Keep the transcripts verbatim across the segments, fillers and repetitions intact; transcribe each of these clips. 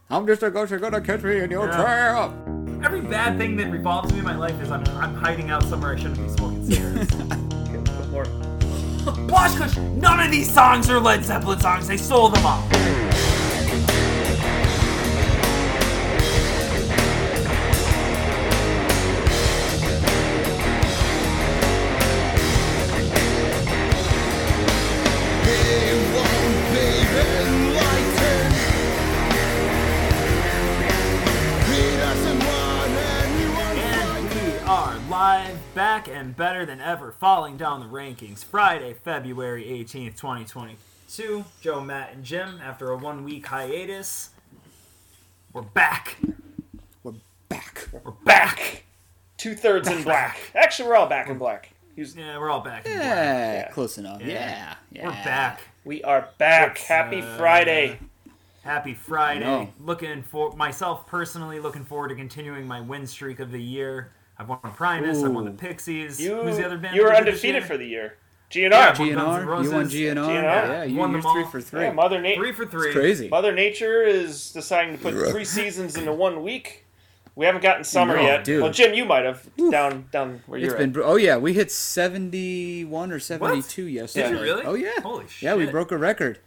I'm just a ghost. You're gonna catch me in your Yeah. trap. Every bad thing that revolves me in my life is I'm, I'm hiding out somewhere I shouldn't be smoking cigarettes. Okay, put more. Washkush, none of these songs are Led Zeppelin songs. They stole them all. And we are live, back and better than ever, falling down the rankings. Friday, February eighteenth, twenty twenty-two. Joe, Matt, and Jim, after a one-week hiatus, we're back. We're back. We're back. Two thirds in black. Actually, we're all back in black. He's, Yeah, we're all back. in black. Yeah, Yeah. close enough. Yeah. Yeah, yeah. We're back. we are back. It's, Happy uh, Friday. Happy Friday. I know. Looking for myself personally, looking forward to continuing my win streak of the year. I've won Primus. I've won the Ooh. Pixies. You, Who's the other band? you were that did this undefeated year? for the year. G N R. Yeah, G N Guns N' R. You won Roses. G N R. G N R. Yeah, you, Won you're them three all. for three. Yeah, Mother, Na- Three for three. It's crazy. Mother Nature is deciding to put three seasons into one week. We haven't gotten summer No, yet. dude. Well, Jim, you might have down down where It's you're been. at. br- Oh yeah, we hit seventy-one or seventy-two yesterday. Did you really? Oh yeah. Holy Yeah, we shit. broke a record.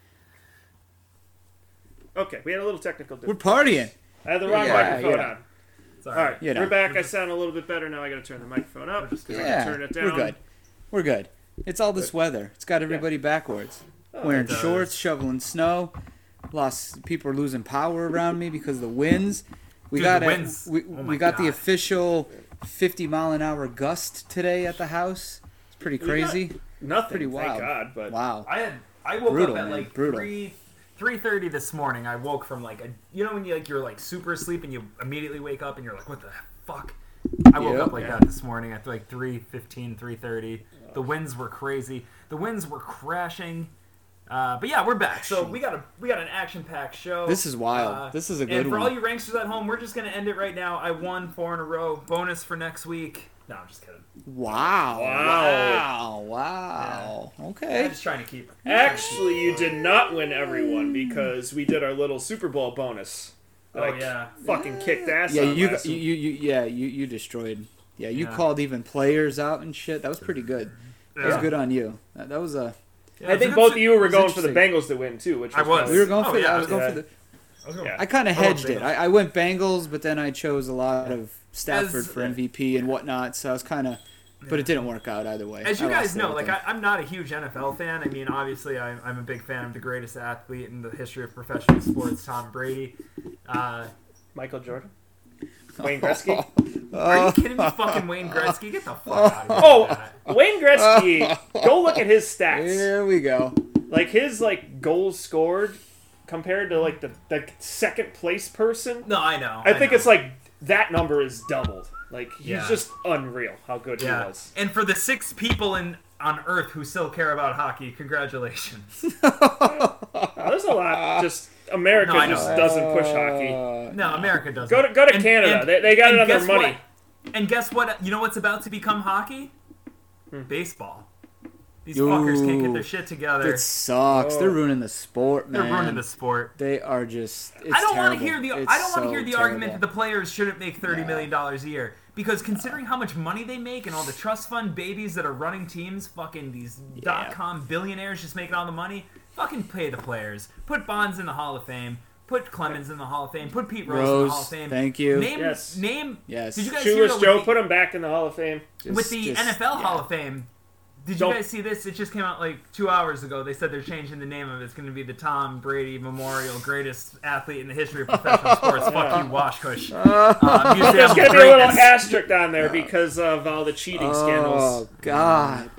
Okay, we had a little technical We're difficulty. partying. I had the wrong Yeah, microphone yeah. on. Sorry. All right, You know. we're back. I sound a little bit better now. I got to turn the microphone up because I Yeah, can turn it down. we're good. We're good. It's all this weather. It's got everybody backwards. Wearing it does. shorts, shoveling snow. Lost people are losing power around me because of the winds. We Dude, got the a- winds. we, Oh my we got the God. official fifty mile an hour gust today at the house. It's pretty got- crazy. Nothing, Pretty thank wild. God. But Wow. I had I woke Brutal, up at man, like brutal. three three thirty this morning. I woke from like a you know when you like you're like super asleep and you immediately wake up and you're like what the fuck. I woke Yep. up like Yeah. that this morning at like three fifteen, three thirty. The winds were crazy. The winds were crashing. Uh, but yeah, we're back. So we got a we got an action packed show. This is wild. Uh, This is a good And for one. all you ranksters at home, we're just gonna end it right now. I won four in a row. Bonus for next week. No, I'm just kidding. Wow. Wow. Wow. Wow. I'm Okay. just trying to keep. actually, you did not win everyone because we did our little Super Bowl bonus. Oh Like, yeah. fucking kicked ass. Yeah, on you, last you, week. you, you, yeah, you, you destroyed. Yeah, you Yeah. called even players out and shit. That was pretty good. That was Yeah. good on you. That, that was a. Yeah, I it's think a both good of you were was going for the interesting. Bengals to win too, which I was, was. fun. We were going Oh, for. The, yeah, I was going yeah. for the. I was going- Yeah. I kind of I love hedged it. Bengals. I, I went Bengals, but then I chose a lot of Stafford As- for M V P and whatnot. So I was kind of. But it didn't work out either way. As you I guys lost know, like everything. I, I'm not a huge N F L fan. I mean, obviously, I, I'm a big fan of the greatest athlete in the history of professional sports, Tom Brady. Uh, Michael Jordan, Wayne Gretzky. are you kidding me? Fucking Wayne Gretzky? Get the fuck out of here. Oh, with that. Wayne Gretzky. Go look at his stats. Here we go. Like his like goals scored compared to like the, the second place person. No, I know. I think know. it's like that number is doubled. Like he's Yeah. just unreal how good he yeah. was. And for the six people in on Earth who still care about hockey, congratulations. Now, there's a lot. Just America No, I know. just doesn't push hockey. Uh, No, America doesn't. Go to go to And- Canada. and- they they got and it on their guess money. what? And guess what? You know what's about to become hockey? Hmm. Baseball. These Yo. fuckers can't get their shit together. It sucks. Oh. They're ruining the sport, man. They're ruining the sport. They are just. It's I don't want terrible. to hear the It's I don't want to so hear the terrible. argument that the players shouldn't make thirty Yeah. million dollars a year because considering how much money they make and all the trust fund babies that are running teams, fucking these dot com billionaires just making all the money, fucking pay the players. Put Bonds in the Hall of Fame. Put Clemens in the Hall of Fame. Put Pete Rose, in the Rose, Hall of Fame. thank you. Name Yes. name. Yes. Did you guys hear Shoeless that Joe with put him back in the Hall of Fame. the, with Just- the just- N F L yeah. Hall of Fame? Did you Don't- guys see this? It just came out like two hours ago. They said they're changing the name of it. It's going to be the Tom Brady Memorial Greatest Athlete in the History of Professional Sports. Fuck you, Washkush. Uh, Museum There's of gonna be a little Greatness. asterisk on there because of all the cheating scandals. Oh God.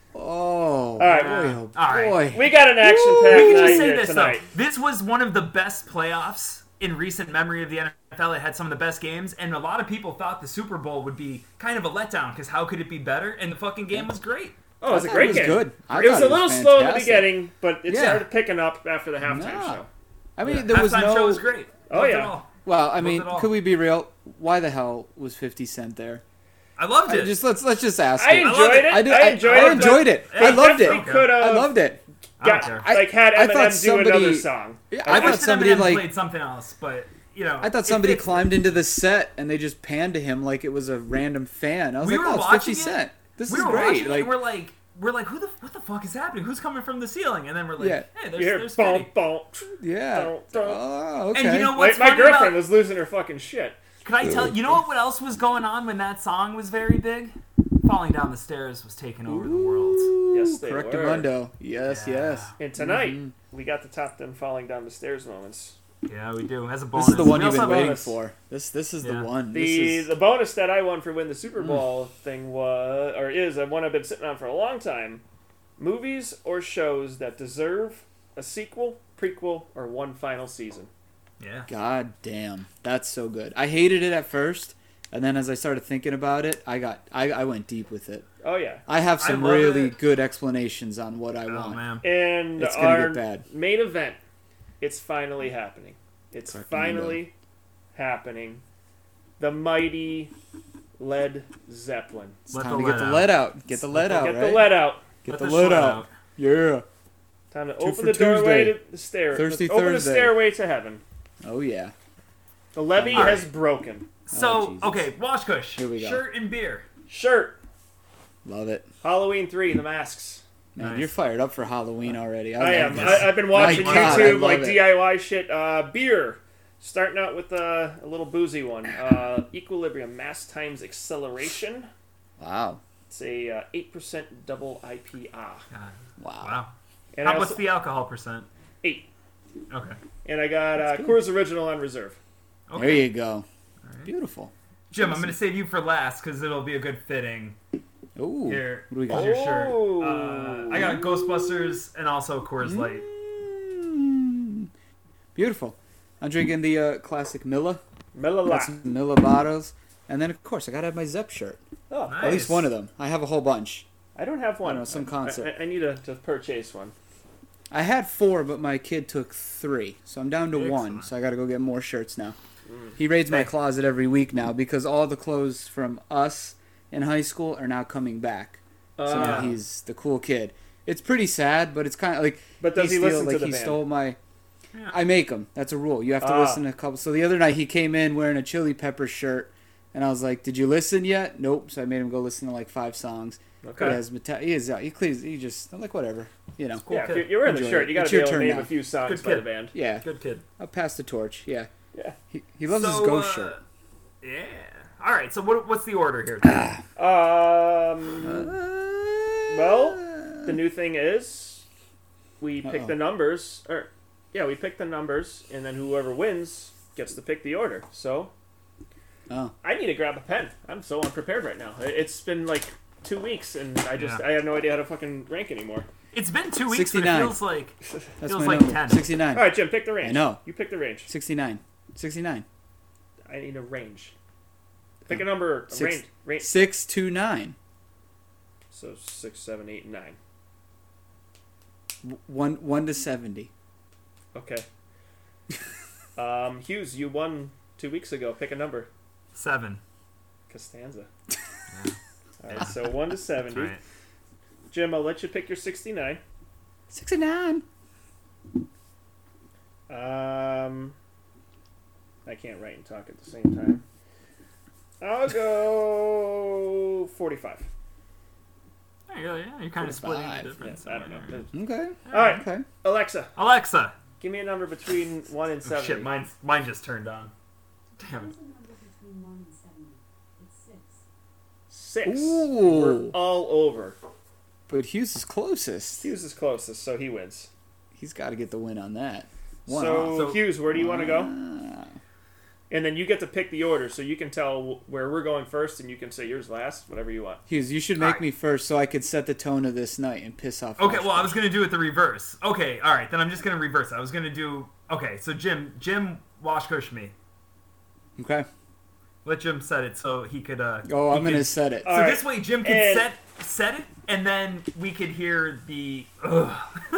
Oh. All right. boy, oh All right. boy. We got an action We packed can night just say here this tonight. though. This was one of the best playoffs in recent memory of the N F L. It had some of the best games, and a lot of people thought the Super Bowl would be kind of a letdown because how could it be better? And the fucking game was great. Oh, it was a thought great it was game. good. I It was thought a little was slow in the fantastic. beginning, but it Yeah. started picking up after the halftime No. show. I mean, there was Halftime no. show was great. Oh, Loved it yeah. all. Well, I mean, it all. could we be real? Why the hell was Fifty Cent there? I loved I it. just let's let's just ask. I it. enjoyed it. it. I, do, I enjoyed it. I enjoyed it. Hey, I loved it. definitely could've I loved it. I don't Got, care. I- like had I thought Eminem do somebody- another song. Yeah, I, I wish thought that somebody Eminem like played something else, but you know, I thought it somebody fits- climbed into the set and they just panned to him like it was a random fan. I was We like, were oh, it's watching fifty it. Cent. This We is were great. watching it, Like, and we're like, we're like, who the what the fuck is happening? Who's coming from the ceiling? And then we're like, Yeah. hey, You there's hear there's boom, Fetty. boom. yeah. Don't- don't. Oh, okay. And you know My, what's my funny girlfriend about, was losing her fucking shit. Can I tell you know what, what else was going on when that song was very big? Falling Down the Stairs was taking over the world. Yes, they were. Correctamundo. Yes, Yeah. yes. And tonight, Mhm. we got the top ten falling down the stairs moments. Yeah, we do. As a bonus. This is the one We you've also been have waiting bonus. for. This this is Yeah. the one. The This is, the bonus that I won for win the Super Bowl thing was, or is, and one I've been sitting on for a long time. Movies or shows that deserve a sequel, prequel, or one final season. Yeah. God damn. That's so good. I hated it at first, and then as I started thinking about it, I got I, I went deep with it. Oh yeah, I have I some love really it. good explanations on what I Oh want. man. and It's gonna our get bad. main event, it's finally happening. It's Correct, finally happening. The mighty Led Zeppelin. It's Let time the to lead get the out. lead out. Get the lead out, Get right? the lead out. Get Let the the lead short out. out. Yeah. Time to Two open for the doorway Tuesday. to the stair. Thirsty open the Thursday. stairway to heaven. Oh yeah. The levee All has right. broken. So Oh, Jesus. okay, Wash Kush. Here we go. Shirt and beer. Shirt. Love it. Halloween three. The masks. Man, Nice. you're fired up for Halloween already. I, I love am. this. I, I've been watching My God, I YouTube love like it. D I Y shit. Uh, beer. Starting out with uh, a little boozy one. Uh, Equilibrium Mass Times Acceleration. Wow. It's a uh, eight percent double I P A. God. Wow. Wow. And How I what's also, the alcohol percent? eight. Okay. And I got uh, That's good. Coors Original on reserve. Okay. There you go. right. Beautiful. Jim, I'm gonna save you for last because it'll be a good fitting. Ooh. Here, What do we got? here's your shirt. Oh. Uh, I got Ghostbusters and also Coors Light. Mm. Beautiful. I'm drinking the uh, classic Miller. Got Melala. some Miller bottles. And then, of course, I got to have my Zepp shirt. Oh, Nice. At least one of them. I have a whole bunch. I don't have one. I know, some I- concept. I, I need to, to purchase one. I had four, but my kid took three. So I'm down to one. Excellent. So I got to go get more shirts now. Mm. He raids my Hey. closet every week now because all the clothes from us in high school are now coming back. So now Uh, he's the cool kid. It's pretty sad, but it's kind of like but does he, steal- listen like to the he band? stole my. Yeah. I make him. That's a rule. You have to Ah. listen to a couple. So the other night he came in wearing a Chili Pepper shirt, and I was like, "Did you listen yet?" Nope. So I made him go listen to like five songs. Okay. He has Meta- he is out. He cleans. He just I'm like whatever. You know. Cool yeah, if kid. you're, you're wearing the Enjoy shirt. it. You got It's to be your able to turn name now. a few songs Good by the kid. band. Yeah. Good kid. I'll pass the torch. Yeah. Yeah. He, he loves his So, ghost uh, shirt. Yeah. All right. So what, what's the order here? Um. Well, the new thing is, we pick Uh-oh. the numbers, or yeah, we pick the numbers, and then whoever wins gets to pick the order. So Oh. I need to grab a pen. I'm so unprepared right now. It- It's been like two weeks, and I just Yeah. I have no idea how to fucking rank anymore. It's been two weeks, but it sixty-nine. feels like That's feels my like number. ten. sixty-nine. All right, Jim, pick the range. I know. You pick the range. sixty-nine. sixty-nine. I need a range. Pick a number. A Six. range. Range. six to nine. So six, seven, eight, nine. W- One one to seventy. Okay. um, Hughes, you won two weeks ago. Pick a number. seven. Costanza. Yeah. All right, so one to That's seventy. right. Jim, I'll let you pick your sixty-nine. sixty-nine. Um, I can't write and talk at the same time. I'll go forty-five. There you go. Yeah, you're kind of splitting the forty-five. difference. Yeah, I don't know. Okay. All right, Okay. Alexa, Alexa. give me a number between one and Oh, seventy. shit, mine mine just turned on. Damn it. What's the number between one and seventy? It's six. Six. Ooh. We're all over. But Hughes is closest. Hughes is closest, so he wins. He's got to get the win on that. One so, off. So- Hughes, where do you want to go? Ah. And then you get to pick the order, so you can tell where we're going first, and you can say yours last, whatever you want. Hughes, you should make Alright. me first so I could set the tone of this night and piss off. Okay, Josh. well, I was gonna do it the reverse. Okay, all right, then I'm just gonna reverse it. I was gonna do. Okay, so Jim, Jim, wash cush me. Okay. Let Jim set it so he could. Uh, Oh, he I'm gonna could- set it. So All right. this way, Jim could And- set set it, and then we could hear the. Ugh.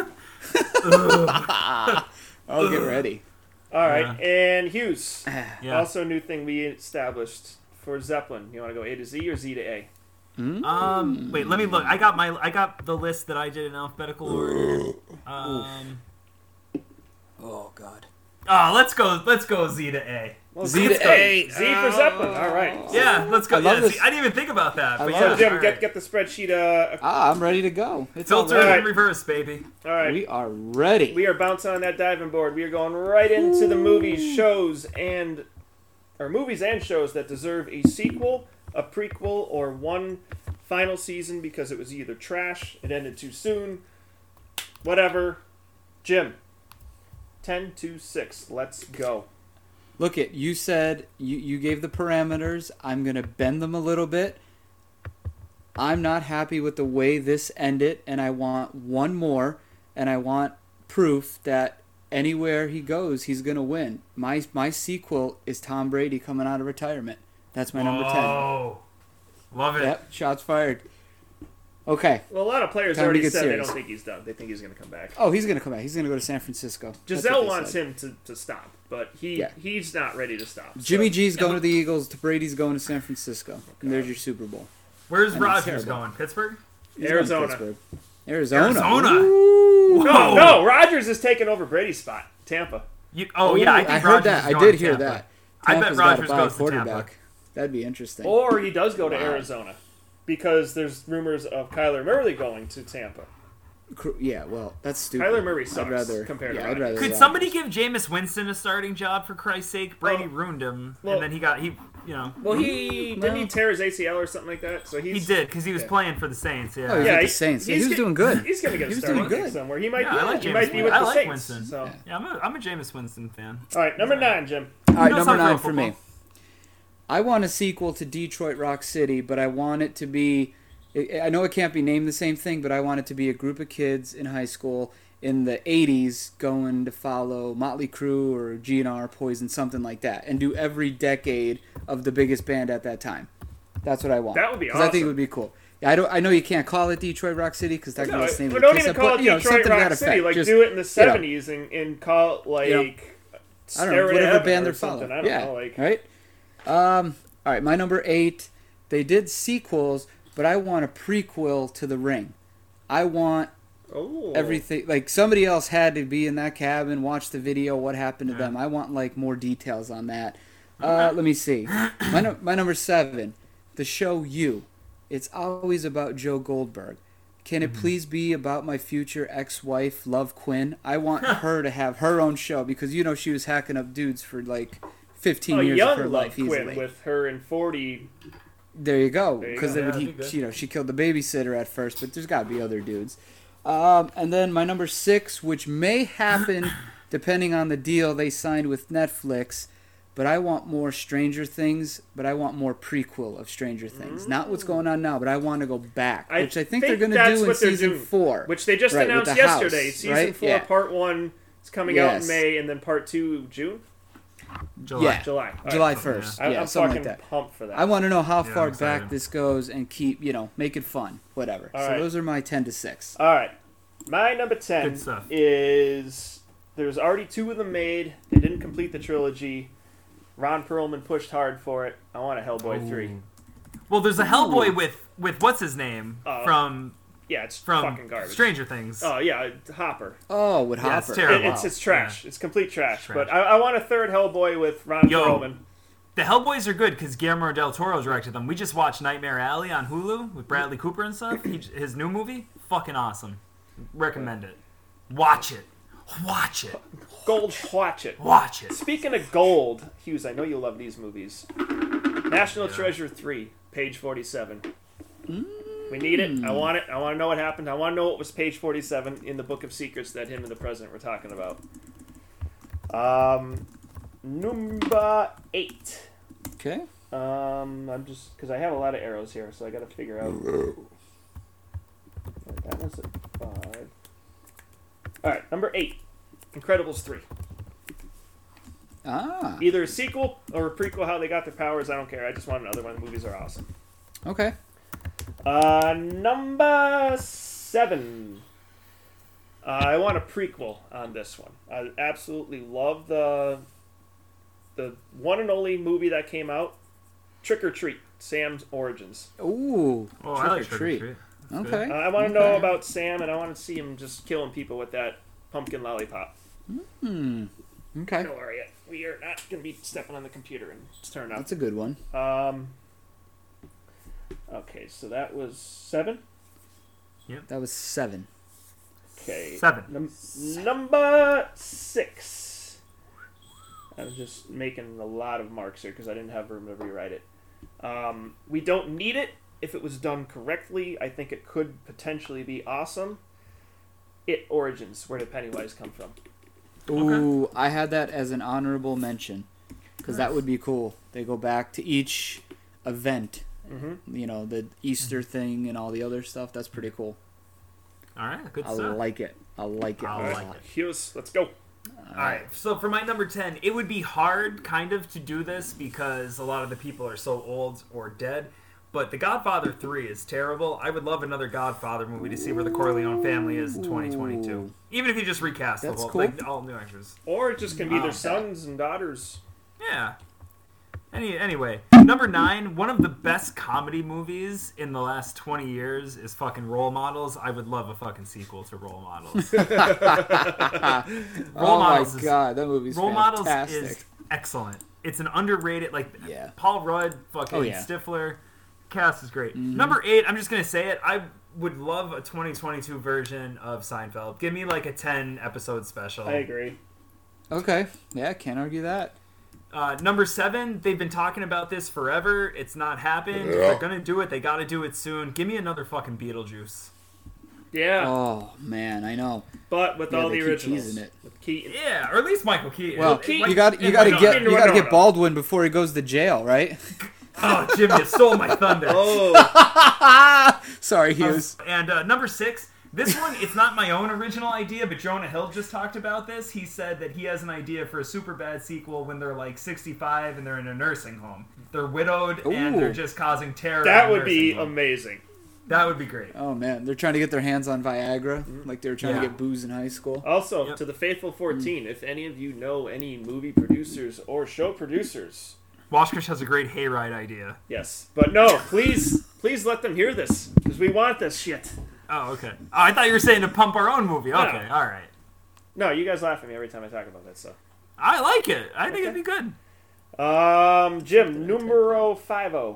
Ugh. I'll get ready. All right, and Hughes. Yeah. Also, new thing we established for Zeppelin. You want to go A to Z or Z to A? Mm? Um. Wait. Let me look. I got my. I got the list that I did in alphabetical order. Um. Oh God. Oh, let's go. Let's go Z to A. Well, Z let's to go. A. Z for Zeppelin. All right. Yeah, let's go. I love Yeah, this. see, I didn't even think about that. I But love yeah, So Jim, all get right. get the spreadsheet. Uh, Ah, I'm ready to go. It's filter all All right. in reverse, baby. all right. We are ready. We are bouncing on that diving board. We are going right into the movies, shows, and or movies and shows that deserve a sequel, a prequel, or one final season because it was either trash, it ended too soon, whatever. Jim, ten to six. Let's go. Look it, you said you, you gave the parameters. I'm gonna bend them a little bit. I'm not happy with the way this ended, and I want one more, and I want proof that anywhere he goes, he's gonna win. My my sequel is Tom Brady coming out of retirement. That's my number ten. Oh, love it. Yep, shots fired. Okay. Well, a lot of players Time to already get said serious. they don't think he's done. They think he's going to come back. Oh, he's gonna come back. He's gonna go to San Francisco. That's Giselle what they wants said. him to, to stop, but he Yeah. he's not ready to stop. so- Jimmy G's going to the Eagles. Brady's going to San Francisco. And there's your Super Bowl. Where's I mean, Rodgers terrible. going? Pittsburgh? He's going to Arizona. Pittsburgh. Arizona. Arizona. Ooh. No, no, Rodgers is taking over Brady's spot. Tampa. You, oh, yeah, I think I heard Rodgers that. is I going did to hear Tampa. that. I bet Tampa's Rodgers got a goes to Tampa. quarterback. That'd be interesting. Or he does go to Wow. Arizona because there's rumors of Kyler Murray going to Tampa. Cr- Yeah, well, that's stupid. Kyler Murray sucks I'd rather, compared to yeah, I'd Rodgers. rather Could Rodgers. somebody give Jameis Winston a starting job for Christ's sake? Brady Well- ruined him, well- and then he got he, you know, Well, he Mm, didn't he well. tear his A C L or something like that. So he he's did because he was yeah. playing for the Saints. Yeah, Oh, he's yeah, with the he- Saints. Yeah, he's he was get- doing good. He's gonna get He a was starting doing gig good. somewhere. He might Yeah, I like he Jameis might be Winston. with I the like Saints. Winston. So yeah, I'm a, I'm a Jameis Winston fan. all right, number nine, Jim. All right, He knows number how to nine throw for me. football. I want a sequel to Detroit Rock City, but I want it to be. I I know it can't be named the same thing, but I want it to be a group of kids in high school in the eighties going to follow Motley Crue or G N R, Poison, something like that, and do every decade of the biggest band at that time. That's what I want. That would be 'Cause I think it awesome. would be cool. Yeah, I don't. I know you can't call it Detroit Rock City because No, technically it's the name we of the don't kiss even up, call but, it you know, Detroit something to Rock that City. effect. Like Just, do it in the seventies and, and call it like You know, I don't Stairway know, to whatever Heaven band or they're something. following. I don't Yeah, know. Like right. Um, all right, my number eight. They did sequels, but I want a prequel to The Ring. I want oh everything. Like somebody else had to be in that cabin, watch the video, what happened to Yeah. them. I want like more details on that. Uh, let me see. My no, my number seven, the show You. It's always about Joe Goldberg. Can it please be about my future ex-wife, Love Quinn? I want her to have her own show because you know she was hacking up dudes for like fifteen a years young of her Love life Quinn easily. with her in forty. There you go. There you Because go. Yeah, he, that'd be good. you know, she killed the babysitter at first, but there's got to be other dudes. Um, and then my number six, which may happen depending on the deal they signed with Netflix, but I want more Stranger Things. But I want more prequel of Stranger Things, not what's going on now. But I want to go back, I which I think, think they're going to that's do in what they're season doing, four, Which they just Right, with announced the house, yesterday. Season right? four, Yeah. part one is coming out in Yes. May, and then part two June, July. Yeah. July. All right. July first. I, Yeah, I'm something fucking like that. pumped for that. I want to know how Yeah, far I'm excited. back this goes and keep, you know, make it fun, whatever. All so right. those are my ten to six. All right, my number ten Good stuff. is there's already two of them made. They didn't complete the trilogy. Ron Perlman pushed hard for it. I want a Hellboy three. Well, there's a Hellboy with with what's his name Uh, from Yeah, it's from fucking garbage. Stranger Things. Oh yeah, Hopper. Oh, with Yeah, it's Hopper. terrible. It- it's it's trash. It's complete trash. Trash. But I, I want a third Hellboy with Ron Yo. Perlman. The Hellboys are good because Guillermo del Toro directed them. We just watched Nightmare Alley on Hulu with Bradley Cooper and stuff. He, his new movie, fucking awesome. Recommend it. Watch it. Watch it. Gold, watch it. Watch it. Speaking of gold, Hughes, I know you love these movies. National Yeah. Treasure three, page forty-seven. We need it. I want it. I want to know what happened. I want to know what was page forty-seven in the Book of Secrets that him and the President were talking about. Um, number eight. Okay. Um, I'm just because I have a lot of arrows here, so I got to figure out. That was at five. All right, number eight. Incredibles three. Ah. Either a sequel or a prequel. How they got their powers, I don't care. I just want another one. The movies are awesome. Okay. Uh, number seven. Uh, I want a prequel on this one. I absolutely love the the one and only movie that came out, Trick or Treat: Sam's Origins. Ooh. Oh, trick I like or Trick or treat. Treat. That's Okay. good. Uh, I want to Okay. know about Sam, and I want to see him just killing people with that pumpkin lollipop. Hmm. Okay. Don't worry, we are not going to be stepping on the computer and turn up. That's a good one. Um. Okay, so that was seven. That was seven. Okay. Seven. Num- number six. I'm just making a lot of marks here because I didn't have room to rewrite it. Um, we don't need it if it was done correctly. I think it could potentially be awesome. It Origins. Where did Pennywise come from? Ooh, I had that as an honorable mention because that Nice. would be cool. They go back to each event, Mm-hmm. you know, the Easter thing and all the other stuff. That's pretty cool. All right, good I stuff. like it. I like it. I a like lot. it. Hughes, let's go. All right, so for my number ten, it would be hard kind of to do this because a lot of the people are so old or dead. But The Godfather three is terrible. I would love another Godfather movie to see where the Corleone family is in twenty twenty-two. Ooh. Even if you just recast That's the whole, cool. like all new actors. Or it just can be Oh, their okay. sons and daughters. Yeah. Any anyway, number nine, one of the best comedy movies in the last twenty years is fucking Role Models. I would love a fucking sequel to Role Models. Role Oh Models my is- god, that movie's Role fantastic. Models is excellent. It's an underrated, like Yeah. Paul Rudd, fucking Oh, yeah. Stifler. Cast is great. Mhm. Number eight, I'm just gonna say it. I would love a twenty twenty-two version of Seinfeld. Give me like a ten episode special. I agree. Okay, yeah, can't argue that. Uh, number seven, they've been talking about this forever. It's not happened. If they're gonna do it, they gotta do it soon. Give me another fucking Beetlejuice. Yeah, Oh man, I know. but with Yeah, all they the keep originals. teasing it. With Keaton. Yeah, or at least Michael Keaton. Well, Like- you got you and got to Winona. get you got to Winona. get Baldwin before he goes to jail, right? Oh, Jim, you stole my thunder. Oh, Sorry, Um, Hughes. and uh, number six, this one, it's not my own original idea, but Jonah Hill just talked about this. He said that he has an idea for a Superbad sequel when they're like sixty-five and they're in a nursing home. They're widowed and Ooh. they're just causing terror. that in a would be nursing home. amazing. That would be great. Oh man, they're trying to get their hands on Viagra, like they were trying Yeah. to get booze in high school. Also, Yep. to the faithful fourteen, if any of you know any movie producers or show producers, Washkish has a great hayride idea. yes, but no, please, please let them hear this because we want this shit. Oh, okay. Oh, I thought you were saying to pump our own movie. Okay, all right. No, you guys laugh at me every time I talk about that stuff. I like it. I think Okay. it'd be good. Um, Jim, numero five oh.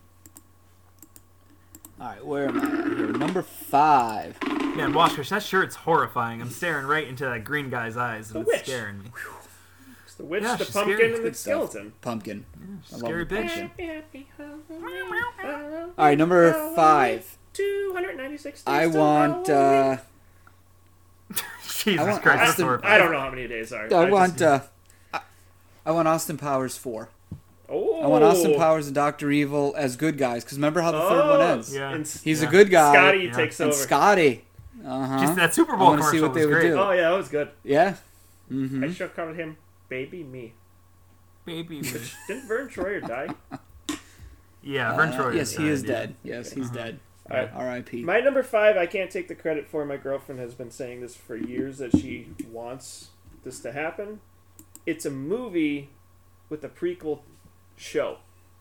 All right, where am I at here? Number five. Man, Washkish, that shirt's horrifying. I'm staring right into that green guy's eyes, and The it's witch. scaring me. It's the witch, Yeah, the she's pumpkin, scary. and the Good stuff. skeleton. Pumpkin. I love Scary the bitch. pumpkin. All right, number five. two hundred ninety-six days I till want. Halloween. Uh, Jesus I want Christ, that's Austin- horrifying. I don't know how many days are. I just- want. Uh, I, I want Austin Powers four. Oh, I want Austin Powers and Doctor Evil as good guys. Because remember how the third one Oh, ends. Yeah. and He's Yeah. a good guy. Scotty Yeah. takes and over. Scotty. Uh huh. Just that Super I Bowl wanna see commercial what they was would great. do. Oh yeah, that was good. Yeah. Mm-hmm. I should have called him Baby Me. Baby. Didn't Vern Troyer die? Yeah, Vern Uh, Troyer. yes, he is yeah. dead. Yes, he's dead. All right. R I P My number five, I can't take the credit for. My girlfriend has been saying this for years that she wants this to happen. It's a movie with a prequel show.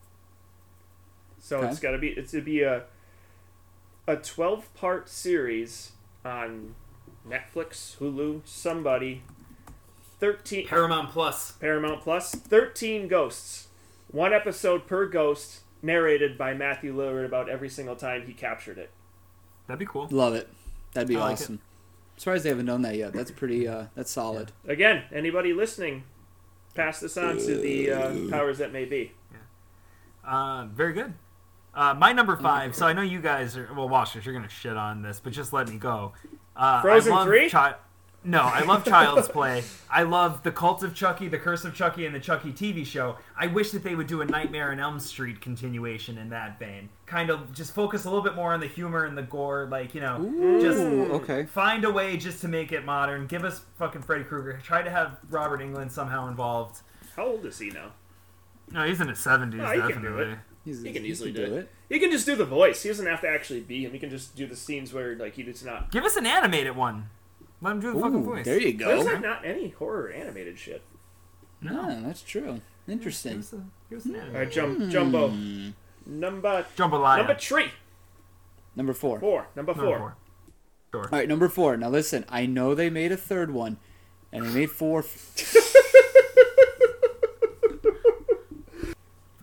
So Okay. it's got to be it's to be a a twelve part series on Netflix, Hulu, somebody. thirteen Paramount Plus. Paramount Plus, thirteen ghosts. One episode per ghost, narrated by Matthew Lillard about every single time he captured it. That'd be cool. Love it. That'd be I like awesome. Surprised they haven't done that yet. That's pretty. Uh, that's solid. Again, anybody listening, pass this on to the uh, powers that may be. Uh, very good. Uh, my number five. So I know you guys are well, Washers. You're gonna shit on this, but just let me go. Uh, Frozen I love three? Chi- no, I love Child's Play. I love the Cult of Chucky, the Curse of Chucky, and the Chucky T V show. I wish that they would do a Nightmare on Elm Street continuation in that vein. Kind of just focus a little bit more on the humor and the gore. Like you know, just Ooh, okay. find a way just to make it modern. Give us fucking Freddy Krueger. Try to have Robert Englund somehow involved. How old is he now? No, he's in his seventies, Oh, he can do definitely. it. He's, He can he easily can do it. He can just do the voice. He doesn't have to actually be him. He can just do the scenes where like he does not. Give us an animated one. Let him do the fucking Ooh, voice. there you There's go. like not any horror animated shit. No, that's true. Give Interesting. us, a, give us an All animated. right, jump, Jumbo. Hmm. Number Jambalaya. number three, Number four. four, number four. Number four. Sure. All right, number four. Now listen, I know they made a third one, and they made four.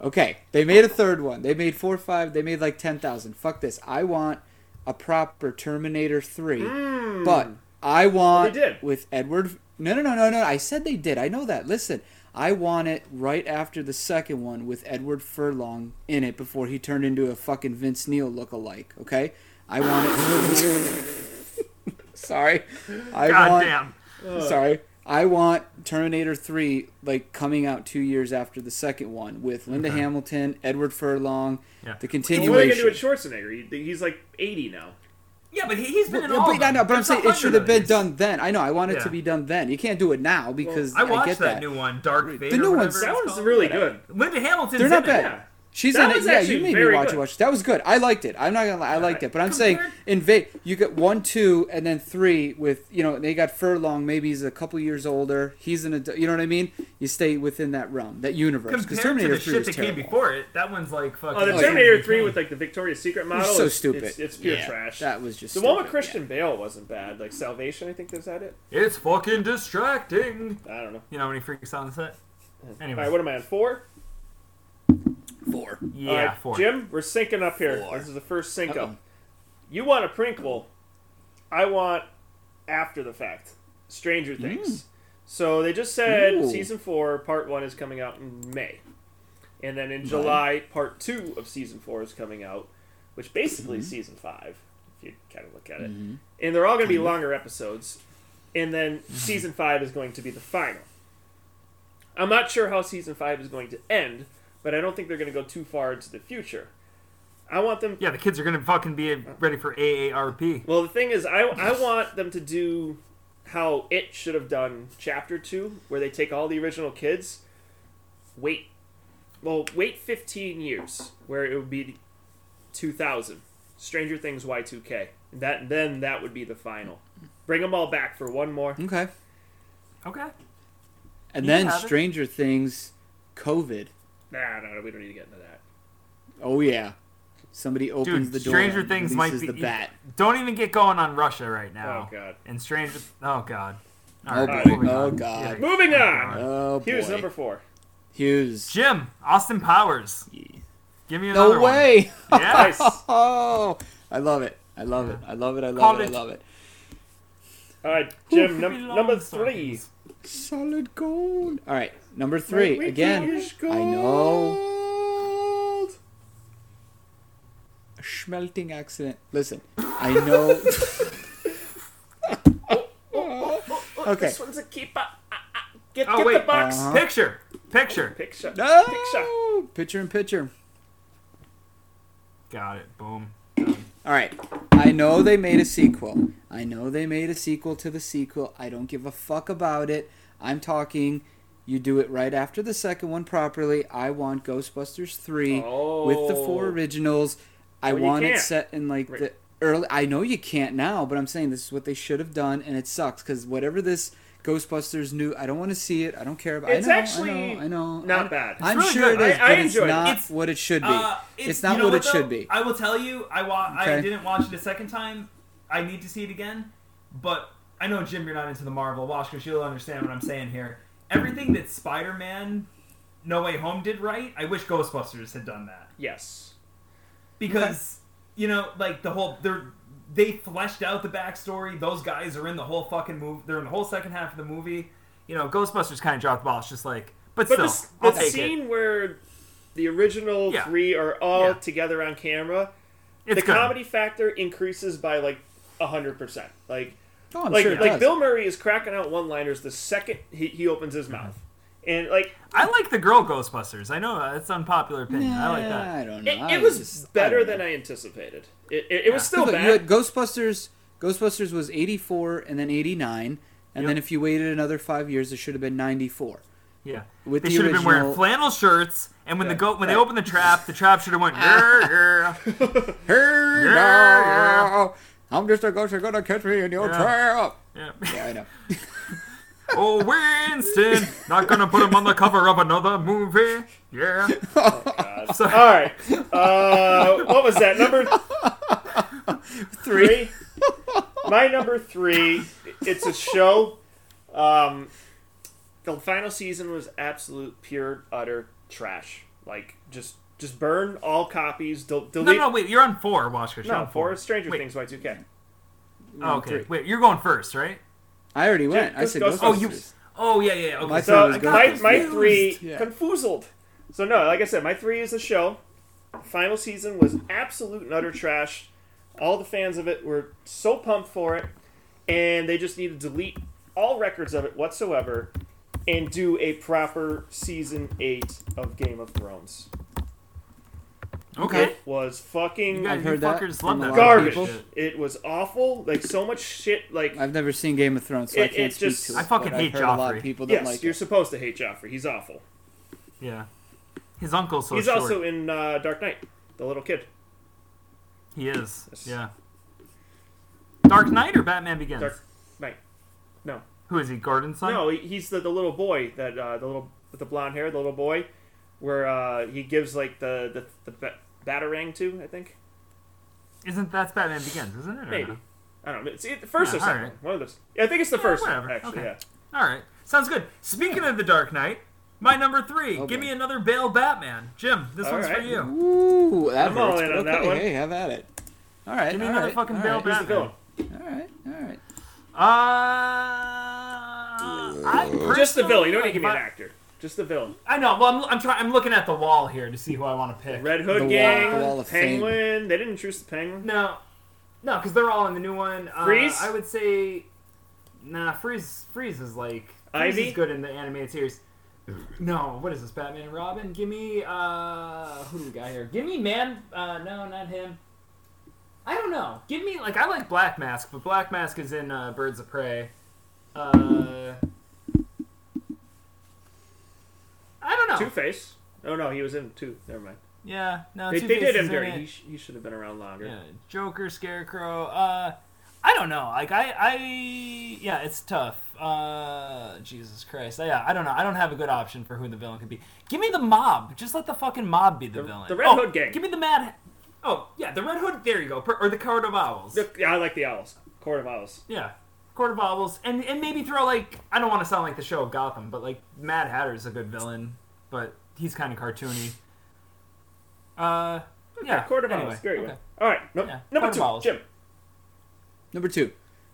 Okay, they made a third one. They made four, five. They made like ten thousand. Fuck this. I want a proper Terminator three, Mm. but I want Well, they did. with Edward. No, no, no, no, no. I said they did. I know that. Listen, I want it right after the second one with Edward Furlong in it before he turned into a fucking Vince Neil look-alike. Okay, I want it. Sorry, I God want. damn. Sorry. I want Terminator three like coming out two years after the second one with Linda Okay. Hamilton, Edward Furlong, Yeah. the What are they going to do continuation. with Schwarzenegger? He, he's like eighty now. Yeah, but he, he's been But, in all but, of no, them. no, but I'm There's saying a it should hundred have of been these. done then. I know. I want it Yeah. to be done then. You can't do it now because I I, watched get that, that. new one, Dark The Fate. new or whatever one's- it's That one's called. really good. Linda Hamilton's They're not in it. bad. Yeah. She's That in it. was Yeah, actually you made me very watch good. it. Watch. That was good. I liked it. I'm not gonna lie. I liked it. But I'm saying Compared- in Va- you get one, two, and then three with you know they got Furlong. Maybe he's a couple years older. He's an adult. You know what I mean? You stay within that realm, that universe. Because Compared to Terminator the three shit was that came terrible. before it, that one's like fucking. Oh, the Oh, yeah. Terminator three with like the Victoria's Secret It model. was so is- stupid. It's, it's pure Yeah, trash. That was just the stupid. one with Christian Bale wasn't bad. Like Salvation, I think is that it. It's fucking distracting. I don't know. You know when he freaks out on set? Anyway. All right, what am I on? Four. Four. Yeah, All right, four. Jim, we're syncing up here. Four. This is the first sync Uh-oh. up. You want a prequel. I want after the fact. Stranger Things. So they just said Ooh. season four, part one is coming out in May. And then in Right. July, part two of season four is coming out, which basically Mm-hmm. is season five, if you kind of look at it. And they're all going to be Kind of. longer episodes. And then Mm-hmm. season five is going to be the final. I'm not sure how season five is going to end, but I don't think they're going to go too far into the future. I want them. Yeah, the kids are gonna fucking be ready for A A R P. Well, the thing is, I I want them to do how It should have done chapter two, where they take all the original kids. Wait, well, wait fifteen years, where it would be two thousand. Stranger Things Y two K. That then that would be the final. Bring them all back for one more. Okay. Okay. And You then have it. Stranger Things, COVID. Nah, no, no, we don't need to get into that. Oh yeah. Somebody opens Dude, the door. Stranger and Things might releases be. the bat. Don't even get going on Russia right now. Oh god. And Stranger. Oh god. Oh, All boy. moving Oh, on. God. Yeah. Moving on. Oh boy. Here's number four. Hughes. Jim, Austin Powers. Give me No another one. way. Yes. Oh, I love it. I love it. I love it. I love Called it. I it- love it. All right, Jim. Oof, num- we number love three. stockings. Solid gold. All right, number three We again. finish I know. gold. A smelting accident. Listen, I know. Okay. This one's a keeper. Ah, ah. Get, Oh get wait. the box. Uh-huh. Picture. Picture. Picture. No. Picture. Picture in picture. Got it. Boom. All right. I know they made a sequel. I know they made a sequel to the sequel. I don't give a fuck about it. I'm talking. You do it right after the second one properly. I want Ghostbusters three with the four Oh. originals. I Well, you want it can't. set in like Right. the early. I know you can't now, but I'm saying this is what they should have done, and it sucks because whatever this Ghostbusters new, I don't want to see it. I don't care about. It's I know, actually I know. I know. not I- bad. I'm really sure good. it is, I- I but it's enjoyed it. not It's- what it should be. Uh, it's, not you know what it though? should be. I will tell you, I wa- I Okay. didn't watch it a second time. I need to see it again. But I know, Jim, you're not into the Marvel watch because you'll understand what I'm saying here. Everything that Spider-Man No Way Home did right, I wish Ghostbusters had done that. Yes. Because, you know, like the whole... They're, they fleshed out the backstory. Those guys are in the whole fucking movie. They're in the whole second half of the movie. You know, Ghostbusters kind of dropped the ball. It's just like... But, But still, this, I'll the take scene it. where the original Yeah. three are all Yeah. together on camera, It's the good. comedy factor increases by like a hundred percent. Like, Oh, I'm like, sure it like does. Bill Murray is cracking out one-liners the second he, he opens his mouth, and like I like the girl Ghostbusters. I know uh, it's unpopular opinion. I like Nah, that. I don't know. it, I it was just- I better don't than know. I anticipated. It, it, it was Yeah. still Look, bad. you had Ghostbusters. Ghostbusters was eighty-four and then eighty-nine, and Yep. then if you waited another five years, it should have been ninety-four. Yeah, With they the should have been wearing original- flannel shirts, and when Yeah. the go when they Right. opened the trap, the trap should have went. Yeah, yeah, Hey, Yeah, now, I'm just a ghost. You're gonna catch me in your Yeah. trap. yeah. Yeah, I know. Oh, Winston, not gonna put him on the cover of another movie. Yeah. God. So- All right, uh, what was that number three? My number three. It's a show. Um, the final season was absolute, pure, utter trash. Like just just burn all copies. Del- No, delete. no, wait. You're on four, Washkers. You're no, on four is Stranger Wait. Things Y two K. Oh, okay. Three. Wait, you're going first, right? I already went. I Ghostbusters. said Oh, Ghostbusters. you- Oh, yeah, yeah. Okay. My So was my, Ghostbusters. my three Yeah. confoozled. So no, like I said, my three is the show. Final season was absolute and utter trash. All the fans of it were so pumped for it, and they just need to delete all records of it whatsoever and do a proper season eight of Game of Thrones. Okay. It was fucking You guys, I've heard you that fuckers from love a that lot of garbage. people. shit. It was awful. Like so much shit. Like I've never seen Game of Thrones, so I It- can't it's speak just- to it. I fucking but hate I've heard a lot Joffrey. of people don't yes, like you're it. supposed to hate Joffrey. He's awful. Yeah. His uncle's so He's short. also in uh, Dark Knight, the little kid. He is. Yes. Yeah. Dark Knight or Batman Begins? Dark Knight. No. Who is he? Gordon's son? No, he- he's the, the little boy that uh, the little with the blonde hair, the little boy, where uh, he gives like the the, the ba- batarang to. I think Isn't that's Batman Begins, isn't it? or maybe. no? I don't know. It's the first Yeah, or second. alright. One of those. Yeah, I think it's the Yeah, first whatever. one. Actually, Okay. yeah. All right. Sounds good. Speaking of the Dark Knight, my number three. Oh, give boy. me another Bale Batman. Jim, this All one's for right. you. Ooh, that I'm all hurts. in but on that okay, one. Hey, have at it. All right, Give me all another right, fucking all Bale right, Who's the Batman. villain? all right, all right. Uh, I Just the villain. You don't personally need to give me an like actor. Just the villain. my- I know. Well, I'm, I'm trying. I'm looking at the wall here to see who I want to pick. Red Hood The wall- Gang, the Wall of Fame. Penguin. They didn't choose the Penguin. No, no, because they're all in the new one. Uh, Freeze? I would say, nah. Freeze. Freeze is like Freeze Ivy? is good in the animated series. No, what is this? Batman and Robin? Give me uh, who do we got here? Give me Man. Uh, no, not him. I don't know. Give me like I like Black Mask, but Black Mask is in uh, Birds of Prey. Uh, I don't know. Two Face. Oh no, he was in two. Never mind. Yeah, no. They, Two-Face they did is him in dirty. it. He, sh- he should have been around longer. Yeah, Joker, Scarecrow. Uh, I don't know. Like I, I, yeah, it's tough. Uh, Jesus Christ. Yeah, I don't know. I don't have a good option for who the villain could be. Give me the Mob. Just let the fucking Mob be the, The- villain. the Red Oh, Hood Gang. Give me the Mad. Oh yeah, the Red Hood. There you go. Per- or the Court of Owls. The- yeah, I like the Owls. Court of Owls. Yeah, Court of Owls, and and maybe throw like I don't want to sound like the show of Gotham, but like Mad Hatter's a good villain, but he's kind of cartoony. Uh, yeah. Court of anyway, Owls. There you okay. go. All right. No, Yeah, number Court of two, Owls. Jim. Number two.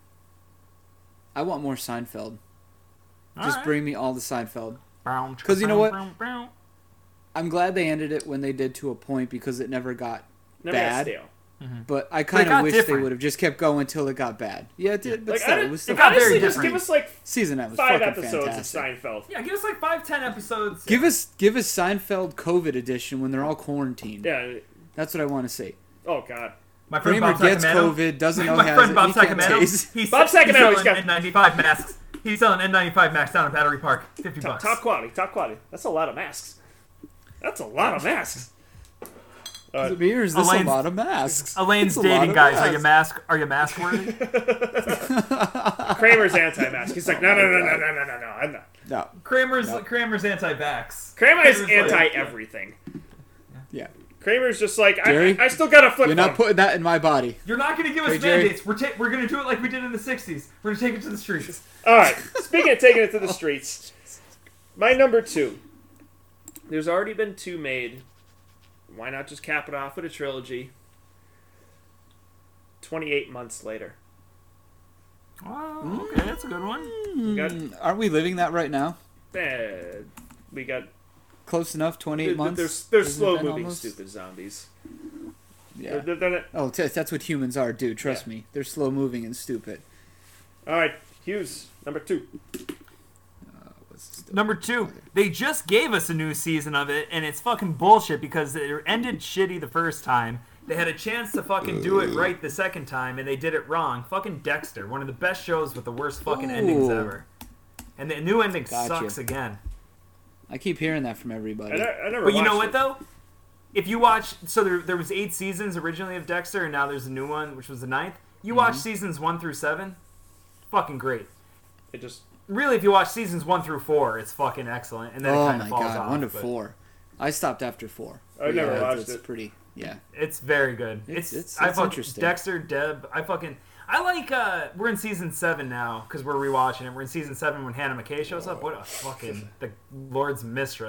I want more Seinfeld. All Just right. bring me all the Seinfeld. 'Cause Because you know what? I'm glad they ended it when they did to a point because it never got Never bad. got stale. But I kind got of wish different. they would have just kept going until it got bad. Yeah, it did, but Like, still, I it did- was still got very honestly, just different. give us like season that was five fucking episodes fantastic. of Seinfeld. Yeah, give us like five, ten episodes. Give us give us Seinfeld COVID edition when they're all quarantined. Yeah. That's what I want to see. Oh God. My friend Kramer Bob gets Sacramento. COVID, doesn't know My he has friend it, Bob he can't Sacramento. taste. He's, Bob Sacramento, he's he's selling got- N ninety-five masks. He's selling N ninety-five masks down at Battery Park. Fifty Top, bucks. top quality. Top quality. That's a lot of masks. That's a lot of masks. Uh, Is it me or is this Elaine's- a lot of masks? Elaine's It's a lot dating of guys. Are you masks. mask? Are you mask worthy? Kramer's anti-mask. He's like, no, no, no, no, no, no, no, no. I'm not. No. Kramer's No. Kramer's anti-vax. Kramer's like- anti-everything. Yeah. Kramer's just like, I, Jerry, I still got a flip You're phone. not putting that in my body. You're not going to give us Hey, Jerry. mandates. We're ta- we're going to do it like we did in the sixties. We're going to take it to the streets. All right. Speaking of taking it to the streets, my number two. There's already been two made. Why not just cap it off with a trilogy? twenty-eight months later. Oh, okay, that's a good one. We got, Mm, aren't we living that right now? eh, we got. Close enough. Twenty-eight months. There's, there's Hasn't it slow been moving almost? stupid zombies. Yeah. They're- they're- they're- Oh, t- that's what humans are, dude. Trust Yeah. me. They're slow moving and stupid. all right, Hughes, number two. What's the- Number two, they just gave us a new season of it, and it's fucking bullshit because it ended shitty the first time. They had a chance to fucking do it right the second time, and they did it wrong. Fucking Dexter, one of the best shows with the worst fucking endings Ooh. ever. And the new ending Gotcha. sucks again. I keep hearing that from I, everybody. ne- I never But you know watched what, it. though? If you watch... So there, there was eight seasons originally of Dexter, and now there's a new one, which was the ninth. You watch seasons one through seven, fucking great. It just Really, if you watch seasons one through four, it's fucking excellent, and then it Oh kind my of falls god, off. one to but four. I stopped after four. I But never yeah, watched it's it. pretty. Yeah. It's very good. It's- It's, it's- I it's fucking interesting. Dexter, Deb. I fucking I like. uh We're in season seven now because we're rewatching it. We're in season seven when Hannah McKay shows up. What a fucking the Lord's mistress.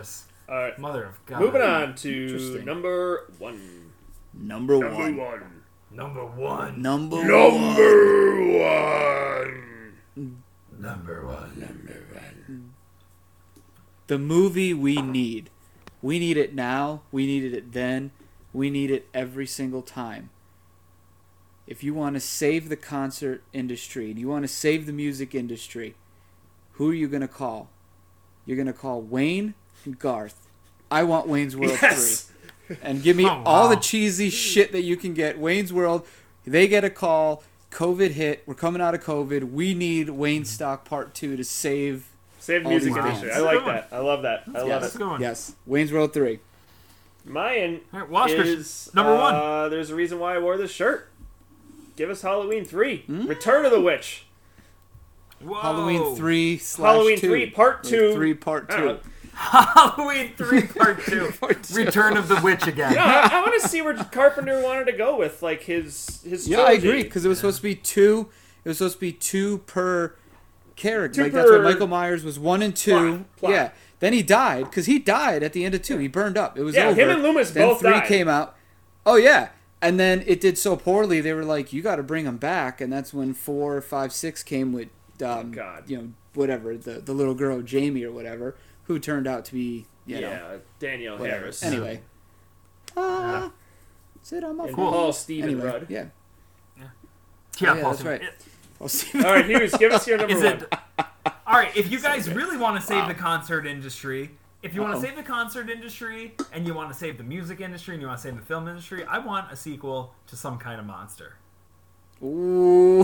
All right. Mother of God. Moving on to Interesting. number one. Number, Number one. one. Number one. Number, one. Number one. Number one. Number one. The movie we need. We need it now. We needed it then. We need it every single time. If you want to save the concert industry and you want to save the music industry, who are you going to call? You're going to call Wayne and Garth. I want Wayne's World Yes. three. And give me Oh, wow. all the cheesy shit that you can get. Wayne's World, they get a call. COVID hit. We're coming out of COVID. We need Wayne Stock Part two to save. Save the All music these industry. I bands. like That's a good that. I love that. I love yes. That's a good one. Yes. Wayne's World three. Mine All right, Wash Christian. is Number one. uh, There's a reason why I wore this shirt. Give us Halloween three. Mm. Return of the Witch. Whoa. Halloween three slash Halloween two. three Part Or two. three Part I don't know. two. Halloween three Part two. Part two. Return of the Witch again. No, I, I want to see where Carpenter wanted to go with like his his. Yeah, I trilogy. agree because it was supposed to be two. It was supposed to be two per character. Two like that's per what Michael Myers was one and two. plot, plot. Yeah. Then he died because he died at the end of two. He burned up. It was Yeah, over. him and Loomis then both three died. came out. Oh yeah, and then it did so poorly. They were like, "You got to bring him back," and that's when four, five, six came with, um, God. you know, whatever the the little girl Jamie or whatever, who turned out to be, you know, Yeah, Danielle whatever. Harris. Anyway. Ah, sit on my And phone. Paul Stephen Anyway, Rudd. yeah. Yeah, yeah, Paul that's Stevens. right. I'll see. All right, Hughes, give us your number Is one. it? All right, if you guys good. really want to save Wow. the concert industry, if you want Uh-oh. to save the concert industry, and you want to save the music industry, and you want to save the film industry, I want a sequel to Some Kind of Monster. Ooh.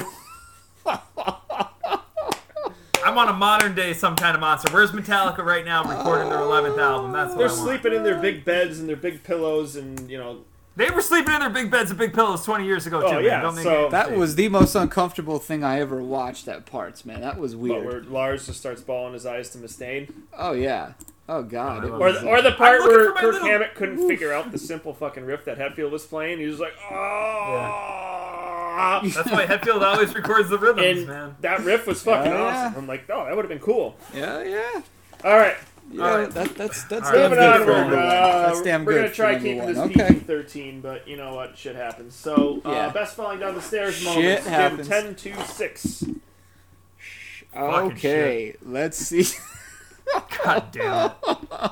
I want a modern day Some Kind of Monster. Where's Metallica right now recording their eleventh album? That's what They're I want. sleeping in their big beds and their big pillows, and you know. They were sleeping in their big beds and big pillows twenty years ago, too. Oh, man. yeah, Don't make so- any That mistakes. was the most uncomfortable thing I ever watched at parts, man. That was But weird. where Lars just starts bawling his eyes to Mustaine. Oh yeah. Oh god. Oh, I it love Or was, the, or the part looking where for my Kirk little- Hammett couldn't figure out the simple fucking riff that Hetfield was playing. He was like, oh. That's why Hetfield always records the rhythms, And man. that riff was fucking Oh, yeah. awesome. I'm like, oh, that would have been cool. yeah, yeah. All right, Yeah, Alright. that, that's that's All damn right. moving good on. for We're, number one. uh, That's damn we're good gonna try for keeping number this one. P G Okay. thirteen, but you know what? Shit happens. So, uh, Yeah. best falling down the stairs Shit moments. Give happens. ten to six. Fucking Okay, let's see. God damn it.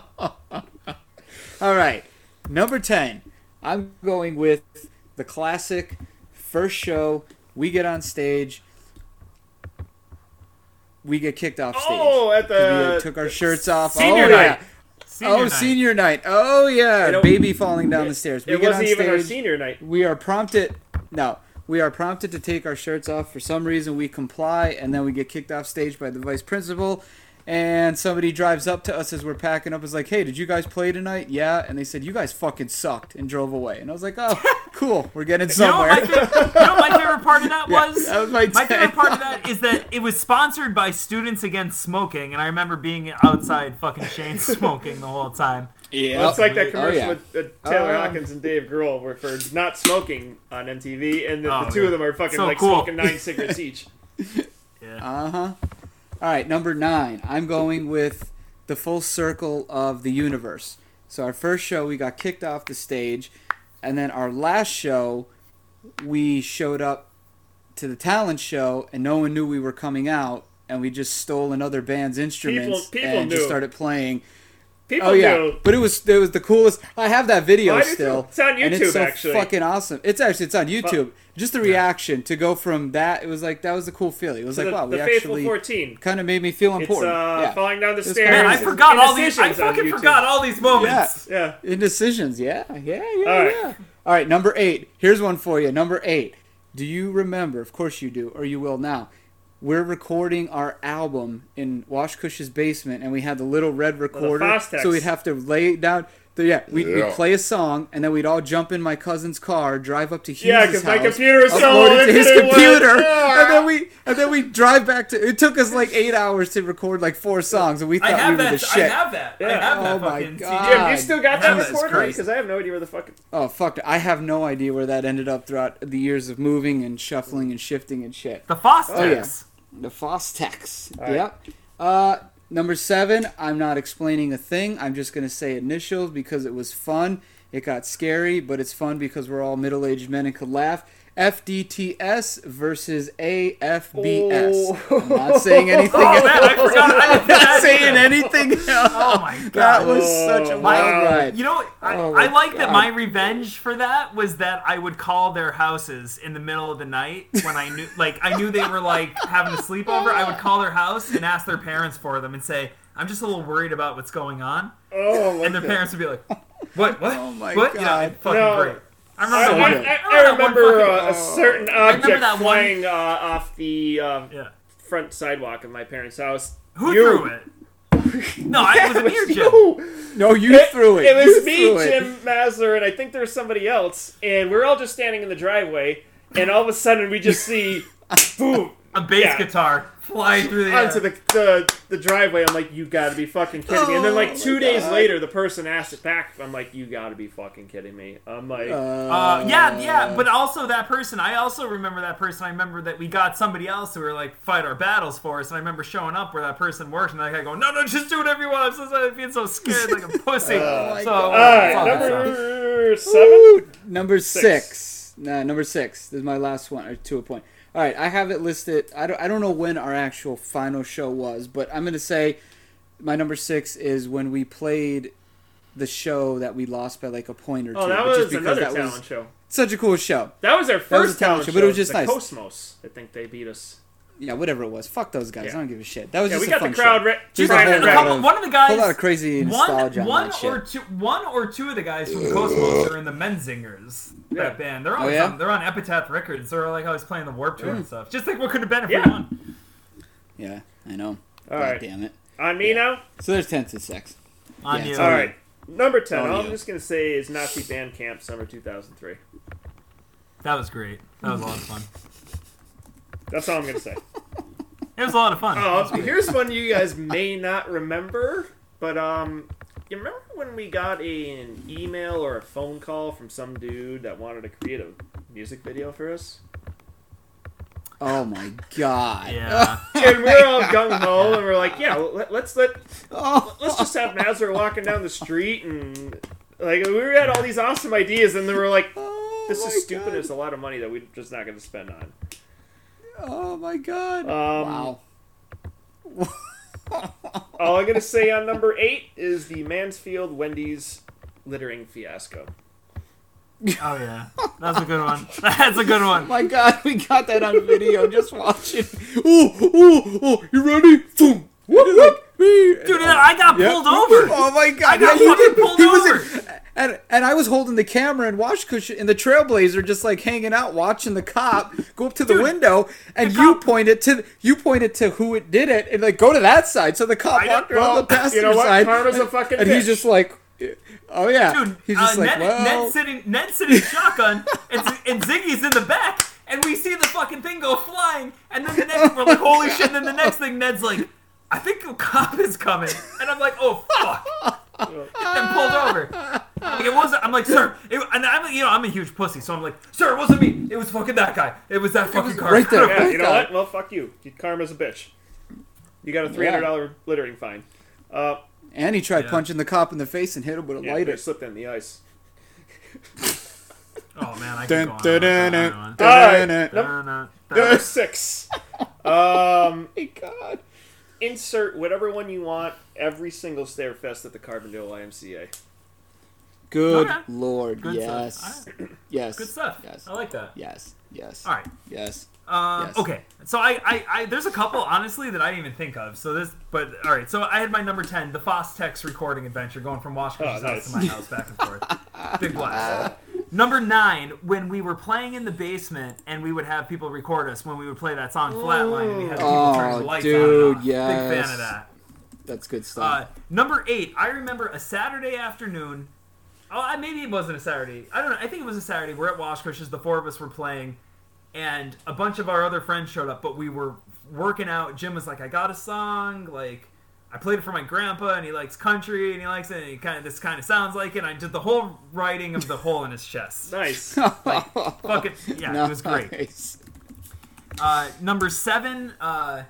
All right, number ten. I'm going with the classic first show. We get on stage. We get kicked off stage. Oh, at 'Cause we the uh, took our shirts off. Senior oh, night. Yeah. Senior oh, night. senior night. Oh, yeah. You know, Baby falling down the stairs. We It get wasn't on even our stage. senior night. We are prompted. No, we are prompted to take our shirts off. For some reason, we comply, and then we get kicked off stage by the vice principal. And somebody drives up to us as we're packing up. Is like, "Hey, did you guys play tonight?" Yeah, and they said, "You guys fucking sucked," and drove away. And I was like, "Oh, cool, we're getting You know, what somewhere." my favorite, you know what my favorite part of that Yeah, was? that was my My ten. favorite part of that is that it was sponsored by Students Against Smoking, and I remember being outside fucking Shane smoking the whole time. Yeah, It's like that Oh, commercial yeah. with uh, Taylor Um, Hawkins and Dave Grohl, where for not smoking on M T V, and the, Oh, the two yeah. of them are fucking So like cool. smoking nine cigarettes each. Yeah. Uh huh. All right, number nine. I'm going with the full circle of the universe. So our first show, we got kicked off the stage, and then our last show, we showed up to the talent show, and no one knew we were coming out, and we just stole another band's instruments people and just knew. started playing. People Oh yeah, knew. but it was it was the coolest. I have that video Oh, I do too. still. It's on and it's YouTube, so actually. fucking awesome. It's actually it's on YouTube. Just the reaction to go from that, it was like that was a cool feeling. It was So like the, wow, we the Faithful actually fourteen. kind of made me feel It's important. uh, yeah. falling down the It's stairs. Man, I and forgot all these. I Indecisions on fucking YouTube. forgot all these moments. Yeah. Indecisions, yeah, yeah, yeah, All right. yeah. All right, number eight. Here's one for you. Number eight. Do you remember? Of course you do, or you will now. We're recording our album in Washcush's basement, and we had the little red recorder, Fostex. so we'd have to lay it down. So yeah, we'd, Yeah. we'd play a song, and then we'd all jump in my cousin's car, drive up to Hughes' Yeah, house, because my computer was so upload old. it to his it went, computer, "Ah." and then we and then we drive back to. It took us like eight hours to record like four songs, and we I thought have we were that. the I shit. have that. I Yeah. have Oh that my fucking God. C D. Jim, you still got that Jesus recorder? Christ. Because I have no idea where the fuck. Oh fuck! I have no idea where that ended up throughout the years of moving and shuffling and shifting and shit. The Fostex. Oh, yeah. The Fostex. All right. Yep. Uh, Number seven, I'm not explaining a thing. I'm just going to say initials because it was fun. It got scary, but it's fun because we're all middle-aged men and could laugh. F D T S versus A F B S. Oh. I'm not saying anything Oh, else. man, I forgot. I I'm didn't not that saying either. anything else. Oh my That god. was such a Oh, wild wow. ride. You know, I, Oh my I like that God. my revenge for that was that I would call their houses in the middle of the night when I knew, like, I knew they were, like, having a sleepover. I would call their house and ask their parents for them and say, I'm just a little worried about what's going on. Oh, my And their God. parents would be like, what, what, Oh my what? You know, God. it's fucking No. great. I I, remember I, one. good. I, I I remember remember one uh, fucking- a certain remember object that one- flying uh, off the um, Yeah. front sidewalk of my parents' house. Who You. threw it? No, I was It a weird was Jim. you. No, you It, threw it. it was You me, threw it. Jim Masler, and I think there was somebody else. And we're all just standing in the driveway, and all of a sudden we just see, boom, A bass Yeah. guitar flying through the air. onto the, the the driveway. I'm like, you gotta be fucking kidding me. And then like Oh, two my days God. later, the person asked it back. I'm like, you gotta be fucking kidding me. I'm like, Uh, yeah, yeah, but also that person, I also remember that person. I remember that we got somebody else who were like fight our battles for us, and I remember showing up where that person worked, and that guy going, "No, no, just do whatever you want." I'm so sorry, I'm being so scared, like a pussy. Oh my so, God. all uh, right, it's all good stuff. number seven. Number six. Six. Nah, number six. This is my last one, or to a point. All right, I have it listed. I don't, I don't know when our actual final show was, but I'm going to say my number six is when we played the show that we lost by like a point or two. Oh, that but was just because another that talent was show. such a cool show. That was our was first a talent talent show, show, but it was just the nice. Cosmos. I think they beat us. Yeah, whatever it was. Fuck those guys. Yeah. I don't give a shit. That was Yeah, just we a got fun the crowd show. re- Just trying a to whole rep. lot couple- of- one of the guys, whole lot of crazy nostalgia one, on one that or shit. two, one or two of the guys from Cosmos are in the Menzingers. Yeah. That band, they're always yeah? on, they're on Epitaph Records. They're like always playing the Warped Tour and Mm. stuff. Just like what could have been if Yeah. we won. Yeah, I know. All God right. damn it. On me Yeah. now? So there's ten to six. On Yeah, you. it's All on right. Number ten. Oh, All I'm yeah. just going to say is Nazi Band Camp Summer two thousand three. That was great. That was a lot of fun. That's all I'm going to say. It was a lot of fun. It was Oh, great. here's one you guys may not remember, but um, you remember when we got a, an email or a phone call from some dude that wanted to create a music video for us? Oh my god. Yeah. And we were all gung ho, and we're like, yeah, let, let's let Oh. let's just have Nazar walking down the street, and like we had all these awesome ideas, and then we were like, Oh this my is stupid. God. It's a lot of money that we're just not going to spend on. Oh my god. Um, wow. All I'm going to say on number eight is the Mansfield Wendy's littering fiasco. Oh yeah, that's a good one. That's a good one. My god, we got that on video just watching. Oh, oh, oh, you ready? Boom. Dude, Dude, I got pulled over. Oh my god. I got yeah, you fucking did. pulled He was over. in- and, and I was holding the camera and wash cushion in the Trailblazer, just like hanging out, watching the cop go up to the Dude, window, and the you cop- pointed to you pointed to who it did it, and like go to that side. So the cop I know- walked around well, the passenger you know what? side, Karma's a and, fucking and he's bitch. just like, oh yeah, Dude, he's just uh, like, Ned, well, Ned sitting, Ned sitting shotgun, and, and Ziggy's in the back, and we see the fucking thing go flying, and then the next, we're like, holy shit, and then the next thing, Ned's like, I think a cop is coming, and I'm like, oh fuck, and pulled over. Like, it wasn't. I'm like, sir, it, and I'm, you know, I'm a huge pussy, so I'm like, sir, it wasn't me. It was fucking that guy. It was that fucking was car. right there. Yeah, you know God. what? Well, fuck you. Karma's a bitch. You got a three hundred dollars littering fine. Uh, and he tried Yeah. punching the cop in the face and hit him with a yeah, lighter. they slipped in the ice. Oh man, I Dun, can go on. dun, I dun, can dun, go All right. dun, dun. on. Dun, dun, dun. Number six. Um, My God. insert whatever one you want. Every single Starefest at the Carbondale Y M C A. Good Okay. lord, Good yes, stuff. All right. yes, Good stuff. Yes, I like that. yes, yes. All right. Yes. Um, Yes. Okay, so I, I, I, there's a couple honestly that I didn't even think of. So this, but all right. So I had my number ten, the Fostex recording adventure, going from Washington's Oh, house nice. to my house, back and forth. Big blast. Number nine, when we were playing in the basement and we would have people record us when we would play that song Flatline, and we had people Oh, turn the lights on dude, and off. Big fan yes. of that. That's good stuff. Uh, number eight, I remember a Saturday afternoon. Oh, I- maybe it wasn't a Saturday. I don't know. I think it was a Saturday. We're at Washcushes. The four of us were playing, and a bunch of our other friends showed up. But we were working out. Jim was like, "I got a song. Like, I played it for my grandpa, and he likes country, and he likes it. And he kind of this kind of sounds like it." And I did the whole writing of the hole in his chest. Nice. Fucking yeah, it was great. Nice. Uh, number seven, uh,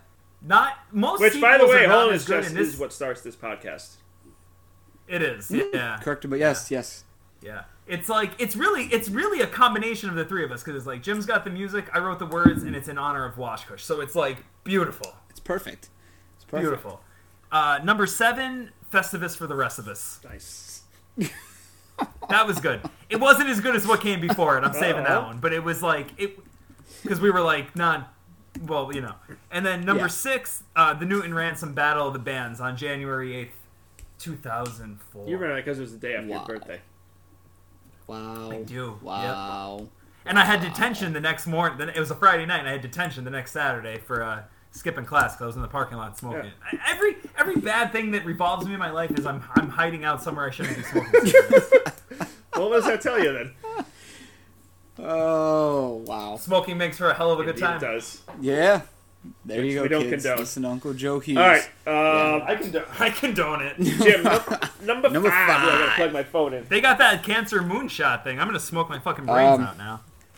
Not most. Which, by the sequels way, are not Hole in as His good, Chest and this is what starts this podcast. it is. Mm. Yeah, Correct, but yes, yes. yeah. It's like it's really it's really a combination of the three of us because it's like Jim's got the music, I wrote the words, and it's in honor of Washkush. So it's like beautiful, It's perfect. It's perfect. beautiful. Uh, number seven, Festivus for the rest of us. Nice. That was good. It wasn't as good as what came before it. I'm saving that Uh-oh. one, but it was like it because we were like not well, you know. And then number Yeah. six, uh, the Newton Ransom Battle of the Bands on January eighth, two thousand four. You remember that because it was the day after Wow. your birthday. Wow. I do. Wow. And I had detention the next morning. Then it was a Friday night, and I had detention the next Saturday for uh, skipping class because I was in the parking lot smoking. Yeah. I- Every every bad thing that revolves me in my life is I'm I'm hiding out somewhere I shouldn't be smoking cigarettes. Well, what does that tell you then? Oh, wow. Smoking makes for a hell of a good Indeed time. it does. Yeah. There Which you go, we don't kids. condone. Listen to Uncle Joe Hughes. All right, um, I condone I condone it. Jim, num- number, Number five. five. Ooh, I gotta plug my phone in. They got that cancer moonshot thing. I'm gonna smoke my fucking brains Um, out now.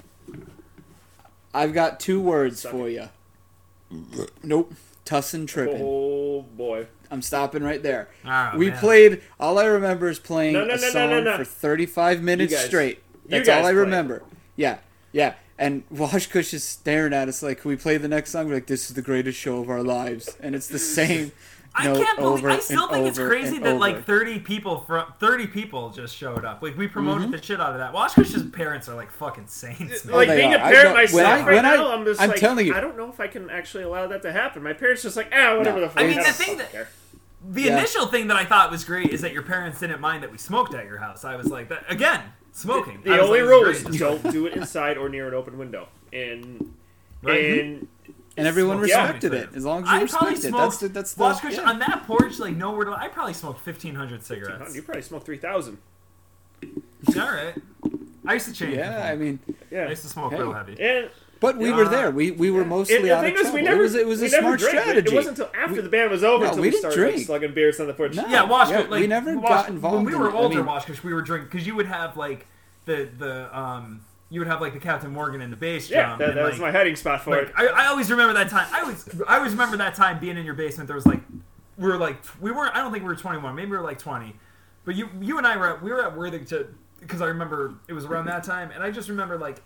I've got two words Suck for you. Nope. Tussin tripping. Oh boy. I'm stopping right there. Oh, we man. played. All I remember is playing No, no, a no, no, song no, no. for thirty-five minutes You guys- straight. you That's guys all I played. remember. Yeah, yeah. And Washkush is staring at us like, "Can we play the next song?" We're like, "This is the greatest show of our lives," and it's the same. I note can't believe. over I still and think it's over crazy and that over. like thirty people from thirty people just showed up. Like we promoted Mm-hmm. the shit out of that. Washkush's parents are like fucking saints, man. Like they being a are. I parent don't- when myself I- right when I- now, I'm just I'm like, telling you. I don't know if I can actually allow that to happen. My parents just like, ah, whatever No. the fuck. I mean, I the don't thing fucking that- care. The Yeah. initial thing that I thought was great is that your parents didn't mind that we smoked at your house. I was like, that, again, smoking. The I was only like, rule this is is great. don't do it inside or near an open window. And Right. and and everyone Yeah. respected it as long as you I probably respect it. That's smoked. the that's the. Washkush yeah. on that porch, like nowhere to. I probably smoked fifteen hundred cigarettes. you probably smoked three thousand. All right. I used to change. Yeah, before. I mean, I Yeah. used to smoke Hey. real heavy. And but we Yeah. were there. We we were and mostly the out thing of is, we trouble. never, it was it was we a never smart drank. strategy. It wasn't until after We- the band was over No, until we we didn't started drink. like, slugging beers on the porch. No. Yeah, Washkush. Yeah, like, we never Wash- got involved when we in were it. I older. mean- Washkush, we were drinking because you would have like the the um you would have like the Captain Morgan and the bass Yeah, drum. that, and, that like, was my hiding spot for Like, it. I, I always remember that time. I always, I always remember that time being in your basement. There was like, we were like, we weren't. I don't think we were twenty-one. Maybe we were like twenty. But you, you and I were, at, we were at Worthington because I remember it was around that time, and I just remember like,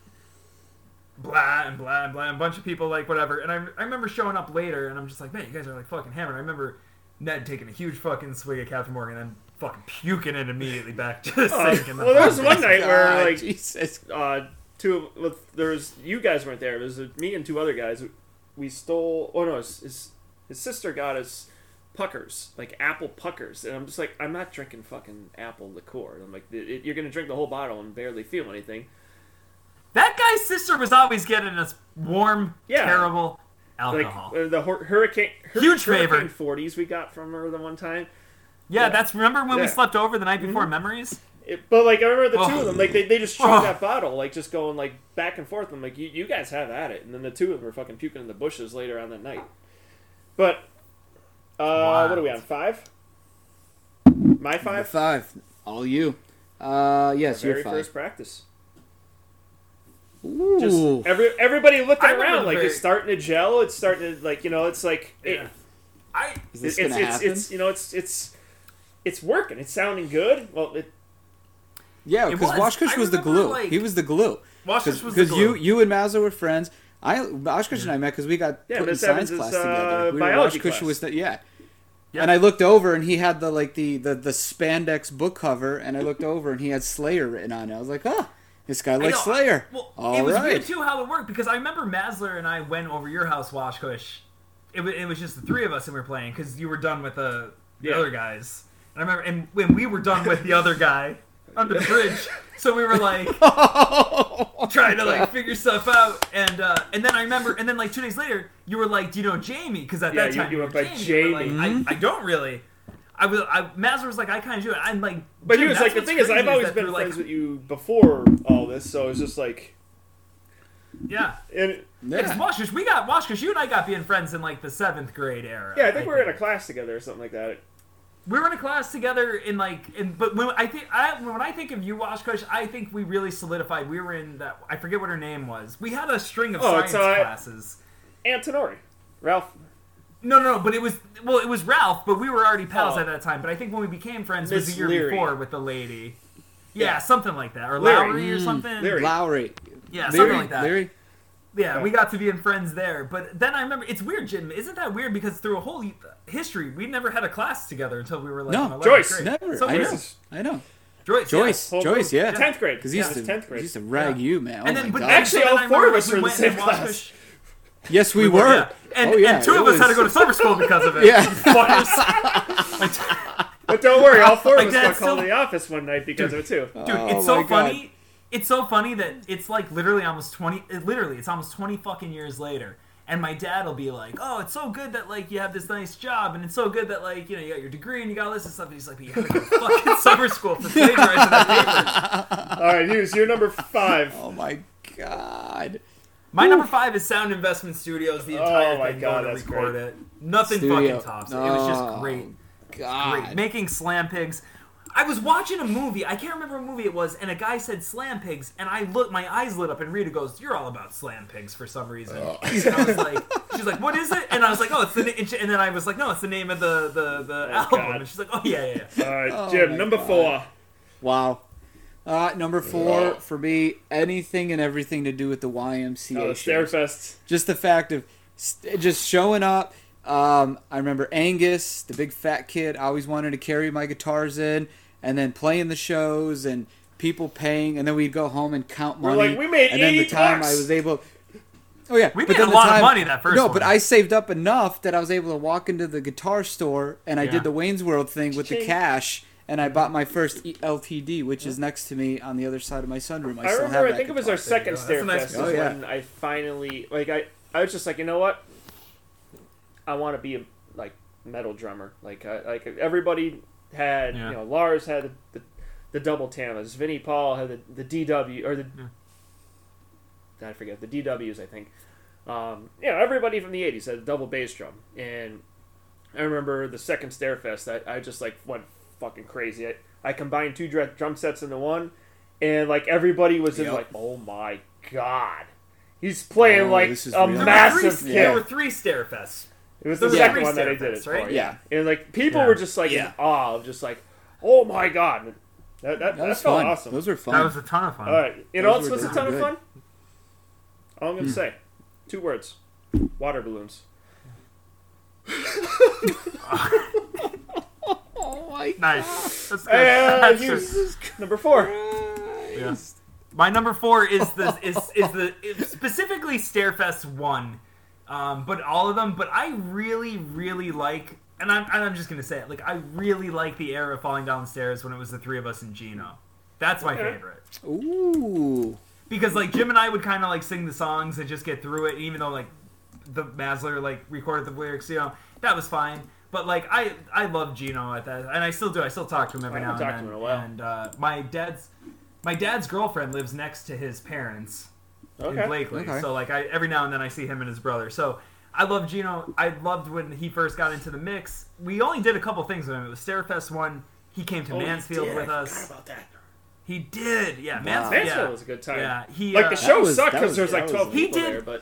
blah and blah and blah, and a bunch of people like whatever. And I, I remember showing up later, and I'm just like, man, you guys are like fucking hammered. I remember Ned taking a huge fucking swig of Captain Morgan and then fucking puking it immediately back to the Oh, sink. in the well, there was fucking one night where God, like Jesus. uh, two with there was you guys weren't there. It was uh, me and two other guys. We stole. Oh no, his his, his sister got us puckers, like apple puckers, and I'm just like, I'm not drinking fucking apple liqueur. I'm like, it, it- you're gonna drink the whole bottle and barely feel anything. That guy's sister was always getting us warm, Yeah. terrible alcohol. Like uh, the hur- hurricane, hur- Huge hurricane favorite. forties we got from her the one time. yeah, yeah. that's remember when we Yeah. Mm-hmm. slept over the night before Memories? It, but like I remember the two Oh. of them, like they, they just chewed Oh. that bottle, like just going like back and forth. I'm like, you, you guys have at it, and then the two of them were fucking puking in the bushes later on that night. But uh, Wild. what are we on five? My Number five. five. All you. Uh, yes, Very you're five. first practice. Ooh. Just every everybody looking I remember around the like very- it's starting to gel. It's starting to like you know it's like it, Yeah. I Is this it's gonna it's, happen? it's you know it's it's it's working. It's sounding good. Well, it, yeah, It because was. Washkush I was the remember, glue. like- he was the glue. Washkush was the Because you glue. you and Mazza were friends. I Washkush and I met because we got Yeah, put in Miss science Evans' class is, together. uh, We biology Washkush class. was the, yeah. Yeah. And I looked over and he had the like the, the the spandex book cover, and I looked over and he had Slayer written on it. I was like, oh, this guy I likes know, Slayer. Well, All it was right. weird too how it worked because I remember Masler and I went over your house, Washkush. It was, it was just the three of us and we were playing because you were done with the, the Yeah. other guys. And I remember, and when we were done with the other guy under the bridge, so we were like trying to like figure stuff out. And uh, and then I remember, and then like two days later, you were like, "Do you know Jamie?" Because at Yeah, that you- time you were went by Jamie. You were Jamie. like, I, I don't really. I was. I, Masler was like, I kind of do it. I'm like, but he Jim, was that's like the what's thing is crazy I've always that been through, friends like, with you before all this, so it's just like yeah. and Because Yeah. Washkush, we got Washkush. You and I got being friends in like the seventh grade era. yeah, I think we were in a class together or something like that. We were in a class together in like, in but when I think I when I think of you, Washkush, I think we really solidified. We were in that. I forget what her name was. We had a string of Oh, science it's, uh, classes. Antonori, Ralph. No, no, no, but it was well, it was Ralph, but we were already pals Oh. at that time. But I think when we became friends was Miss the year Leary. before with the lady. Yeah, Yeah. something like that, or Leary. Lowry or something. Leary. Lowry. Yeah, Leary, something like that. Leary. Yeah, Okay. we got to be in friends there. But then I remember it's weird, Jim. Isn't that weird? Because through a whole history, we never had a class together until we were like No, in eleventh Joyce, grade. Never. So I weird. know. I know. Joyce. Joyce. Whole Joyce. group. Yeah. tenth grade. Because he Yeah, used it was to, tenth grade. he used to rag Yeah. you, man. Oh And then, my but god. Actually, then all I four remember, of us like, were in we the went same and class. Waskish- yes, we, We were. yeah. And, oh yeah. and two it of us had to go to was- summer school because of it. Yeah. Fuckers. Like, But don't worry, all four My of us dad got called still- to the office one night because of it too. Dude, Oh it's so my God. funny. It's so funny that it's like literally almost twenty. It, literally, it's almost twenty fucking years later, and my dad will be like, "Oh, it's so good that like you have this nice job, and it's so good that like you know you got your degree and you got all this and stuff." And he's like, "But you gotta go to fucking summer school for plagiarizing that paper." All right, Hughes, you're number five. Oh my god. My number five is Sound Investment Studios. The entire Oh my thing, God, going to that's record great. it. Nothing Studio. fucking tops it. It was just Oh, great. God. Great. Making Slam Pigs. I was watching a movie. I can't remember what movie it was, and a guy said Slam Pigs, and I look, my eyes lit up, and Rita goes, "You're all about Slam Pigs for some reason." And I was like, "She's like, what is it?" And I was like, "Oh, it's the," na-, and, she, and then I was like, "No, it's the name of the the, the Oh, album." God. And she's like, "Oh yeah, yeah, yeah." All right, Oh Jim, my number God. four. Wow. Uh, number four for me, anything and everything to do with the Y M C A. Oh, the shows. Stairfest. Just the fact of st- just showing up. Um, I remember Angus, the big fat kid. I always wanted to carry my guitars in, and then playing the shows and people paying, and then we'd go home and count We're money. like, we made and then the eighty time bucks. I was able. Oh yeah, We but made then a the lot of time- money that first No, one. but I saved up enough that I was able to walk into the guitar store and I Yeah. did the Wayne's World thing with the Cha-ching. cash. And I bought my first E- L T D, which is next to me on the other side of my sunroom. I, I still remember, have I that think it was guitar. our second There you go. That's Stairfest a nice- is Oh, yeah. when I finally, like, I, I was just like, you know what? I want to be a, like, metal drummer. Like, I, like everybody had, Yeah. you know, Lars had the, the, the double tamas. Vinnie Paul had the, the D W, or the, I forget, the D Ws, I think. Um, you know, everybody from the eighties had a double bass drum. And I remember the second Stairfest, I, I just, like, went fucking crazy. I, I combined two dr- drum sets into one, and, like, everybody was in, Yep. like, oh my god. He's playing, Oh, like, this is a real. there massive were three, kid. there were three Stairfests. It was there the were second three one that I did it Stairfests, right? for. Yeah. And, like, people Yeah. were just, like, Yeah. in awe of just, like, oh my god. That, that, That that, was felt fun. awesome. Those were fun. That was a ton of fun. All right. You know Those what's were- was a ton of those fun? were All I'm Hmm. going to say. Two words. Water balloons. oh my Nice. That's good. And That's here's good. number four. Yeah. My number four is the is is the is specifically Stairfest one, um, but all of them. But I really really like, and I'm and I'm just gonna say it. Like I really like the era of Falling Down the Stairs when it was the three of us and Gino. That's my Okay. favorite Ooh. because like Jim and I would kind of like sing the songs and just get through it, even though like the Masler like recorded the lyrics. You know that was fine. But like I I love Gino at that, and I still do. I still talk to him every I now haven't and talked then. to him in a while. And uh, my dad's my dad's girlfriend lives next to his parents in Okay. Blakely. Okay. So like I every now and then I see him and his brother. So I love Gino. I loved when he first got into the mix. We only did a couple things with him. It was Stairfest one. He came to Oh, he Mansfield did. with I us. forgot about that. He did. Yeah, Mansfield. Mansfield Yeah. was a good time. Yeah, he Like, uh, the show was- sucked that because was- there's like that twelve was- He people did- there, but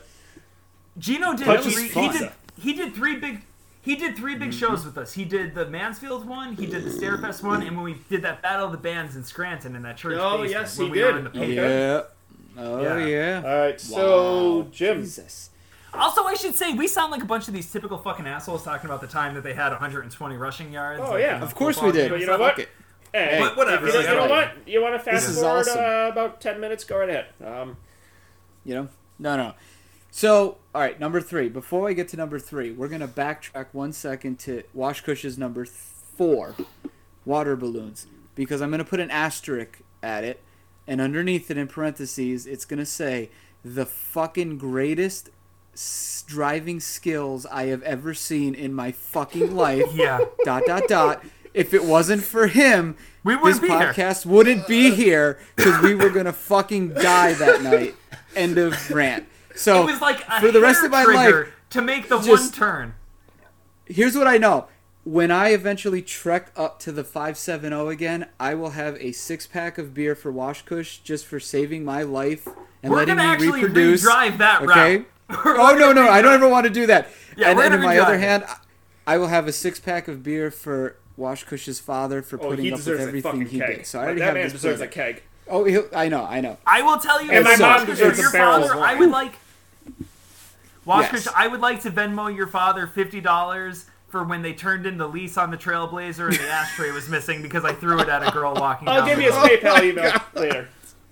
Gino did That three, was he fun. did he did three big he did three big Mm-hmm. shows with us. He did the Mansfield one, he did the Stairfest one, and when we did that Battle of the Bands in Scranton in that church Oh, basement yes, when he we did. were in the Okay. Yeah. Oh Yeah. yeah. all right. So Wow. Jim, Jesus. Also, I should say, we sound like a bunch of these typical fucking assholes talking about the time that they had one hundred twenty rushing yards. Oh, like, yeah. in a Of course football we did. game But and you know stuff. what? Fuck it. hey, But whatever, You, know- like, you know I- what? You want to fast This is forward awesome. uh, about ten minutes? Go right ahead. Um, You know? No, no. So, all right, number three. Before I get to number three, we're going to backtrack one second to Washcush's number th- four, water balloons, because I'm going to put an asterisk at it, and underneath it in parentheses, it's going to say, the fucking greatest s- driving skills I have ever seen in my fucking life, Yeah. dot, dot, dot. If it wasn't for him, We this wouldn't be here. podcast wouldn't be here because we were going to fucking die that night. End of rant. So, It was like a for the rest hair of my trigger life, to make the one just- turn. here's what I know. When I eventually trek up to the five seventy again, I will have a six pack of beer for Washcush just for saving my life and We're letting gonna me actually reproduce. redrive that okay? route. Oh no, no, I don't ever want to do that. Yeah, and we're and gonna in my redraft other it. hand, I will have a six pack of beer for Washkush's father for Oh, putting he up with deserves a everything fucking he keg. did. So I Like, already that have man this deserves a planned. keg. Oh, he'll, I know, I know. I will tell you, And my Washkush, mom if deserves your a barrel father, of I wine. would like. Washkush, Yes. I would like to Venmo your father fifty dollars for when they turned in the lease on the Trailblazer and the ashtray was missing because I threw it at a girl walking I'll down give the you his road. PayPal email later.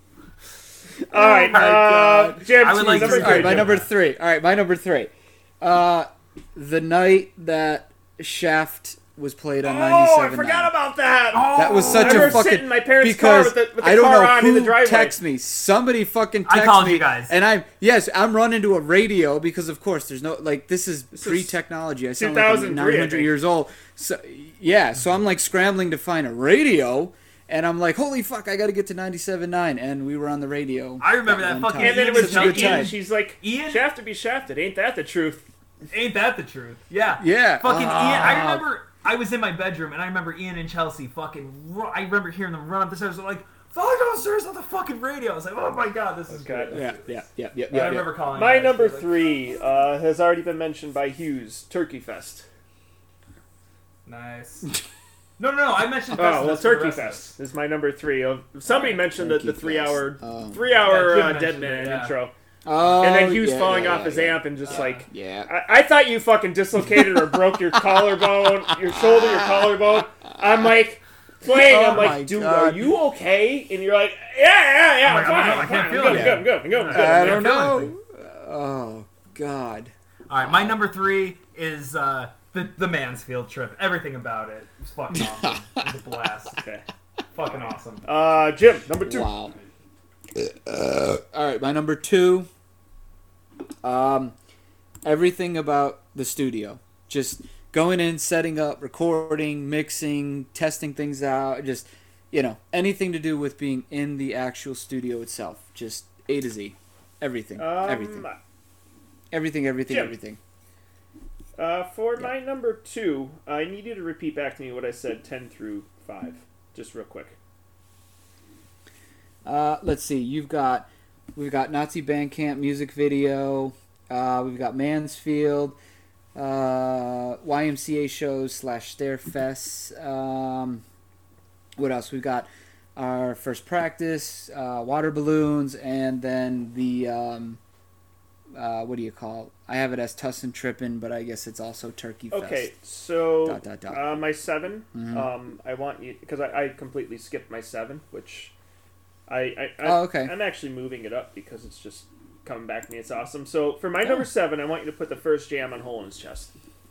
All right, my uh, God. Jim, I would like to- number All right, three. my Jim. number three. All right, my number three. Uh, the night that Shaft was played on Oh, ninety-seven. I forgot about that. Oh, That was such I a remember fucking sitting in my parents' car because with the- with the I don't car know on who in the driveway. text me. Somebody fucking I text called me, you guys. and I'm yes, I'm running to a radio because of course there's no like this is is pre-technology. I sound like I'm two thousand three, I nine hundred think. years old. So yeah, so I'm like scrambling to find a radio, and I'm like, holy fuck, I got to get to ninety-seven point nine, and we were on the radio. I remember at that one fucking- time. And then it Ian was Such a good Ian. time. She's like, Ian- shaft to be shafted. Ain't that the truth? Ain't that the truth? Yeah. Yeah. Fucking Ah. Ian. I remember I was in my bedroom and I remember Ian and Chelsea fucking. Ru- I remember hearing them run up the stairs like, "Fuck downstairs on the fucking radio." I was like, "Oh my god, this is Okay. good." Yeah, yeah, yeah, yeah, I yeah. remember calling. My guys, number like, three uh, has already been mentioned by Hughes. Turkey Fest. Nice. No, no, no. I mentioned. Oh well, Festivus for the Turkey rest of us. Fest is my number three. Of somebody mentioned the, Turkey the Fest. three-hour, Oh. three-hour Yeah, uh, Jim Dead mentioned Man it, yeah. intro, Oh, and then Hughes yeah, falling yeah, off yeah, his yeah. amp and just Yeah. like. Yeah. I, I thought you fucking dislocated or broke your collarbone, your shoulder, your collarbone. I'm like playing. Oh I'm my like, dude, God. are you okay? And you're like, yeah, yeah, yeah. I'm I'm like, I'm fine. not- I I'm can't fine. feel I'm good. it. I'm good. I'm good. I'm good. I'm good. I I'm don't good. know. Oh God. All right, my number three is uh, the the Mansfield trip. Everything about it was fucking awesome. It was a blast. Okay. Fucking awesome. Uh, Jim, number two. Wow. Uh, all right, my number two. Um, everything about the studio, just going in, setting up, recording, mixing, testing things out, just you know anything to do with being in the actual studio itself, just A to Z, everything, Um, everything, everything, everything, Jim. everything. Uh, for my number two, I need you to repeat back to me what I said ten through five, just real quick. Uh, let's see. You've got we've got Nazi Band Camp music video. Uh, we've got Mansfield, uh, Y M C A shows slash Stairfests. Um, what else? We've got our first practice, uh, water balloons, and then the um, uh, what do you call? I have it as Tussin Trippin', but I guess it's also Turkey Fest. Okay, so Dot, dot, dot. Uh, my seven. Mhm. Um, I want you because I, I completely skipped my seven, which I, I, I Oh, okay. I'm actually moving it up because it's just coming back to me. It's awesome. So for my Oh. number seven, I want you to put the first jam on Hole in His Chest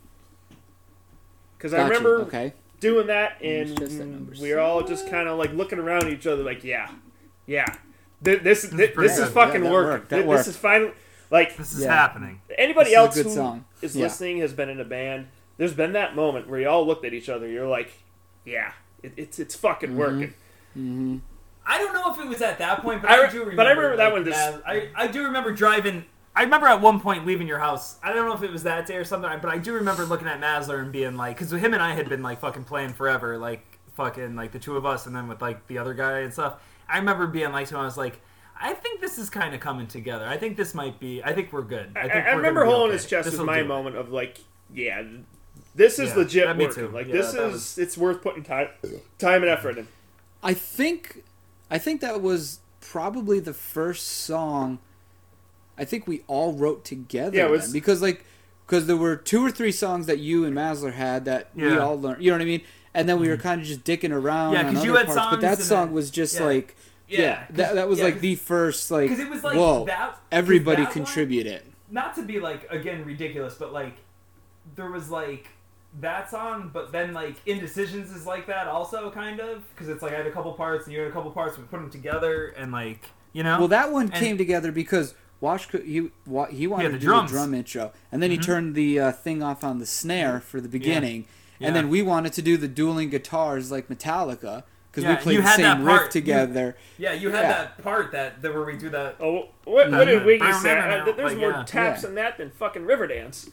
because I Gotcha. remember Okay. doing that, Hole in His and Chest at number we were all seven. just kind of like looking around at each other, like, yeah, yeah, Th- this this, this, pretty is good. fucking Yeah, that working. worked. That Th- worked. This is finally like This is Yeah. happening. anybody This is a else good who song. is Yeah. listening has been in a band. There's been that moment where you all looked at each other. You're like, yeah, it, it's it's fucking Mhm. working. Mm-hmm. I don't know if it was at that point, but I I, re- do remember. but I remember that like, one this- Maz- I, I do remember driving. I remember at one point leaving your house. I don't know if it was that day or something, but I do remember looking at Masler and being like, because him and I had been like fucking playing forever, like fucking like the two of us, and then with like the other guy and stuff. I remember being like to him, I was like, I think this is kind of coming together. I think this might be. I think we're good. I, I, think I we're remember gonna be Hole in okay. His Chest was This'll my do it. moment of like, yeah, this is Yeah, legit that me working. too. Like Yeah, this that is was- it's worth putting time time and effort in. I think I think that was probably the first song I think we all wrote together. Yeah, it was- then, because like because there were two or three songs that you and Masler had that we Yeah. all learned. You know what I mean? And then we were kind of just dicking around. Yeah, on 'cause other you had parts, but songs that and song then- was just yeah. like Yeah, yeah, 'cause- that that was yeah, like 'cause- the first like Because it was like whoa that. 'cause everybody that one- contributed. not to be like again ridiculous, but like there was like that song, but then like Indecisions is like that also kind of because it's like I had a couple parts and you had a couple parts, we put them together and like you know. Well, that one And- came together because Wash could- he wa- he wanted Yeah, to the do drums. the drum intro, and then he Mhm. turned the uh, thing off on the snare for the beginning, Yeah. and then we wanted to do the dueling guitars like Metallica because Yeah, we and played you the had same that riff part- you- together. yeah, you had Yeah. that part that, that where we do that. Oh, what, what did Wiggy say? Uh, Like, there's more yeah. taps Yeah. in that than fucking Riverdance.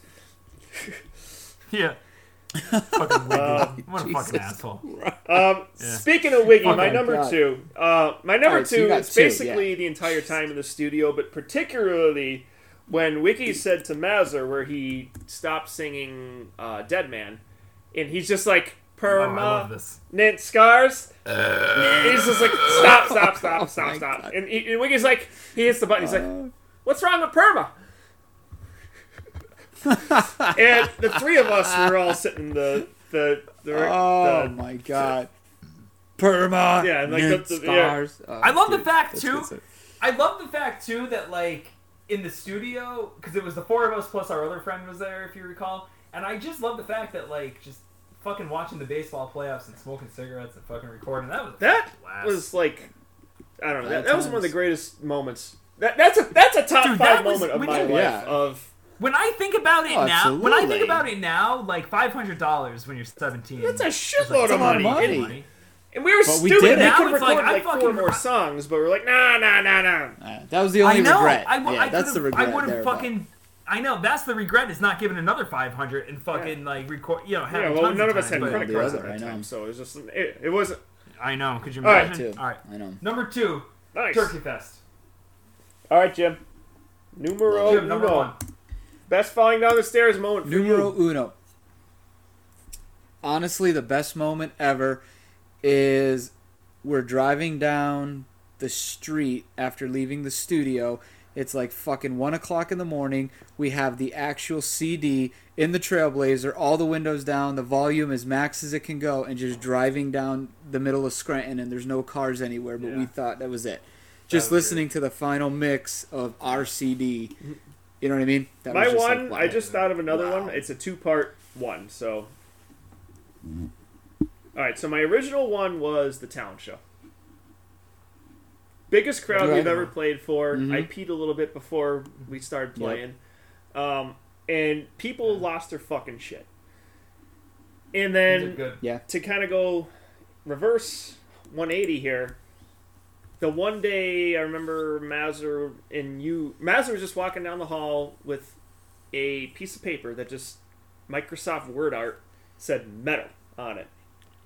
Yeah. Fucking Wiggy. Uh, what a Jesus. fucking asshole. Um, Yeah. Speaking of Wiggy, Oh my my number God. two. Uh, my number Alright, so you two got is two, basically the entire time in the studio, but particularly when Wiki said to Mazur where he stopped singing uh, Dead Man, and he's just like, Oh, I love this. permanent scars. He's just like, stop, stop, stop, stop, my stop. God. And, he, and Wiki's like, he hits the button. He's like, what's wrong with Perma? And the three of us were all sitting in the the the, Oh the my god. Perma. Yeah, and, like, mint the- the- yeah. scars. Oh, I love the dude, fact, that's too, good stuff. I love the fact too that like in the studio, because it was the four of us plus our other friend was there, if you recall, and I just love the fact that like just fucking watching the baseball playoffs and smoking cigarettes and fucking recording, that was a that blast. was like, I don't know. That, Bad that was one of the times. greatest moments. That that's a that's a top Dude, five that was- moment of when my you- life. Yeah. Of When I think about it Oh, now, when I think absolutely. about it now, like five hundred dollars when you're seventeen. that's a is, shitload like, of a lot of money. money. And, and we were But we stupid. did We it. Now could have it's like, recorded I like, four fucking- more songs, but we were like, nah, nah, nah, nah. Uh, that was the only I know. regret. I, w- yeah, I that's the could've- regret. I would there, have but- fucking. I know that's the regret is not giving another five hundred and fucking like record. You know, Yeah, having well, tons none of of us time, had but- credit the cards other, at that I know. time, so it was just it, it was I know. Could you All right. imagine? Too. All right. I know. Number two, nice. Turkey Fest. All right, Jim. Numero Jim, number uno. one. Best falling down the stairs moment for Numero you. uno. Honestly, the best moment ever is we're driving down the street after leaving the studio. It's like fucking one o'clock in the morning. We have the actual C D in the Trailblazer, all the windows down, the volume as max as it can go, and just driving down the middle of Scranton, and there's no cars anywhere, but we Yeah. thought that was it. Just was listening to the final mix of our C D. You know what I mean? That My was just like, one, wow. I just thought of another Wow. one. It's a two-part one, so. All right, so my original one was the talent show. Biggest crowd Right. we've ever played for. Mhm. I peed a little bit before we started playing. Um, and people lost their fucking shit. And You then did good. Yeah. to kind of go reverse one eighty here, the one day I remember Mazur and you, Mazur was just walking down the hall with a piece of paper that just Microsoft Word art said metal on it.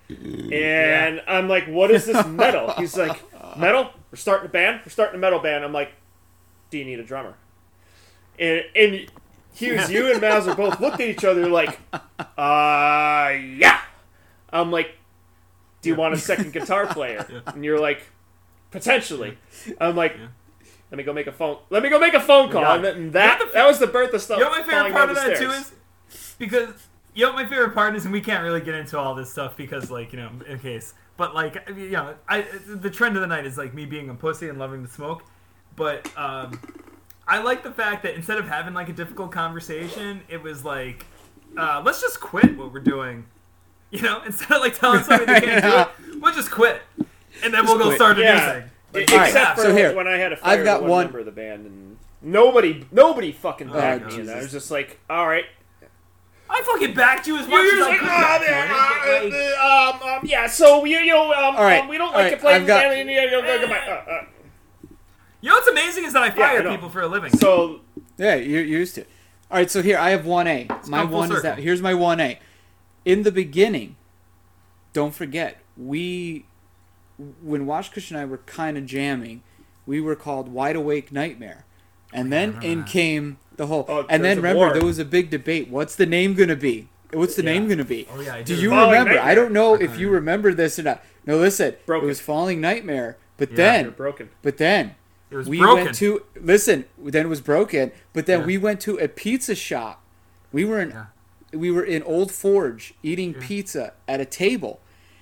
And I'm like, what is this metal? He's like, metal? We're starting a band? We're starting a metal band. I'm like, do you need a drummer? And, and Hughes, you and Mazur both looked at each other like, uh, yeah. I'm like, do you want a second guitar player? And you're like, potentially. I'm like, Yeah. let me go make a phone. Let me go make a phone call. Yeah. And then that You know the- that was the birth of stuff. You know what my favorite falling part down of the that too stairs. is because you know what my favorite part is, and we can't really get into all this stuff because, like, you know, in case. But like, you know, I the trend of the night is like me being a pussy and loving the smoke. But um, I like the fact that instead of having like a difficult conversation, it was like, uh, let's just quit what we're doing. You know, instead of like telling somebody they can't do it, we'll just quit, and then we'll go quit. start a new Yeah. thing. E- Like, Except yeah, for so here, when I had to fire I've got the one, one- member of the band, and nobody, nobody fucking Oh, backed God. me. And I was just like, all right. I fucking backed you as much You're as just I like, could. ah, that there, morning, but, like, uh, um, um, yeah. So you, you know, um, All right, um, we don't all like right, to play I've with got- family. And, you know, go- goodbye. Uh, uh. You know what's amazing is that I I fire know. people for a living. So Yeah, you're used to it. All right, so here I have one A. My come full one is circle. that. Here's my one A. In the beginning, don't forget we, when Washkush and I were kind of jamming, we were called Wide Awake Nightmare, and then remember in that. came the whole. Oh, and there then was a remember war. there was a big debate. What's the name gonna be? What's the Yeah. name gonna be? Oh, yeah, I Do do you remember. Falling remember? I Nightmare. don't know if you remember this or not. No, listen. Broken. It was Falling Nightmare, but Yeah. then, you're broken. but then. It was We broken. went to listen. Then it was broken, but then Yeah. we went to a pizza shop. We were in, Yeah. we were in Old Forge eating Yeah. pizza at a table,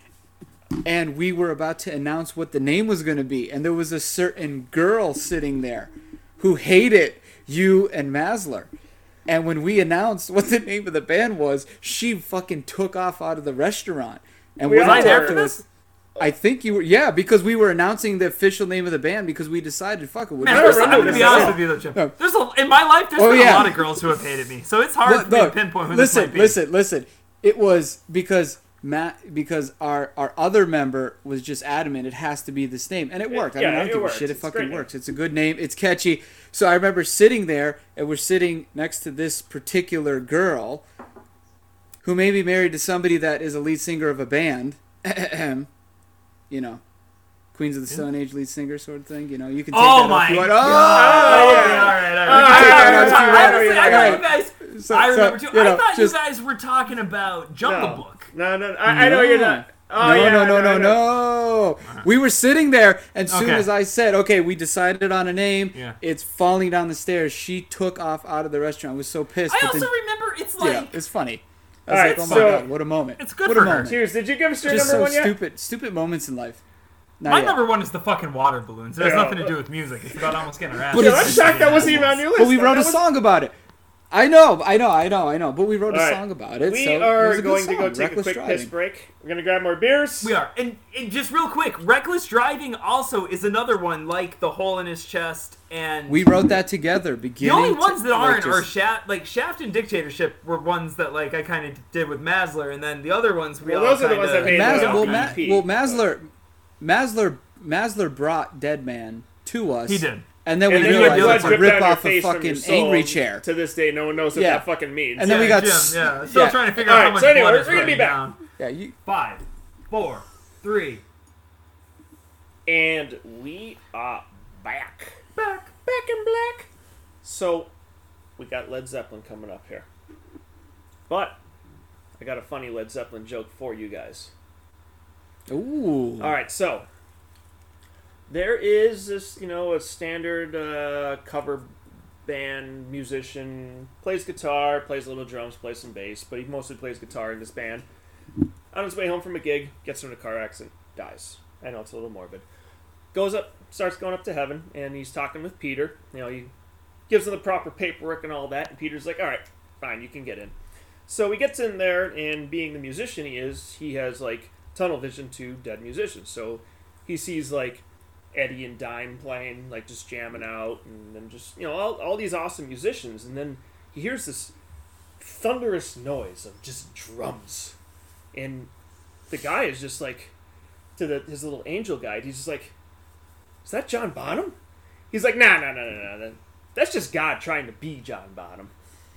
and we were about to announce what the name was going to be. And there was a certain girl sitting there who hated you and Masler. And when we announced what the name of the band was, she fucking took off out of the restaurant. And Was we I there talked for to this? us. I think you were, yeah, because we were announcing the official name of the band because we decided, fuck it. we'll Man, just there's, go I'm remember gonna this be at honest all. with you though, Jim. No. There's a in my life. There's Oh, been yeah. a lot of girls who have hated me, so it's hard Look, for me to look, pinpoint who listen, this might be. listen, listen. It was because Matt, because our our other member was just adamant it has to be this name, and it worked. I yeah, mean, I don't it give works. a shit. It It's a fucking great name. works. It's a good name. It's catchy. So I remember sitting there, and we're sitting next to this particular girl, who may be married to somebody that is a lead singer of a band. You know, Queens of the Stone Age lead singer sort of thing. You know, you can take Oh that my off you want. god! Oh! Oh, yeah, all right, all Oh, right. yeah, yeah, I, yeah, I, yeah, honestly, yeah, I yeah. thought you guys. So- I so, remember too. you know, I thought just- you guys were talking about Jungle No. Book. No, no, I, I know you're not. Oh, no, yeah, no, I no, know, I no, know. no. We were sitting there, and soon Okay. as I said, okay, we decided on a name, Yeah. it's falling down the stairs. She took off out of the restaurant. I was so pissed. I but also then, remember it's like yeah, it's funny. I was All like, right, oh my so- god, what a moment. It's good what for a her. moment. Cheers. Did you give us your Just number so one yet? stupid, stupid moments in life. Not my yet. number one is the fucking water balloons. It has Yeah. nothing to do with music. It's about almost getting her ass. But Yeah, it's- I'm shocked that wasn't even on your list. But we wrote That a was- song about it. I know, I know, I know, I know. But we wrote a All right. song about it. We so it are was a good going to go song, take Reckless a quick Driving. piss break. We're going to grab more beers. We are, and, and just real quick, reckless driving also is another one like the hole in his chest, and We wrote that together. the Beginning. only to- ones that like, aren't are just- Shaft, like Shaft and Dictatorship were ones that like I kind of did with Masler, and then the other ones we Well, all those are the ones kinda- that made Mas- the well, E Ma- P. well, Masler, Masler, Masler brought Dead Man to us. He did. And then And we then you realized had realized blood it's a drip down rip your off of face from fucking your soul. Angry Chair. To this day, no one knows what Yeah. that fucking means. And then we Yeah, got Jim, s- yeah, still yeah. trying to figure All out how right, much so anyway, blood we're is gonna be running back. down. Yeah, you, Five, four, three, And we are back. back. Back in black. So, we got Led Zeppelin coming up here. But, I got a funny Led Zeppelin joke for you guys. ooh. All right, so there is this, you know, a standard uh, cover band musician, plays guitar, plays a little drums, plays some bass, but he mostly plays guitar in this band. On his way home from a gig, gets in a car accident, dies. I know it's a little morbid. Goes up, starts going up to heaven, and he's talking with Peter. You know, he gives him the proper paperwork and all that, and Peter's like, all right, fine, you can get in. So he gets in there, and being the musician he is, he has, like, tunnel vision to dead musicians. So he sees, like, Eddie and Dime playing, like, just jamming out, and then just, you know, all, all these awesome musicians, and then he hears this thunderous noise of just drums. And the guy is just like, to the his little angel guide, he's just like, is that John Bonham? He's like, nah, nah, nah, nah, nah. That's just God trying to be John Bonham.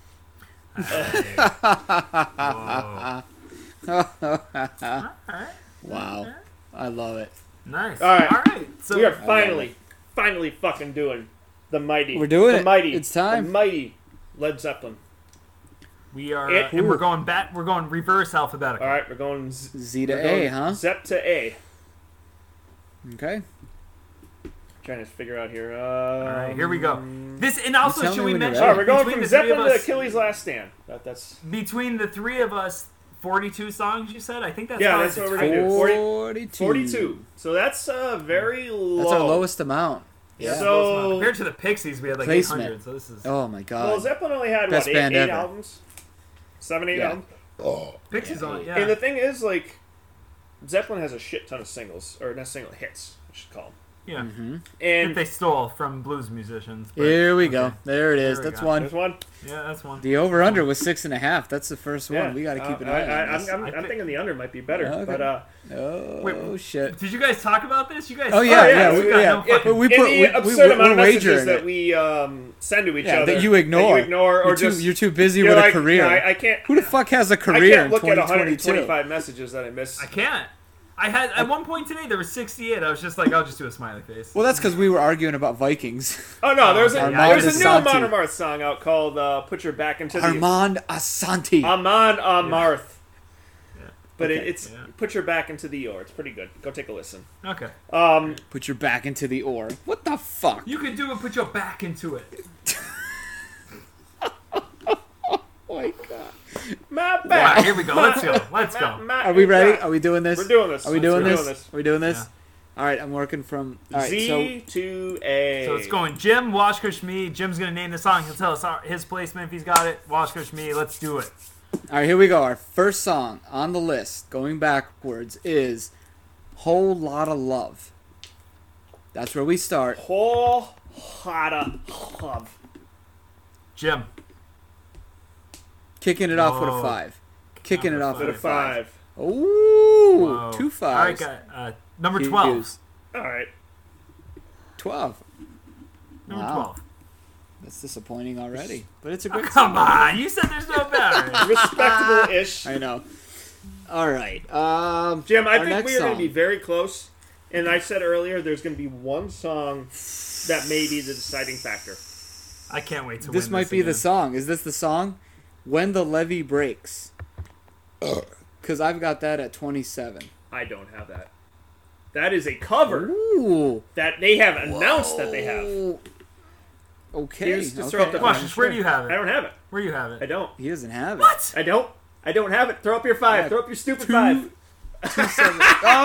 Whoa. Wow. I love it. Nice. All right. All right. So We are love finally, finally fucking doing the mighty. We're doing the it. mighty. It's time. The mighty Led Zeppelin. we are, It- uh, and we're going back. We're going reverse alphabetical. All right, we're going Z- Z to we're A, going huh? Zep to A. Okay. Trying to figure out here. Um, All right, here we go. This and also tell should me we when you're mention? All right, we're going between from the three Zeppelin of to us- Achilles' Last Stand. That, that's Between the three of us, forty-two songs. You said. I think that's Yeah, fine that's to what we're type. gonna do. forty- forty-two. forty-two. So that's uh, very low. That's our lowest amount. Yeah, So- so amount. Compared to the Pixies, we had like eight Placement. hundred. So this is Oh my Well, god. Zeppelin only had, Best what, eight, band eight ever. albums? Seven, eight Yeah. albums? Pixies on. Yeah. And the thing is, like, Zeppelin has a shit ton of singles, or not single hits, I should call them. yeah. hmm And They stole from blues musicians. but- Here we go. okay. There it is. There we That's go. one. there's one. Yeah, that's one. The over under was six and a half. That's the first one. Yeah. We got to keep Uh, an I, eye I, on I'm, this. I'm, I I'm think- thinking the under might be better, Okay. but uh, Oh Wait, shit. Did you guys talk about this? You guys? Oh yeah, Oh, yeah, yeah, we, we- yeah. no fucking- But we in put the we, we, absurd amount we're of messages wagering that it. we um, send to each Yeah, other that you ignore. that you ignore, or you're too, just you're too busy you're with like, a career. "No, I, I can't. Who the fuck has a I career can't in look at twenty one hundred twenty-two? twenty-five messages that I miss. I can't. I had at one point today there was sixty-eight. I was just like, I'll just do a smiley face. Well, that's because we were arguing about Vikings. Oh no, there's a Armand there's a new Asante. Amon Amarth song out called uh, "Put Your Back into the." Armand Asante. Amon Amarth. Yeah. But it, Okay. it's Yeah. "Put Your Back into the Oar." It's pretty good. Go take a listen. Okay. Um, Put your back into the oar. What the fuck? You can do it. Put your back into it. Oh my god. my All back. right, here we go. Let's go. Let's My- go. my Are we ready? back. Are we doing this? We're doing this. Are we doing We're this? doing this. Are we doing this? Yeah. All right, I'm working from. All right, Z so to A. So it's going Jim, Washkush, me. Jim's gonna name the song. He'll tell us our, his placement if he's got it. Washkush, me. Let's do it. all right, here we go. Our first song on the list, going backwards, is "Whole Lotta Love." That's where we start. Whole hotta love. Jim. Kicking it off with a Whoa. five. Kicking it off Bit with a of five. five. Ooh, Whoa. two All right, fives. guy. Uh, number Hugh twelve. Hughes. All right. Twelve. Number Wow. twelve. That's disappointing already, but it's a Oh, great come song. on, you said there's no better. Respectable-ish. I know. All right. Um, Jim, I Our think next we are going to song. be very close And I said earlier, there's going to be one song that may be the deciding factor. I can't wait to This win might this be the again. song. Is this the song? When the Levee Breaks. Because I've got that at twenty-seven. I don't have that. That is a cover Ooh. that they have announced that they have. Whoa. Okay. Here's- just okay. throw up the- Watch this. Where do you have I it? don't have it. Where do you have I it? don't. He doesn't have it. What? I don't. I don't have it. Throw up your five. Yeah, Throw up your stupid two- five. Two seven.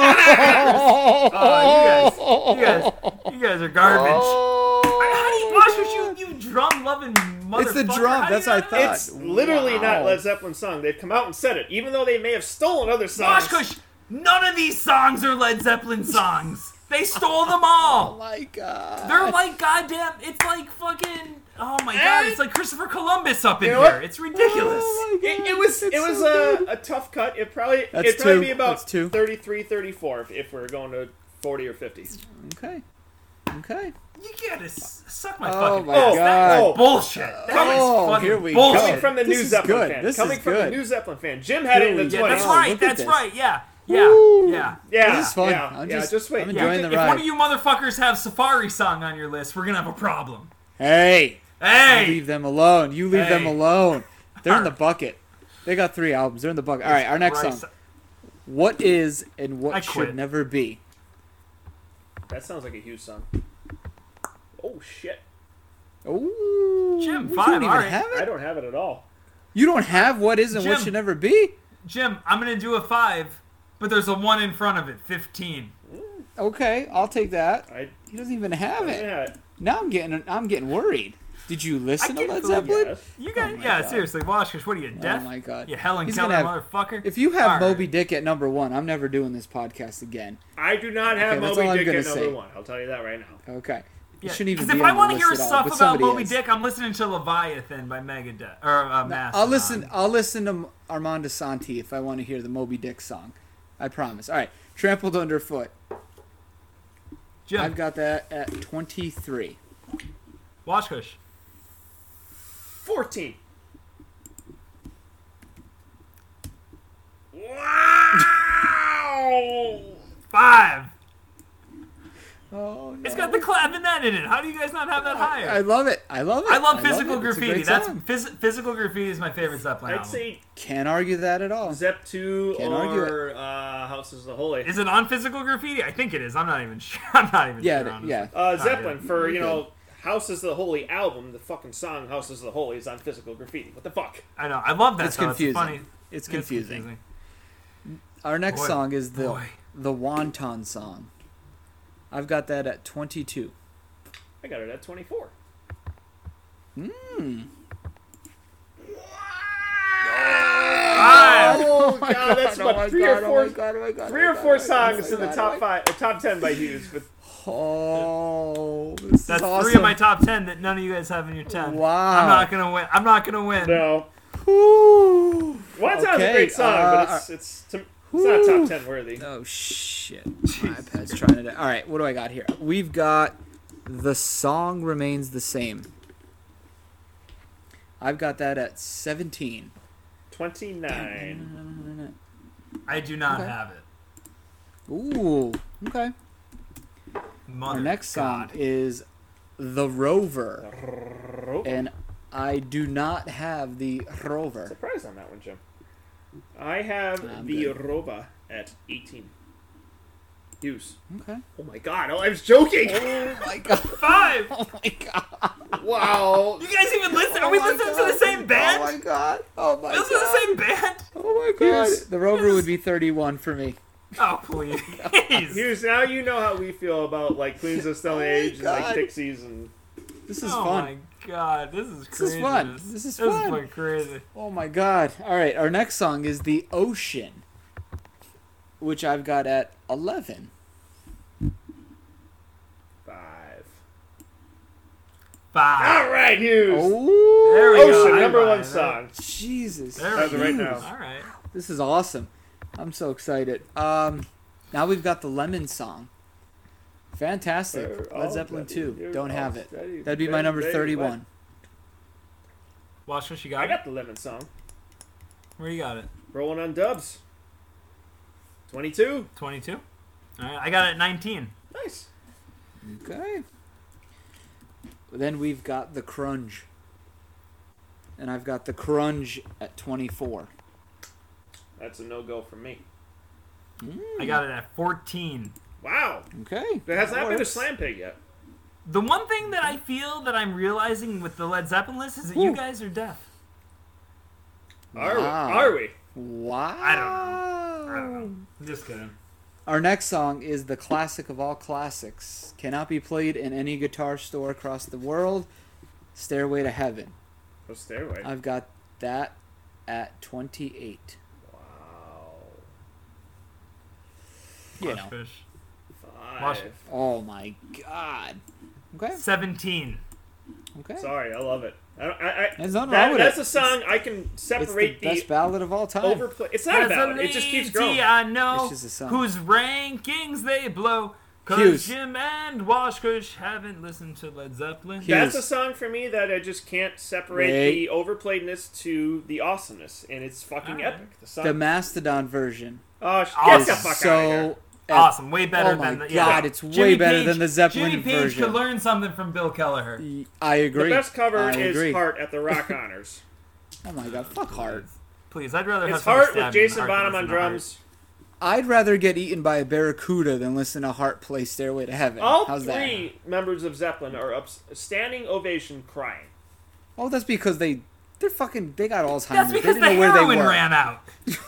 Oh, Oh, you guys, you guys, you guys are garbage. Oh, How do you watch what you you drum loving motherfucker? It's the drum, How do that's you what I not thought. know? It's literally Wow. not Led Zeppelin song. They've come out and said it, even though they may have stolen other songs. Washkush, none of these songs are Led Zeppelin songs. They stole them Oh all. my god. They're like goddamn. It's like fucking. Oh my god! It's like Christopher Columbus up in You know here. what? It's ridiculous. Oh my It, God, it was it's it was so a, good. a tough cut. It probably That's it'd probably two. be about That's two. thirty-three, thirty-four if, if we're going to forty or fifty. Okay. Okay. You gotta s- suck my Oh fucking my ass. That God. is bullshit. That is Oh, fucking here we go. bullshit. Coming from the This new is Zeppelin good. fan. This Coming is from good. the new Zeppelin fan. Jim had Here it in we the go. Yeah, twenties. that's Oh, right. look at That's this. right. Yeah. Yeah. Woo. Yeah. Yeah, This is fun. yeah, I'm yeah. just- Just, wait. I'm Yeah, enjoying if the one ride. of you motherfuckers have Safari song on your list, we're gonna have a problem. Hey. You Hey. leave them alone. You leave them Hey. alone. They're in the bucket. They got three albums. They're in the bucket. All right, our next Christ. song. What is and I what quit. should never be? That sounds like a huge song. Oh shit! Ooh. Jim, you five, don't even all right. have I it? don't have it at all. You don't have what is and what Jim. should never be? Jim, I'm gonna do a five, but there's a one in front of it. Fifteen. Okay, I'll take that. I He doesn't even have it. yeah. Now I'm getting I'm getting worried. Did you listen I to can't Led believe Zeppelin? Yes. You got Oh my yeah, God. seriously, Washkush, what are you, deaf? Oh my god. You Helen He's Keller gonna have- motherfucker. If you have All right. Moby Dick at number one, I'm never doing this podcast again. I do not have Okay, that's Moby all I'm Dick gonna at number say. one. I'll tell you that right now. Okay. It Yeah, shouldn't even 'cause be if I on want the to hear list at all, stuff but about somebody Moby is. Dick, I'm listening to Leviathan by Megadeth or uh, Mastodon. I'll listen. I'll listen to Armando Santi if I want to hear the Moby Dick song. I promise. All right, Trampled Underfoot. Jim, I've got that at twenty-three. Washkush. Fourteen. Wow! Five. Oh, no. It's got the clavinet in it. How do you guys not have that higher? I love it. I love it. I love physical it. It's a graffiti. great That's song. phys- physical graffiti is my favorite Zeppelin I'd album. say Can't argue that at all. Zep two Can't argue or uh, Houses of the Holy. Is it on physical graffiti? I think it is. I'm not even sure. I'm not even Yeah, sure. th- honestly. yeah. Uh, Oh, Zeppelin yeah. for you You're know Houses of the Holy album. The fucking song Houses of the Holy is on physical graffiti. What the fuck? I know. I love that. It's though. confusing. It's funny. It's It's confusing. Our next Boy, song is the boy. the Wonton song. I've got that at twenty-two. I got it at twenty-four. Hmm. Five. Oh god, that's Oh what my three God, or oh four, my God, oh my God, three oh or my four God, oh songs my in the God, top oh my- five, uh, top ten by Hughes. With Oh, this is That's awesome. three of my top ten that none of you guys have in your ten. Wow. I'm not gonna win. I'm not gonna win. no, Woo. One Time's Okay, a great song, uh, but it's it's to, it's not whew. top ten worthy. Oh shit! My iPad's trying to. All right, what do I got here? We've got the song remains the same. I've got that at seventeen. Twenty-nine. I do not Okay. have it. Ooh. Okay. Mother Our next song God. is The Rover, and I do not have the Rover. Surprise on that one, Jim. I have I'm the good. Roba at eighteen. Hughes. Okay. Oh my god! Oh, I was joking. Oh my god! Five. Oh my god! Wow. You guys even listen? Are Oh we my listening God. to the same band? Oh my god! Oh my This is god! the same band. Oh my god! Here's- The Rover would be thirty-one for me. Oh please. Hughes, now you know how we feel about like Queens of Stone Oh my Age and like God. Pixies and This is oh fun. my God, this is This crazy. is fun. This is This fun. is fucking crazy. Oh my god. Alright, our next song is The Ocean, which I've got at eleven. five. Five. All right, Hughes. Oh, There we go. Ocean, I number buy one it. song. Jesus. There As of right now. All right. This is awesome. I'm so excited. Um, now we've got the Lemon song. Fantastic. Uh, Led oh, Zeppelin that- two. you're Don't all have it. steady, That'd be my steady, number steady, thirty-one. Watch what you what? I got. got the Lemon song. Where you got it? Rolling on Dubs. twenty-two. Twenty-two. All right, I got it at nineteen. Nice. Okay. Then we've got the Crunge. And I've got the Crunge at twenty-four. That's a no-go for me. Mm. I got it at fourteen. Wow. Okay. There has that not been a works. Slam Pig yet. The one thing that I feel that I'm realizing with the Led Zeppelin list is that you Ooh. guys are deaf. Are Wow. we? Are we? Wow. I don't know. I don't know. I'm just kidding. Our next song is the classic of all classics. Cannot be played in any guitar store across the world. Stairway to Heaven. Oh, Stairway. I've got that at twenty-eight. Wow. You Watch know. Fish. Five. Watch it. Oh my god. Okay. seventeen. Okay. Sorry, I love it. I, I, I, There's nothing that, wrong with that's it. a song I can It's separate the best the, ballad of all time. overplay. It's not a As a ballad. It just keeps growing. lady I know It's just a song. whose rankings they blow. Cause Hughes. Jim and Washkush haven't listened to Led Zeppelin. Hughes. That's a song for me that I just can't separate Wait. the overplayedness to the awesomeness, and it's fucking Alright. epic. The song. The Mastodon version oh, sh- Awesome. get the fuck so out of here. Awesome, way better Oh my than the God, yeah. it's way Jimmy better Page- than the Zeppelin Jimmy Page version. could learn something from Bill Kelleher. I agree. The best cover I is agree. Heart at the Rock Honors. Oh my god, fuck Heart. Please, I'd rather have It's somebody Heart stab with me in the Jason heart than Bonham on listen to Heart. drums. I'd rather get eaten by a barracuda than listen to Heart play Stairway to Heaven. All How's three members of Zeppelin are up, standing ovation crying. that? Oh, that's because they they're fucking they got Alzheimer's. That's they because didn't the know where they heroin were. ran out.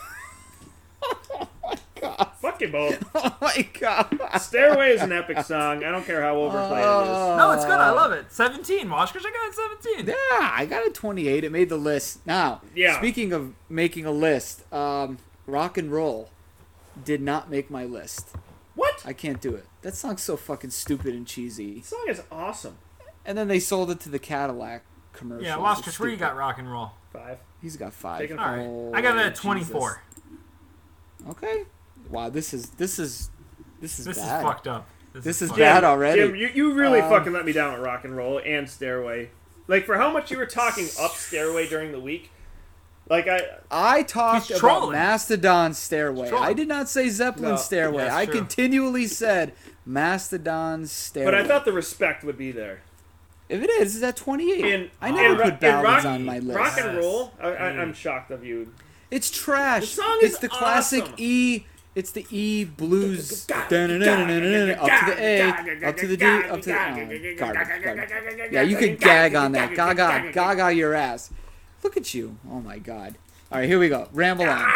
Fuck you both. Oh my god. Stairway is an epic song. I don't care how overplayed it is. No, it's good. I love it. seventeen. Washkush, I got it seventeen. Yeah, I got a twenty-eight. It made the list. Now, Yeah. speaking of making a list, um, Rock and Roll did not make my list. What? I can't do it. That song's so fucking stupid and cheesy. This song is awesome. And then they sold it to the Cadillac commercial. Yeah, Washkush, where you got rock and roll? Five. He's got five. Taking All right, Oh, I got it at Jesus. twenty-four. Okay. Wow, this is this is this is This bad. is fucked up. This is fucked bad up. already. Jim, you, you really Um, fucking let me down with Rock and Roll and Stairway. Like, for how much you were talking up Stairway during the week, like, I... I talked He's about trolling. Mastodon Stairway. Trolling. I did not say Zeppelin No, Stairway. that's I true. continually said Mastodon Stairway. But I thought the respect would be there. if it is, it's at twenty-eight. In, I in never Ro- put in ballads rock, on my list. Rock and Yes. Roll, I, I, Mm. I'm shocked of you. It's trash. The song it's is the classic awesome. E. It's the E blues. Dun-dun-dun-dun-dun-dun, Up to the A, up to the D, up to the oh, garbage, garbage. Yeah, you can gag on that. Gaga, gaga your ass. Look at you. Oh my god. All right, here we go. Ramble on.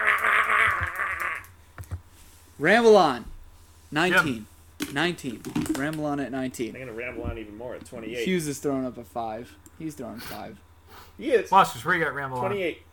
Ramble on. nineteen. nineteen. Ramble on at I'm nineteen. going to ramble on even more at twenty-eight. Hughes is throwing up a five. He's throwing five. He is. Washkush, where you got Ramble on? twenty-eight.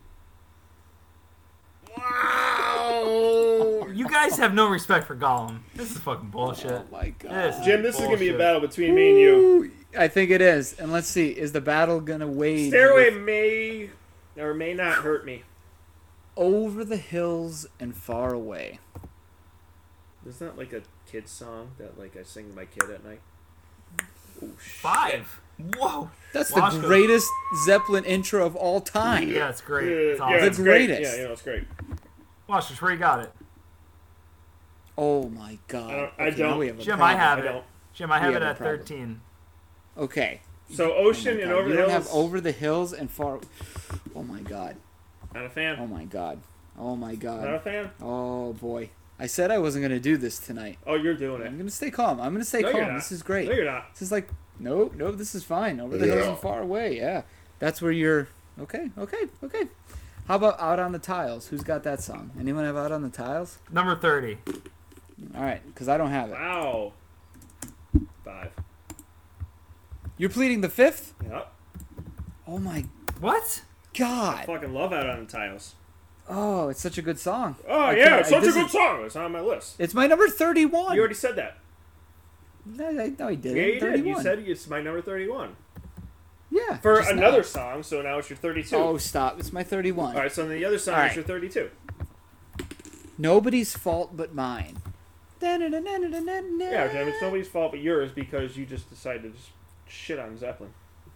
Wow! You guys have no respect for Gollum. This is fucking bullshit. Oh my god. Yes. Jim, this is going to be a Bullshit. battle between me and you. Ooh, I think it is. And let's see. Is the battle gonna wage Stairway with may or may not hurt me. Over the hills and far away? Isn't that like a kid's song that like I sing to my kid at night? Oh, shit. Five. Whoa. That's Washkush. the greatest Zeppelin intro of all time. Yeah, it's great. Yeah, It's yeah, awesome. it's great. greatest. Yeah, you know, it's great. Washkush, where you got it? Oh my god. I don't- I Okay, now don't. we have a Jim, I problem. have I it. don't. Jim, I have We it have a at problem. thirteen. Okay. So Oh Ocean my and God. Over you the don't Hills. have over the hills and far. Oh my god. Not a fan. Oh my god. Oh my Not a god. fan. Oh boy. I said I wasn't gonna do this tonight. Oh, you're doing it. I'm gonna stay calm. I'm gonna stay No, you're calm. not. This is great. No, you're not. This is like no, no. This is fine. Over the hills and far away. Yeah, that's where you're. Okay, okay, okay. How about Out on the Tiles? Who's got that song? Anyone have Out on the Tiles? Number thirty. All right, because I don't have it. Wow. Five. You're pleading the fifth? Yep. Oh my What? god! Fucking love Out on the Tiles. Oh, it's such a good song. Oh I yeah, can't- it's such a this good is- song. It's on my list. It's my number thirty-one. You already said that. No, I- no, he didn't. Yeah, you did. thirty-one. You said it's my number thirty-one yeah. for just another now. song. So now it's your thirty-two. Oh, stop! It's my thirty-one. All right. So then the other song All is right. your thirty-two. Nobody's fault but mine. Yeah, Yeah, Jim. It's nobody's fault but yours because you just decided to just shit on Zeppelin.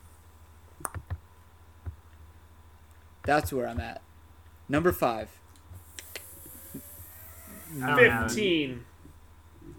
That's where I'm at. Number five. I don't have it. Fifteen.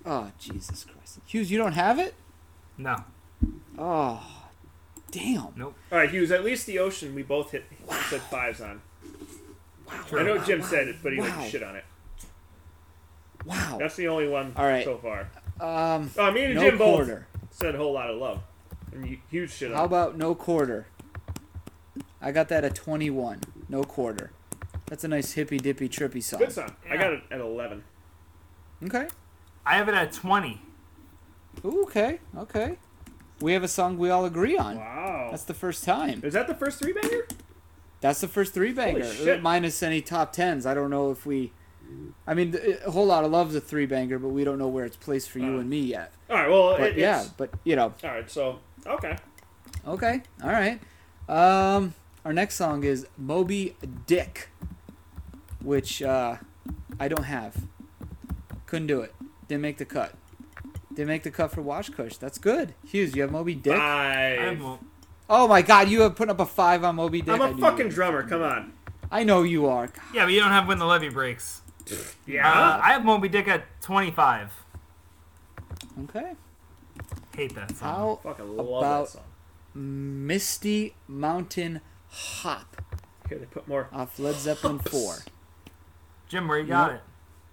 Oh, Jesus Christ. Hughes, you don't have it? No. Oh, damn. Nope. All right, Hughes. At least the ocean we both hit said fives on. Wow. I know Jim wow, said it, but he wow. like shit on it. Wow. That's the only one All right. so far. Um, Oh, me and no Jim quarter. both said a whole lot of love. And you- huge shit How on it. about no quarter? I got that at twenty-one. No quarter. That's a nice hippy dippy trippy song. Good song. I Yeah. got it at eleven. Okay. I have it at twenty. Ooh, okay. Okay. We have a song we all agree on. Wow. That's the first time. Is that the first three banger? That's the first three banger. Holy shit. Minus any top tens. I don't know if we. I mean, th- a whole lot of love's a three banger, but we don't know where it's placed for you Uh. and me yet. All right. Well, But it, yeah, it's, but you know. all right. So okay. Okay. All right. Um, our next song is Moby Dick, which uh, I don't have. Couldn't do it. Didn't make the cut. Didn't make the cut for Wash Kush. That's good. Hughes, you have Moby Dick? I have Five. mo- Oh my God, you have put up a five on Moby Dick. I'm I a knew you fucking would. drummer. Come on. I know you are. God. yeah, but you don't have When the Levee Breaks. Yeah. Uh, I have Moby Dick at twenty-five. Okay. Hate that song. How Fucking love about that song. Misty Mountain Hop Here they put more. off Led Zeppelin four? Jim, where you got Yep. it?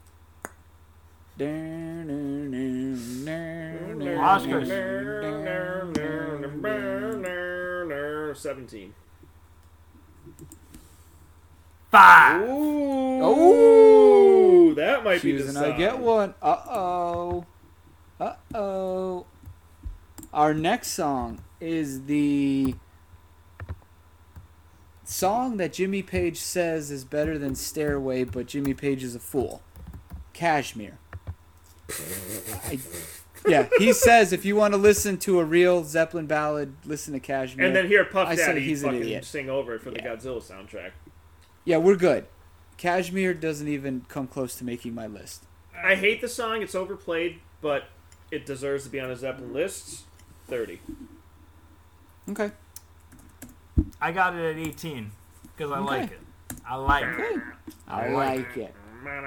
Oscars. Seventeen. Five. Ooh. Oh, That might be Hughes the and song. I get one. Uh oh. Uh oh. Our next song is the song that Jimmy Page says is better than Stairway, but Jimmy Page is a fool. Kashmir. I, yeah, he says if you want to listen to a real Zeppelin ballad, listen to Kashmir. And then hear Puff I say Daddy he's an fucking idiot. sing over it for the Yeah. Godzilla soundtrack. Yeah, we're good. Kashmir doesn't even come close to making my list. I hate the song. It's overplayed, but it deserves to be on a Zeppelin list. Thirty. Okay. I got it at eighteen because I Okay. like it. I like it. Okay. I like like it.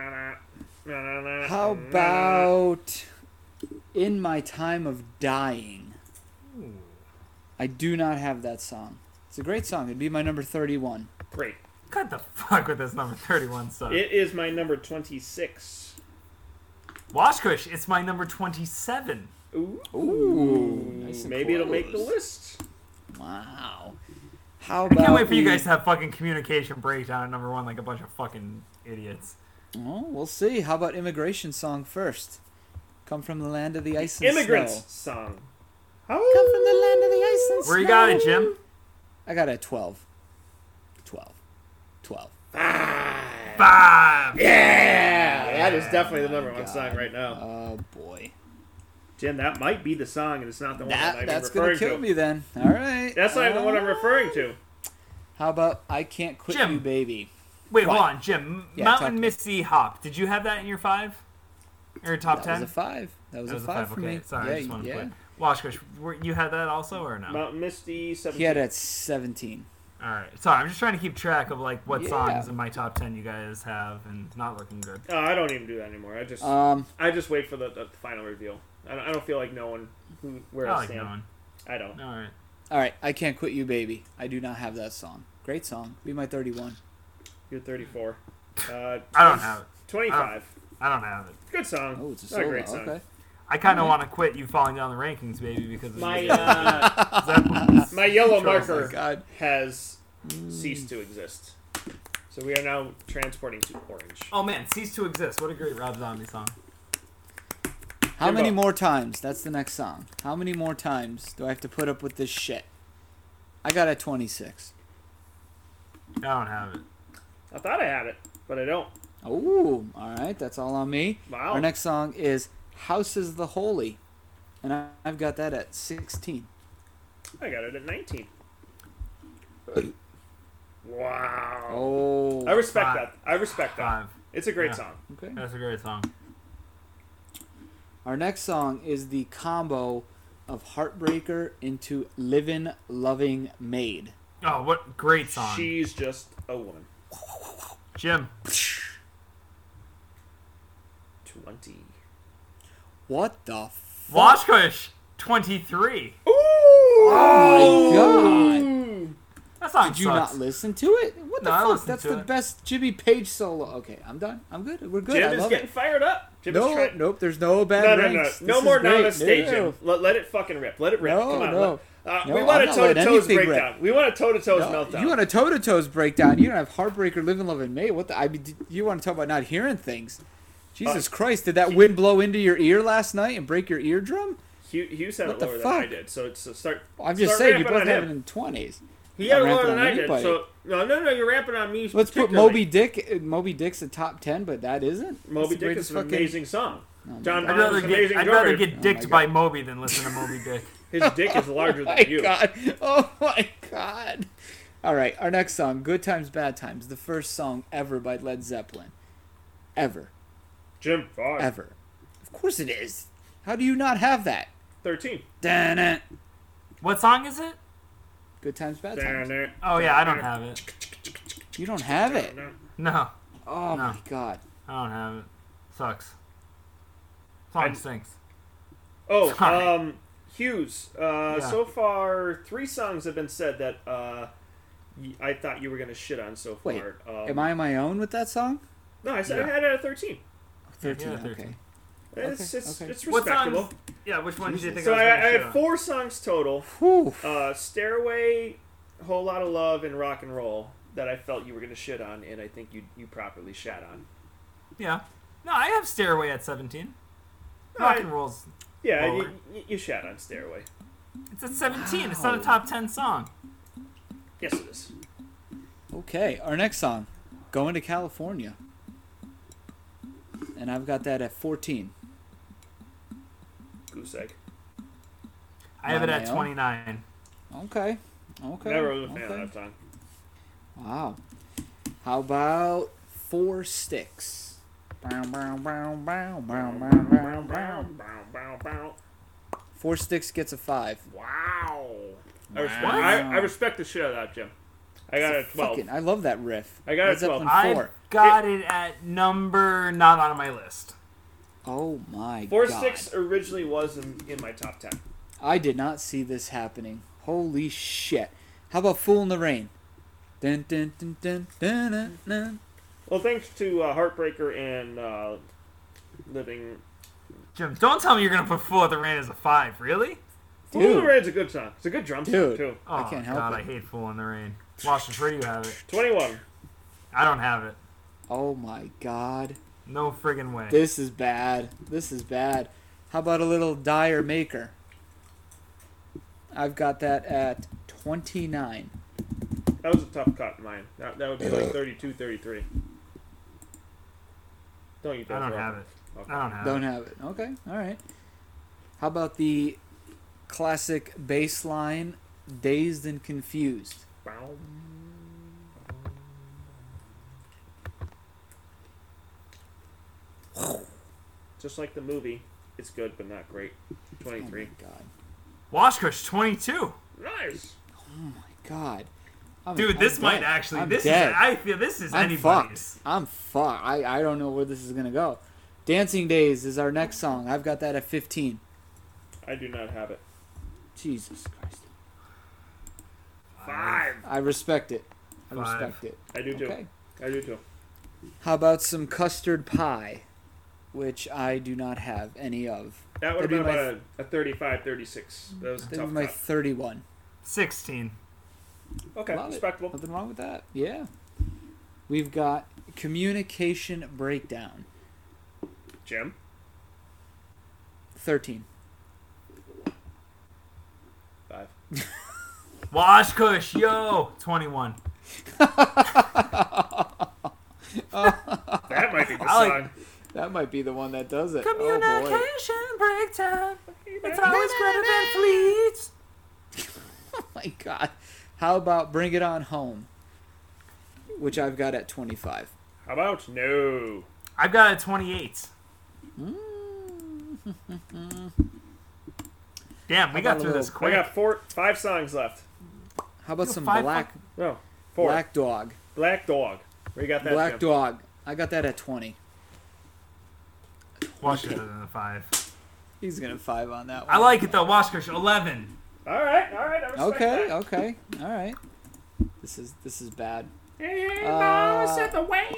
How about In My Time of Dying? Ooh. I do not have that song. It's a great song. It'd be my number thirty-one. Great. Cut the fuck with this number thirty-one stuff. It is my number twenty-six. Wash Kush, it's my number twenty-seven. Ooh. Ooh, nice and Maybe it'll make the close. list. Wow. How I about can't wait for you we- guys to have fucking communication breakdown at number one like a bunch of fucking idiots. Oh, we'll see. How about Immigration Song first? Come from the land of the ice and Immigrants snow. song. Come from the land of the ice and snow. Where you got it, Jim? I got it at twelve. twelve. twelve. Five. Yeah, that is definitely the number one God. song right now. Oh, boy. Jim, that might be the song, and it's not the one that, That, I'm that's referring going to kill to. me then. All right. That's not even the one I'm Uh, referring to. How about I Can't Quit Jim. You, Baby? Wait, What? hold on, Jim. Yeah, talk to Mountain me. Misty Hop. Did you have that in your five? Or your top That ten? was a five. That was, That was a five for okay. me. Sorry, yeah, I just wanted yeah. to put. Wash Kush, were- you had that also or no? Mountain Misty, seventeen. He had it at seventeen. All right. Sorry, I'm just trying to keep track of like what Yeah. songs in my top ten you guys have, and it's not looking good. Oh, I don't even do that anymore. I just Um, I just wait for the, the final reveal. I don't, I don't feel like knowing who where I I like stand. knowing. I don't. All right. all right. I Can't Quit You, Baby. I do not have that song. Great song. Be my thirty-one. You're thirty-four. Uh, I don't have it. twenty-five. I don't have it. Good song. Oh, it's a Not a solo. great song. Okay. I kind of Alright. want to quit you falling down the rankings, baby, because of My the, uh, Zeppelins. my yellow Sure. Oh marker my God. has ceased to exist. So we are now transporting to orange. Oh man, Cease to Exist. What a great Rob Zombie song. How Jimbo. many more times? That's the next song. How many more times do I have to put up with this shit? I got a twenty-six. I don't have it. I thought I had it, but I don't. Oh, all right. That's all on me. Wow. Our next song is House is the Holy. And I- I've got that at sixteen. I got it at nineteen. Wow. Oh. I respect Five. that. I respect that. Five. It's a great Yeah. song. Okay. That's a great song. Our next song is the combo of Heartbreaker into Livin' Loving Maid. Oh, what great song. She's just a woman. Jim. Twenty. What the fuck? Washkush, twenty-three. Oh my god. Ooh. That song Did you sucks. not listen to it? What the No, I fuck? listened That's to the it. best Jimmy Page solo. Okay, I'm done. I'm good. We're good. Jim I is love getting it. fired up. Jim is No, trying... nope. There's no bad No, no, no. ranks. No This more is great. namaste, No. Jim. Let, let it fucking rip. Let it rip. No, Come on. no. Let, uh, No, we want I'm a not toe to letting toes anything rip. breakdown. We want a toe to toes No, meltdown. you want a toe to toes breakdown? You don't have Heartbreaker, Live and Love and May. What the? I mean, d- you want to talk about not hearing things? Jesus Uh, Christ! Did that he- wind blow into your ear last night and break your eardrum? Hugh, Hughes had What it the lower than I fuck? did, so it's a start. I'm just start saying, you ramping both on have him. it in twenties. He Not had it lower ramping than on I did, anybody. so no, no, no. You're ramping on me. Let's put particularly. Moby Dick. uh, Moby Dick's a top ten, but that isn't. Moby It's the Dick greatest is an fucking- amazing song. Oh my John God. I'd Bond's rather an get amazing I'd drummer. rather get Oh my dicked God. by Moby than listen to Moby Dick. His dick is larger Oh than my you. god! Oh my god! All right, our next song, "Good Times, Bad Times," the first song ever by Led Zeppelin, ever, Jim, five. ever. Of course it is. How do you not have that? Thirteen. Dun-dun. What song is it? Good Times, Bad Times. Oh yeah, I don't have it. You don't have it. No, Oh No. my god. I don't have it. Sucks. Song I- stinks. Oh, Sorry. um, Hughes. Uh, Yeah. So far, three songs have been said that uh, y- I thought you were gonna shit on so far. Wait, um, Am I on my own with that song? No, I said Yeah. I had it at thirteen. Thirteen. Yeah, Okay. thirteen. It's Okay, it's, okay. it's What respectable. songs? Yeah, which one did you think So I was I, gonna I shit had on? four songs total. Whew. Uh, Stairway, Whole Lot of Love, and Rock and Roll that I felt you were gonna shit on, and I think you you properly shat on. Yeah. No, I have Stairway at seventeen. No, Rock I- and Roll's. Yeah, Lower. you, you, you shat on Stairway. It's at seventeen. It's not a Wow. top ten song. Yes, it is. Okay, our next song, "Going to California," and I've got that at fourteen. Goose egg. I have it On at my own? twenty-nine. Okay. Okay. Never was a fan okay. of that song. Wow. How about Four Sticks? Bow, bow, bow, bow, bow, bow, bow, bow. Bow, bow, bow. Four Sticks gets a five. Wow. I respect, Wow. I, I respect the shit out of that, Jim. I got it at twelve. Fucking, I love that riff. I got it Led at twelve. Zeppelin I four. got it at number not on my list. Oh my Four god. Sticks originally was in, in my top ten. I did not see this happening. Holy shit. How about Fool in the Rain? Dun, dun, dun, dun, dun, dun, dun. Well, thanks to uh, Heartbreaker and uh, Living. Jim, don't tell me you're gonna put "Fool at the Rain" as a five. Really? Fool in the Dude. Rain's a good song. It's a good drum song, Dude. too. Oh I can't help God, it. I hate "Fool in the Rain." Washington, where do you have it? twenty-one. I don't have it. Oh my god. No friggin' way. This is bad. This is bad. How about a little Dire Maker? I've got that at twenty-nine. That was a tough cut in mine. That, that would be like thirty-two, thirty-three. Don't you I don't have it. Okay. I don't have Don't it. have it. Okay, all right. How about the classic bass line, Dazed and Confused? Bow. Just like the movie, it's good but not great. Oh twenty-three. my god. Washkush twenty-two. Nice. Oh my god. I'm, Dude, I'm this might dead. actually. I'm this dead. is. I feel this is I'm anybody's. fucked. I'm fucked. I, I don't know where this is gonna go. Dancing Days is our next song. I've got that at fifteen. I do not have it. Jesus Christ. Five. I respect it. I Five. respect it. I do too. Okay. I do too. How about some custard pie, which I do not have any of. That would have That'd been be about a, a thirty-five, thirty-six. That was a That'd tough be my cut. thirty-one. Sixteen. Okay, Love it. respectable. Nothing wrong with that. Yeah. We've got Communication Breakdown. Jim? thirteen. Five. Washkush, yo, twenty-one. That might be the I like- song. That might be the one that does it. Communication Oh breakdown. It's always greater than fleets. boy. Oh my god. How about Bring It On Home? Which I've got at twenty-five. How about no? I've got a twenty-eight. Damn, we How got about through a this little- I quick. got four, five songs left. How about You some five Black No, four. Black Black, Dog? Dog. Where you got that? Black Jim? Dog. I got that at twenty. Washkush is in the five. He's gonna five on that one. I like it though. Washkush eleven. All right, all right. I respect Okay, that. okay, all right. This is this is bad. Hey, Uh, mama said the way.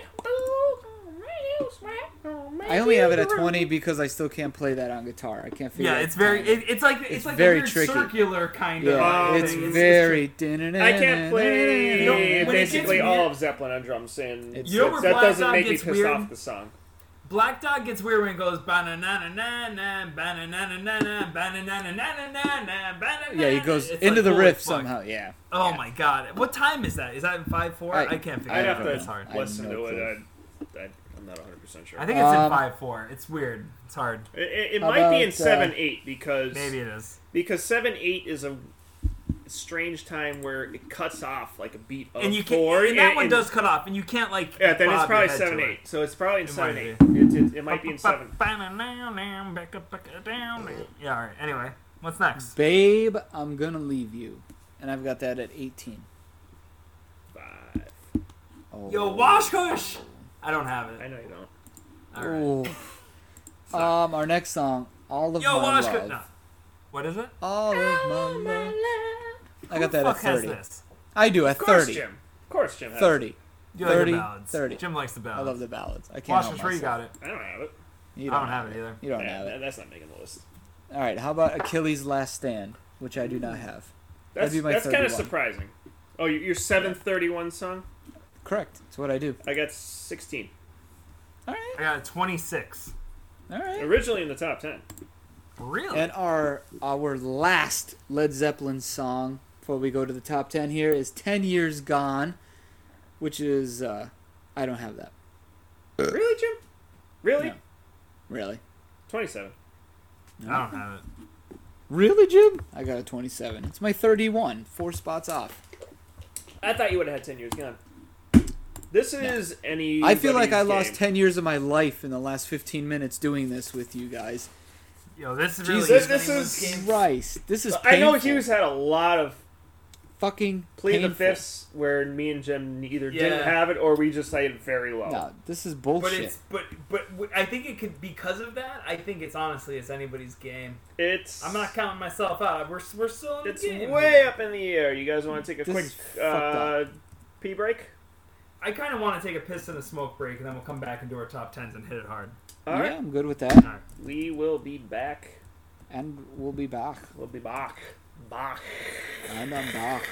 I only have it at twenty because I still can't play that on guitar. I can't figure. Yeah, out it's very. timing. It, it's like it's, It's like very a weird tricky. circular kind Yeah, of. Oh, it's thing. very. I can't play You know, when it basically gets all weird- of Zeppelin on drums, and It's- You know where that Black doesn't Dog make me gets pissed weird? off the song. Black Dog gets weird when it goes ba-na-na-na-na, ba-na-na-na-na, ba-na-na-na-na-na, ba-na-na-na. Yeah, he goes It's into like, the holy riff fuck. somehow. Yeah. Oh Yeah. my god. What time is that? Is that five four? I- I, can't figure I'd it have out. to It's hard. I have listen no to clue. it. I, I, I'm not one hundred percent sure. I think it's in Um, five four. It's weird. It's hard. it, it, it How might be in about, seven uh, eight because Maybe it is. because seven eight is a strange time where it cuts off like a beat of And you can four. and that and- one and- does cut off, and you can't like. Yeah, then it's bob your probably head seven to eight. it. So it's probably in It seven might eight. be. It, it, it might be in seven. Back up, back up, down. Yeah. All right. Anyway, what's next? Babe, I'm gonna leave you, and I've got that at eighteen. Five. Oh. Yo, Washkush. I don't have I it. know you don't. All right. Oh. Um, our next song, All of Yo, My Washkush. Love. No. What is it? All of my love. I got Who that the at fuck has thirty. this? I do at Of course, thirty. Jim. Of course, Jim. Has thirty. You like thirty, the ballads. thirty. Jim likes the I ballads. love the ballads. I can't help Washkush, where you myself. got it? It. I don't have it. You I don't have it either. You don't Yeah, have that- it. That's not making the list. All right. How about Achilles' Last Stand, which I do not have. That's, be my that's kind of thirty-one. surprising. Oh, your your seven thirty-one song? Correct. That's what I do. I got sixteen. All right. I got a twenty-six. All right. Originally in the top ten. Really? And our our last Led Zeppelin song before we go to the top ten here is ten Years Gone, which is uh, I don't have that. Really, Jim? Really? No. Really. twenty-seven. I don't have it. Really, Jim? I got a twenty-seven. It's my thirty-one. Four spots off. I thought you would have had ten years gone. This is any. I feel like I lost ten years of my life in the last fifteen minutes doing this with you guys. Yo, this is really Jesus This anyone's is- game. Christ. This is I know painful. Hughes had a lot of Fucking plead the painful. fifths where me and Jim either didn't Yeah. have it or we just had it very low. No, this is But bullshit. it's but but w- I think it could because of that. I think it's honestly it's anybody's game. It's. I'm not counting myself out. We're we're still in the It's game. way up in the air. You guys want to take a This quick is fucked uh, pee break? I kind of want to take a piss and a smoke break, and then we'll come back and do our top tens and hit it hard. All yeah, right. I'm good with that. All right. We will be back. And we'll be back. We'll be back. Back. And I'm back.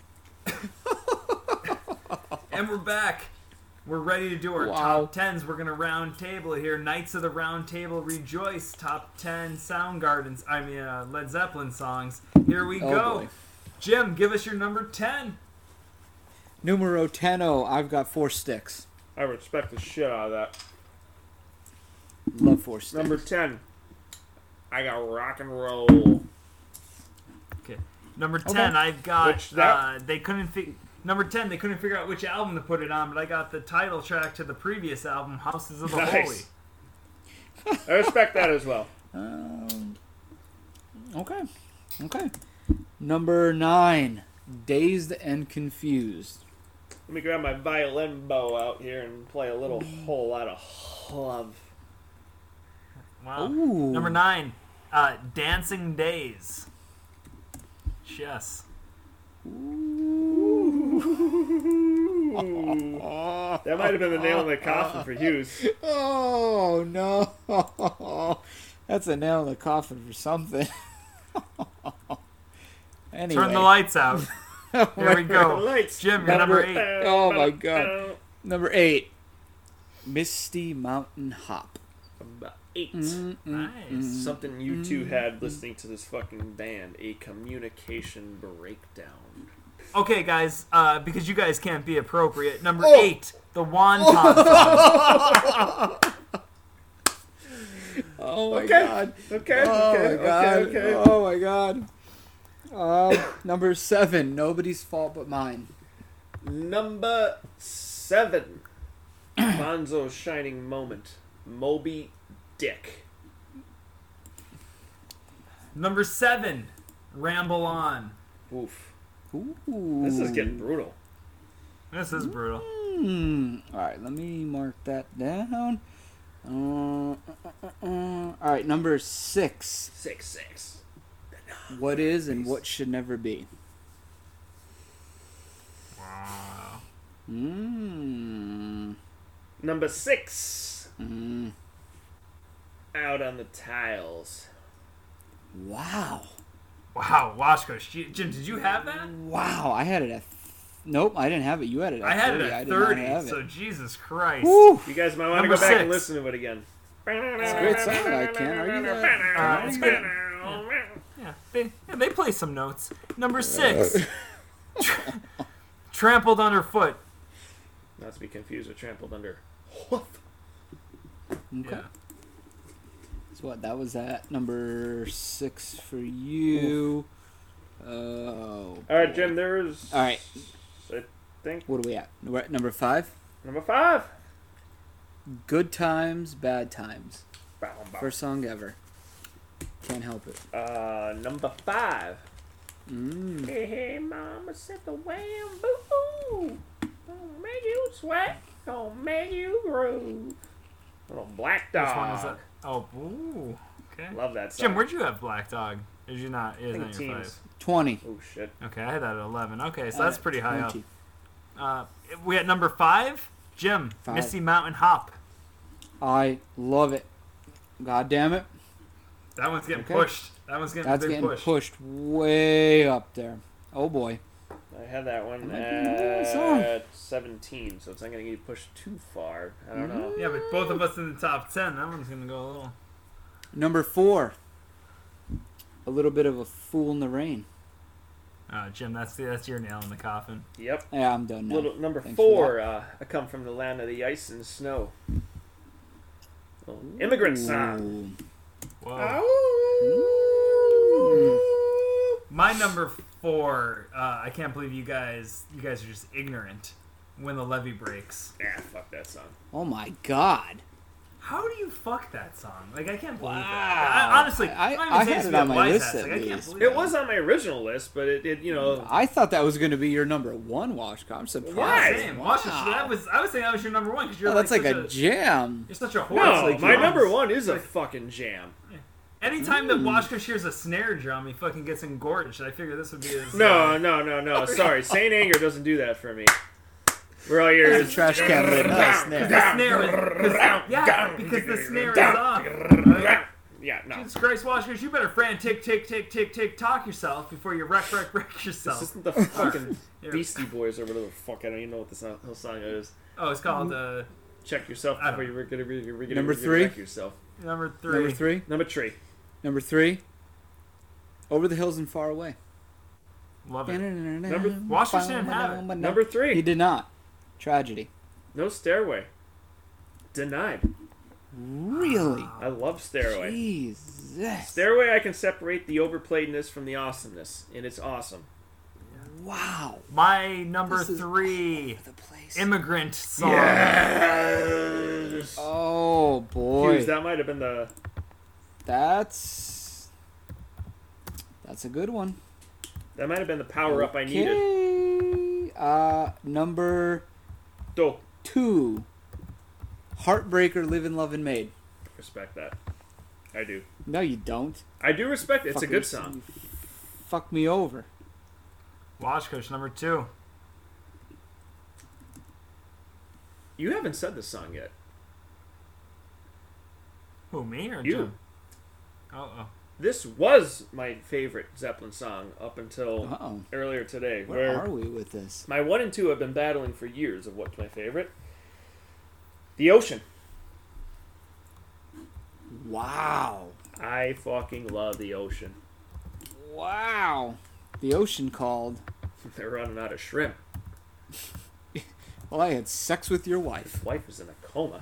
And we're back. We're ready to do our Wow. top tens. We're gonna round table here. Knights of the Round Table rejoice. Top ten Soundgardens. I mean uh, Led Zeppelin songs. Here we Oh, go. boy. Jim, give us your number ten. Numero ten. I've got four sticks. I respect the shit out of that. Love four sticks. Number ten. I got rock and roll. Okay. Number ten, Okay. I've got. Which that- Uh, they couldn't fig- Number ten, they couldn't figure out which album to put it on, but I got the title track to the previous album, Houses of the Nice. Holy. I respect that as well. Um, okay. Okay. Number nine. Dazed and Confused. Let me grab my violin bow out here and play a little whole lot of love. Wow. Ooh. Number nine, uh, Dancing Days. Chess. Oh, That might have been the nail in the coffin for Hughes. oh no. That's a nail in the coffin for something. Anyway. Turn the lights out. Here we The go. lights. Jim, you're number Number- eight. Oh, my God. Number eight. Misty Mountain Hop. Number eight. Mm, mm, Nice. mm. Something you two had listening to this fucking band. A communication breakdown. Okay, guys, uh, because you guys can't be appropriate. Number Oh. eight, the Wonton Song. Oh my Okay. god. Okay, Oh okay, my god. okay, okay. Oh my god. Um, number seven. Nobody's fault but mine. Number seven. Bonzo's shining moment. Moby Dick. Number seven, Ramble On. Oof. Ooh. This is getting brutal. This is brutal. Hmm. All right. Let me mark that down. Uh, uh, uh, uh, uh. All right, number six. Six six. What is and what should never be? Wow. Mmm. Number six. Mm. Out on the tiles. Wow. Wow, Washko. Sh- Jim, did you have that? Wow, I had it at. Th- nope, I didn't have it. You had it at I had thirty. it I at did not thurty, have it. so Jesus Christ. Woo! You guys might want to Number go back six. and listen to it again. It's a great song. I can't argue that. Uh, Can't it's argue good. that. Yeah, they, yeah, they play some notes. Number six. Tra- trampled underfoot. Not to be confused with trampled under. What? Okay. Yeah. So what? That was at number six for you. Oh. All right, Jim. There's. All right. I think What are we at? We're at number five. number five. Good times, bad times. Bow, bow. First song ever. Can't help it. Uh, number five. Mm. Hey, hey, mama said the wham boo. Gonna make you sweat. Gonna make you groove. Little Black Dog. Which one is that? Oh, ooh. Okay. Love that song. Jim, where'd you have Black Dog? Did you not? It I is think not your teens. five. Twenty. Oh shit. Okay, I had that at eleven. Okay, so All that's right, pretty high twenty. up. Uh, we at number five, Jim, Five. Misty Mountain Hop. I love it. God damn it. That one's getting Okay. pushed. That one's getting That's a big getting push. pushed way up there. Oh boy. I had that one That might be a good song. at seventeen, so it's not gonna get pushed too far. I don't know. Yeah, but both of us in the top ten. That one's gonna go a little. Number four. A little bit of a fool in the rain. Uh, Jim, that's the, that's your nail in the coffin. Yep. Yeah, I'm done now. Little number Thanks for four. Uh, I come from the land of the ice and snow. Little immigrant song. Ooh. Whoa. Ow. My number four. Uh, I can't believe you guys. You guys are just ignorant. When the levee breaks. Ah, fuck that song. Oh my god. How do you fuck that song? Like I can't believe Wow. that. I, honestly, I- I'm not even I saying had to it be a on my wise list ass. at Like, I can't least. believe It that. was on my original list, but it, it you know. I thought that was going to be your number one, Washko. I'm surprised. Why? Same. Watch it. Wow. That was. I was saying that was your number one because you're Oh, that's like, like, a such jam. You're such a horse. No, like my drums. number one is a Like, fucking jam. anytime that Mm. Washko hears a snare drum, he fucking gets engorged. I figured this would be his. No, uh, no, no, no. Sorry, Saint Anger doesn't do that for me. We're all here. It's a trash can lid, not a snare. The snare is, cause, yeah, because the snare is off. Right? Yeah, no. Jesus Christ, Washington, you better fran tick tick tick tick tick talk yourself before you wreck wreck wreck This yourself. isn't the fucking Here. Beastie Boys or whatever the fuck. I don't even know what the song, whole song is. Oh, it's called uh, Check yourself I don't before you're gonna re- re- Number re- three? wreck yourself. number three. Number three. Number three. Number three. Over the hills and far away. Love it. Number Washington had it. Number He three. did not. Tragedy. No Stairway. Denied. Really? I love Stairway. Jesus. Stairway, I can separate the overplayedness from the awesomeness, and it's awesome. Wow. My number This is three. The place. Immigrant song. Yes. Oh boy. Hughes, that might have been the. That's that's a good one. That might have been the power up I needed. Okay. Uh, number Do two. Heartbreaker, Live and Love and Made. respect that. I do. No, you don't. I do respect it. It's a Fucking- good song. Fuck me over. Watch Coach number two. You haven't said this song yet. Who, me or You. Jim? Oh, oh. This was my favorite Zeppelin song up until Uh oh. earlier today. Where Where are we with this? my one and two have been battling for years of what's my favorite. The Ocean. Wow. I fucking love The Ocean. Wow. The ocean called. They're running out of shrimp. Well, I had sex with your wife. Wife is in a coma.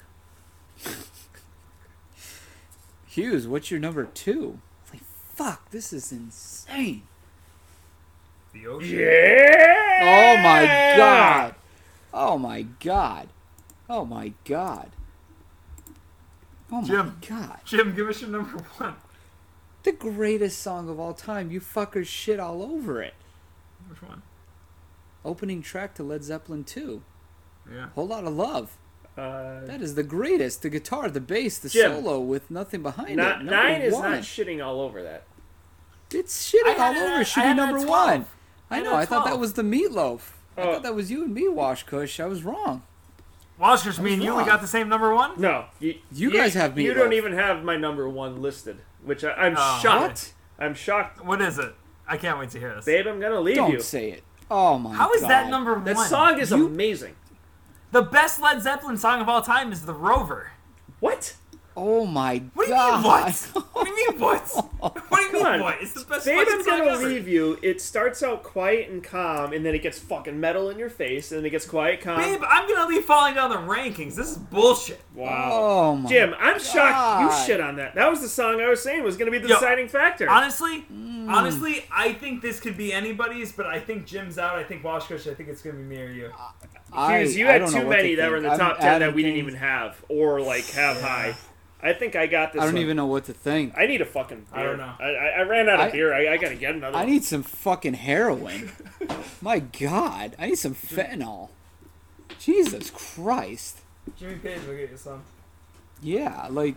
Hughes, what's your number two? Like, fuck, this is insane. The ocean. Yeah! Oh my god. Oh my god. Oh my god. Oh my Jim. god. Jim, give us your number one. The greatest song of all time. You fuckers shit all over it. Which one? Opening track to Led Zeppelin two. Yeah. Whole lot of love. Uh, That is the greatest. The guitar, the bass, the Jim. solo with nothing behind not, it. Number nine is one. not shitting all over that. It's shitting I had all it over at- I shitty had it at number twelve. one. I I had know. it at I thought that twelve. was the Meatloaf. I Oh. thought that was you and me, Wash Kush. I was wrong. Washers, me and you, we wrong. got the same number one? No, you, You guys have You Meatloaf. don't even have my number one listed, which I, I'm Oh. shocked. I'm shocked, What is it? I can't wait to hear this. babe. I'm gonna leave Don't you. say it. Oh my god. How is that number one? That song is You- amazing. The best Led Zeppelin song of all time is The Rover. What? Oh my What do you god. mean what? What do you mean what? What do you mean Come on. what? It's the best Babe, fucking I'm song gonna ever. leave you. It starts out quiet and calm, and then it gets fucking metal in your face, and then it gets quiet, calm. Babe, I'm gonna leave falling down the rankings. This is bullshit. Wow. Oh my Jim, I'm shocked you God. shit on that. That was the song I was saying was gonna be the Yo, deciding factor. Honestly, Mm. honestly, I think this could be anybody's, but I think Jim's out. I think Washkush. I think it's gonna be me or you. I, Hughes, you I had don't know too what to many that were in the think. I'm top ten that adding we didn't things- even have, or like have high. I think I got this I don't one. even know what to think. I need a fucking beer. I don't know. I, I, I ran out of I- beer. I, I gotta get another I one. need some fucking heroin. My god. I need some fentanyl. Jesus Christ. Jimmy Page, look at you, son. Yeah, like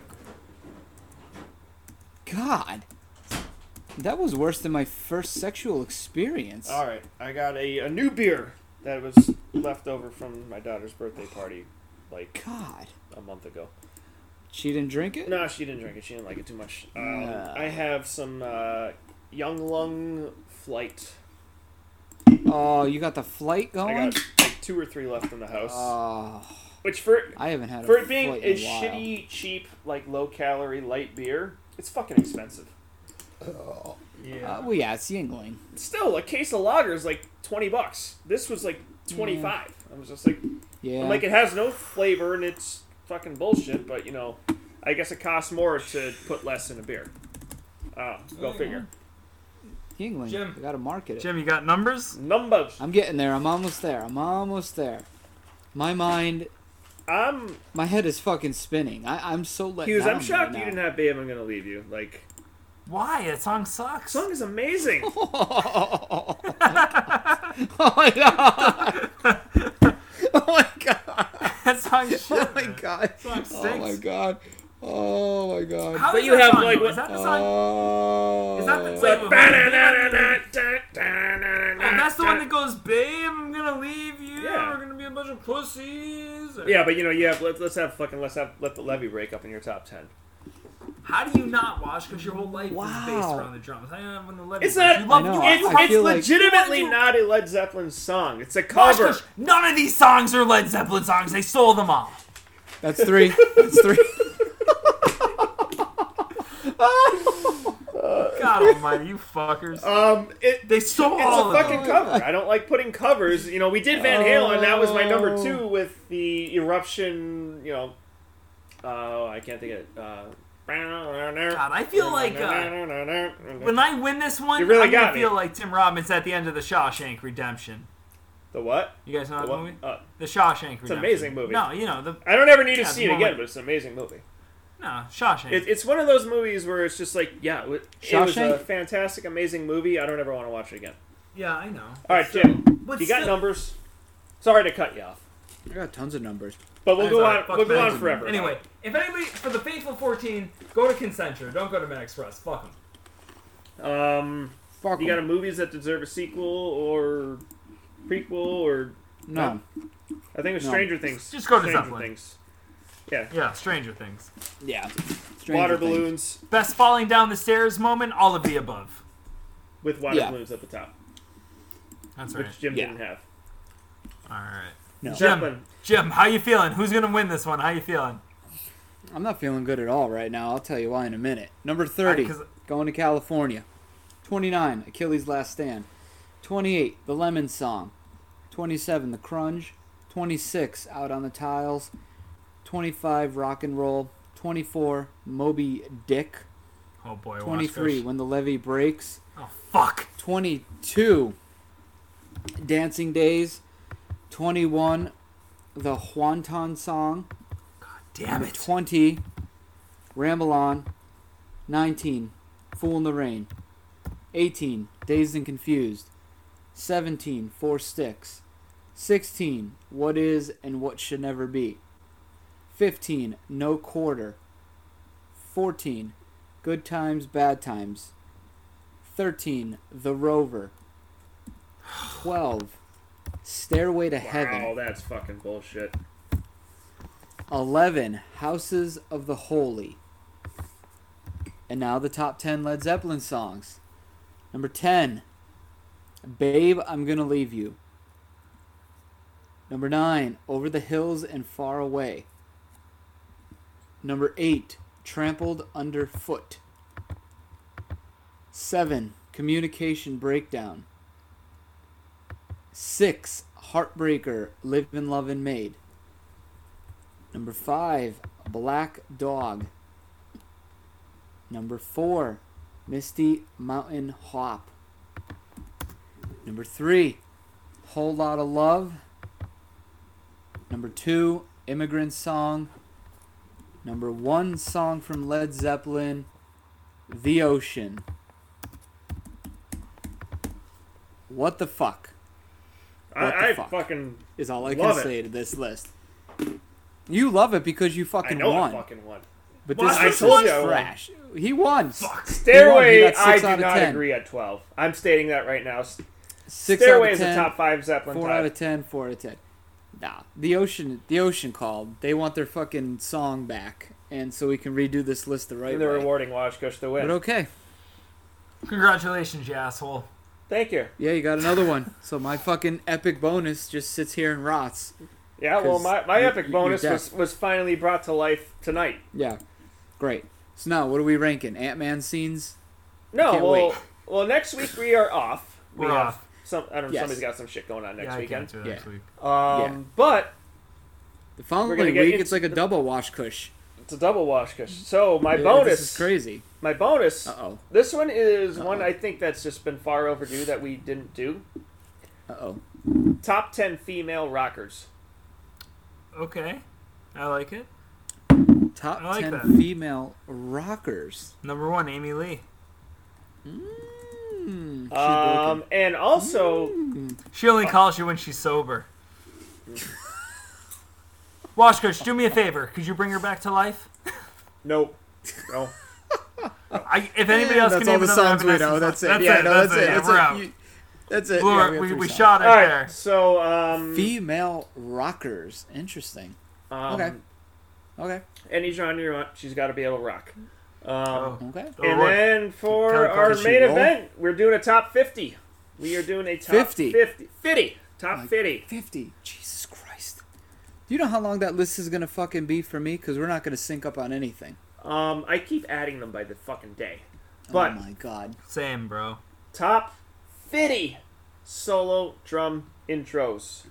God. That was worse than my first sexual experience. All right, I got a, a new beer that was left over from my daughter's birthday party like God. a month ago. She didn't drink it? No, she didn't drink it. She didn't like it too much. Um, No. I have some uh, Young Lung Flight. Oh, you got the flight I going? got like two or three left in the house. Oh, Which for I haven't had for a it being flight a in a while. shitty, cheap, like low calorie light beer, it's fucking expensive. Yeah. Uh, well, yeah, it's Yingling. Still, a case of lager is like twenty bucks. This was like twenty five. I was just like, Yeah. I'm like, it has no flavor and it's fucking bullshit. But you know, I guess it costs more to put less in a beer. Uh, go figure. Yingling. Jim. You gotta market it. Jim, you got numbers? Numbers. I'm getting there. I'm almost there. I'm almost there. My mind, I'm my head is fucking spinning. I, I'm so let Hughes. down I'm shocked right you now. didn't have "Babe, I'm Gonna Leave You." Like, Why? That song sucks. the song is amazing. Oh my god! Oh my god! that song shit. Oh my man. god! That song Oh my stinks. god! Oh my god! How But is you that have, song, like, though? what- Is that the song? Oh. Is that the- It's Wait, like, wait, Oh, that's the one that goes, babe, I'm gonna leave you. Yeah. We're gonna be a bunch of pussies. Or- Yeah, but you know, you have let's, let's have fucking let's have let the levy break up in your top ten. How do you not watch? Because your whole life Wow. is based around the drums. I don't want to let It's it. not. You love, I know, you, I- It's, you I have- it's feel like- legitimately You wanna not a Led Zeppelin song. It's a Watch, cover. 'cause none of these songs are Led Zeppelin songs. They stole them all. That's three. That's three. God almighty, you fuckers. Um, it, They stole it's all a of fucking them. cover. I don't like putting covers. You know, we did Van Halen. That was my number Oh. two with the Eruption. You know, uh, I can't think of it. Uh, God, I feel like uh, when I win this one, You really I'm gonna got me. feel like Tim Robbins at the end of the Shawshank Redemption. the what? You guys know The that what? movie? Uh, The Shawshank Redemption. an amazing movie. No, you know the I don't ever need to Yeah, see it the again, moment- but it's an amazing movie. no Shawshank. It, it's one of those movies where it's just like, yeah, it was it was a Shawshank? fantastic, amazing movie. I don't ever want to watch it again. yeah, I know. All right, Still- Jim, but you got still- numbers. Sorry to cut you off, I got tons of numbers. but we'll That's go all on. right, fuck We'll go that. on forever. Anyway, if anybody for the faithful fourteen, go to Concentra. Don't go to Med Express. Fuck them. um, Fuck you got 'em. a movies that deserve a sequel or prequel or No. I think it was No. Stranger Things. Just go to Stranger Zeppelin. Things. Yeah, Yeah, Stranger Things. Yeah. Stranger water Things. balloons Best falling down the stairs moment. All of the above. with water Yeah. balloons at the top, That's right. which Jim Yeah. didn't have. All right. No. Jim, Zeppelin. Jim, how you feeling? Who's gonna win this one? How you feeling? I'm not feeling good at all right now. I'll tell you why in a minute. Number thirty, Alright, 'cause- going to California. twenty-nine, Achilles' Last Stand. twenty-eight, The Lemon Song. twenty-seven, The Crunge. twenty-six, Out on the Tiles. twenty-five, Rock and Roll. twenty-four, Moby Dick. Oh boy. watch twenty-three, this. When the Levee Breaks. Oh fuck. twenty-two, Dancing Days. twenty-one, The Whanton Song. Damn it. twenty, Ramble On. nineteen, Fool in the Rain. eighteen, Dazed and Confused. seventeen, Four Sticks. sixteen, What Is and What Should Never Be. fifteen, No Quarter. fourteen, Good Times, Bad Times. thirteen, The Rover. twelve, Stairway to Heaven. Oh, that's fucking bullshit. eleven, Houses of the Holy. And now the top ten Led Zeppelin songs. Number ten, Babe, I'm Gonna Leave You. Number nine, Over the Hills and Far Away. Number eight, Trampled Underfoot. seven, Communication Breakdown. six, Heartbreaker, Livin' Lovin' Made. Number five, Black Dog. Number four, Misty Mountain Hop. Number three, Whole Lotta Love. Number two, Immigrant Song. Number one song from Led Zeppelin, The Ocean. What the fuck? What the I, I fuck fucking is all I love can it. say to this list. You love it because you I fucking know won. I fucking won. But Well, this I list told is you I won. trash. He won. Fuck. Stairway, He got I six do out of not ten. agree at twelve. I'm stating that right now. Six Stairway out of is ten, a top five Zeppelin four type. out of ten, four out of ten. Nah, the ocean, the ocean called. They want their fucking song back, and so we can redo this list the right And they're way. rewarding Washkush to win. But okay, Congratulations, you asshole. Thank you. yeah, you got another one. So my fucking epic bonus just sits here and rots. Yeah, well, 'Cause my, my you- epic you're bonus deaf. was, was finally brought to life tonight. Yeah, great. So now, what are we ranking? Ant-Man scenes? No, Can't well, wait. well, next week we are off. We We're have off. Some, I don't know, Yes. somebody's got some shit going on next yeah, I weekend. can't do it next Yeah. week. Um, Yeah. But The We're following gonna week, get it's into like a the- double wash cush. it's a double wash. 'Cause- So my Yeah, bonus, This is crazy. my bonus, Uh oh. this one is one Uh-oh. I think that's just been far overdue that we didn't do. Uh oh. Top ten female rockers. Okay. I like it. Top I like ten that. female rockers. Number one, Amy Lee. Mm, she Um, and also, broken. She only calls you when she's sober. Washkush, do me a favor. Could you bring her back to life? nope. No. I, if anybody Yeah, else that's can all name the another songs we Evanescence know. song- That's it. That's yeah, it. no, that's, that's it. it. Yeah, That's we're it. out. You- that's it. Well, Yeah, we, we, have we three shot it All there. right. So, um, Female rockers. Interesting. um, Okay. Okay. any genre you want, she's got to be able to rock. Um, Oh. Okay. Oh, and what? then for Kinda our does she main roll? event, we're doing a top fifty. We are doing a top fifty. fifty. fifty. Top Like fifty. fifty. Jesus Christ. Do you know how long that list is gonna fucking be for me? Because we're not gonna sync up on anything. Um, I keep adding them by the fucking day. But oh my god. Same, bro. top fifty solo drum intros.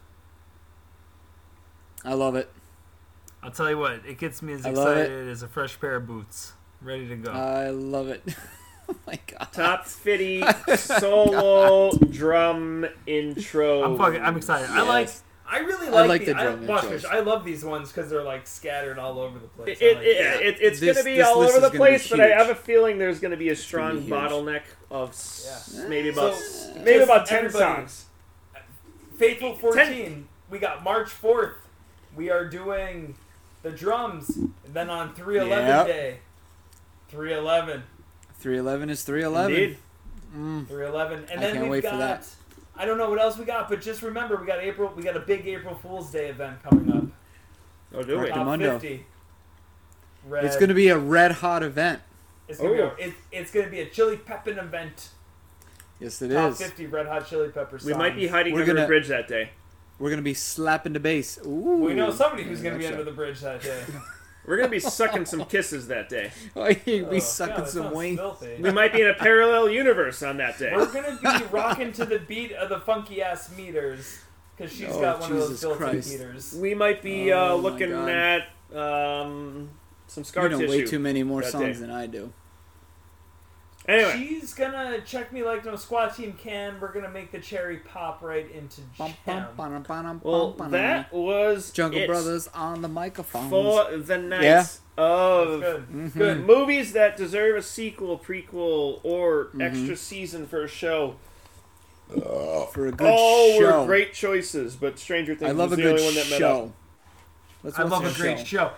I love it. I'll tell you what, it gets me as I love it. excited as a fresh pair of boots. Ready to go. I love it. oh my god. Top fifty solo drum intros. I'm fucking. I'm excited. I like. Yes. I really I like, like the, the drum I, watch intros. this. I love these ones because they're like scattered all over the place. It, it, I like it, that. it- it's This- going to be this all list over the is gonna be place, but I huge. have a feeling there's going to be a gonna strong be huge. bottleneck of s- Yeah. maybe about So, maybe just about ten everybody- songs. Faithful fourteen. We got March fourth. We are doing the drums. And then on three eleven Yep. day. three eleven. three eleven is three eleven. Indeed. Mm. three eleven. And I then can't we've wait for got. that. I don't know what else we got, but just remember we got April. We got a big April Fool's Day event coming up. Oh, do we? Correct. Top Mundo. fifty. Red. It's gonna be a red hot event. It's gonna, be a, Oh. it, it's gonna be a chili peppin event. Yes, it Top is. fifty Red Hot Chili Pepper songs. We might be hiding We're under gonna- a bridge that day. We're gonna be slapping the bass. Ooh. We know somebody who's gonna be Gotcha. under the bridge that day. We're going to be sucking some kisses that day. We'd be Oh, sucking God, that some sounds wings. filthy. We might be in a parallel universe on that day. We're gonna be rocking to the beat of the funky ass meters because she's Oh, got one of those Jesus built-in Christ. meters. We might be uh, Oh, my looking God. at um, some scar You know tissue. way too many more that songs day. than I do. Anyway, She's gonna check me like no squat team can. We're gonna make the cherry pop right into Bum, jam. bum, bum, bum, well, bum, bum. that was Jungle it Brothers on the microphone. for the night Yeah. of Good. Mhm. Good. movies that deserve a sequel, prequel, or Mm-hmm. extra season for a show. For a good All show. were great choices, but Stranger Things I love a was the good only one that met up. show. Let's I watch love a the great show. show.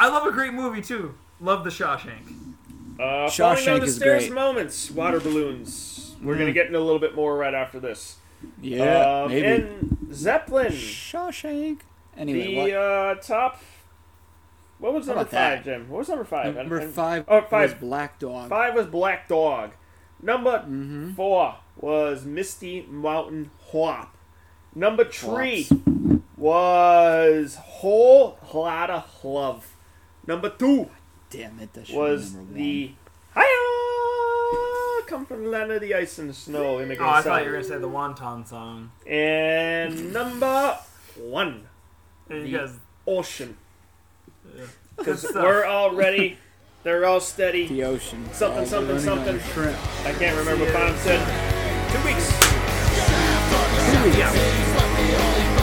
I love a great movie too. Love The Shawshank. Uh, Shawshank falling down the is stairs great. moments. Water balloons. We're Mm. gonna get into a little bit more right after this. Yeah, um, maybe. And Zeppelin. Shawshank. Anyway, the what? uh, top. What was How number about that? five, Jim? What was number five? Number And- and- five, Oh, was five. Black Dog. Five was Black Dog. Number Mm-hmm. four was Misty Mountain Whop. Number three Whops. was Whole Lotta Love. Number two Damn it, that should was be number the Hiya! Come from the land of the ice and the snow. Oh, Immigrant I Song. thought you were gonna say the Wonton song. And number one, Hey, The- you guys. Ocean. Yeah. Because Good stuff. we're all ready. They're all one. steady. The ocean. Something, Oh, something, we're running something. out of shrimp. I can't remember what Yeah. Bob said. Two weeks. Yeah.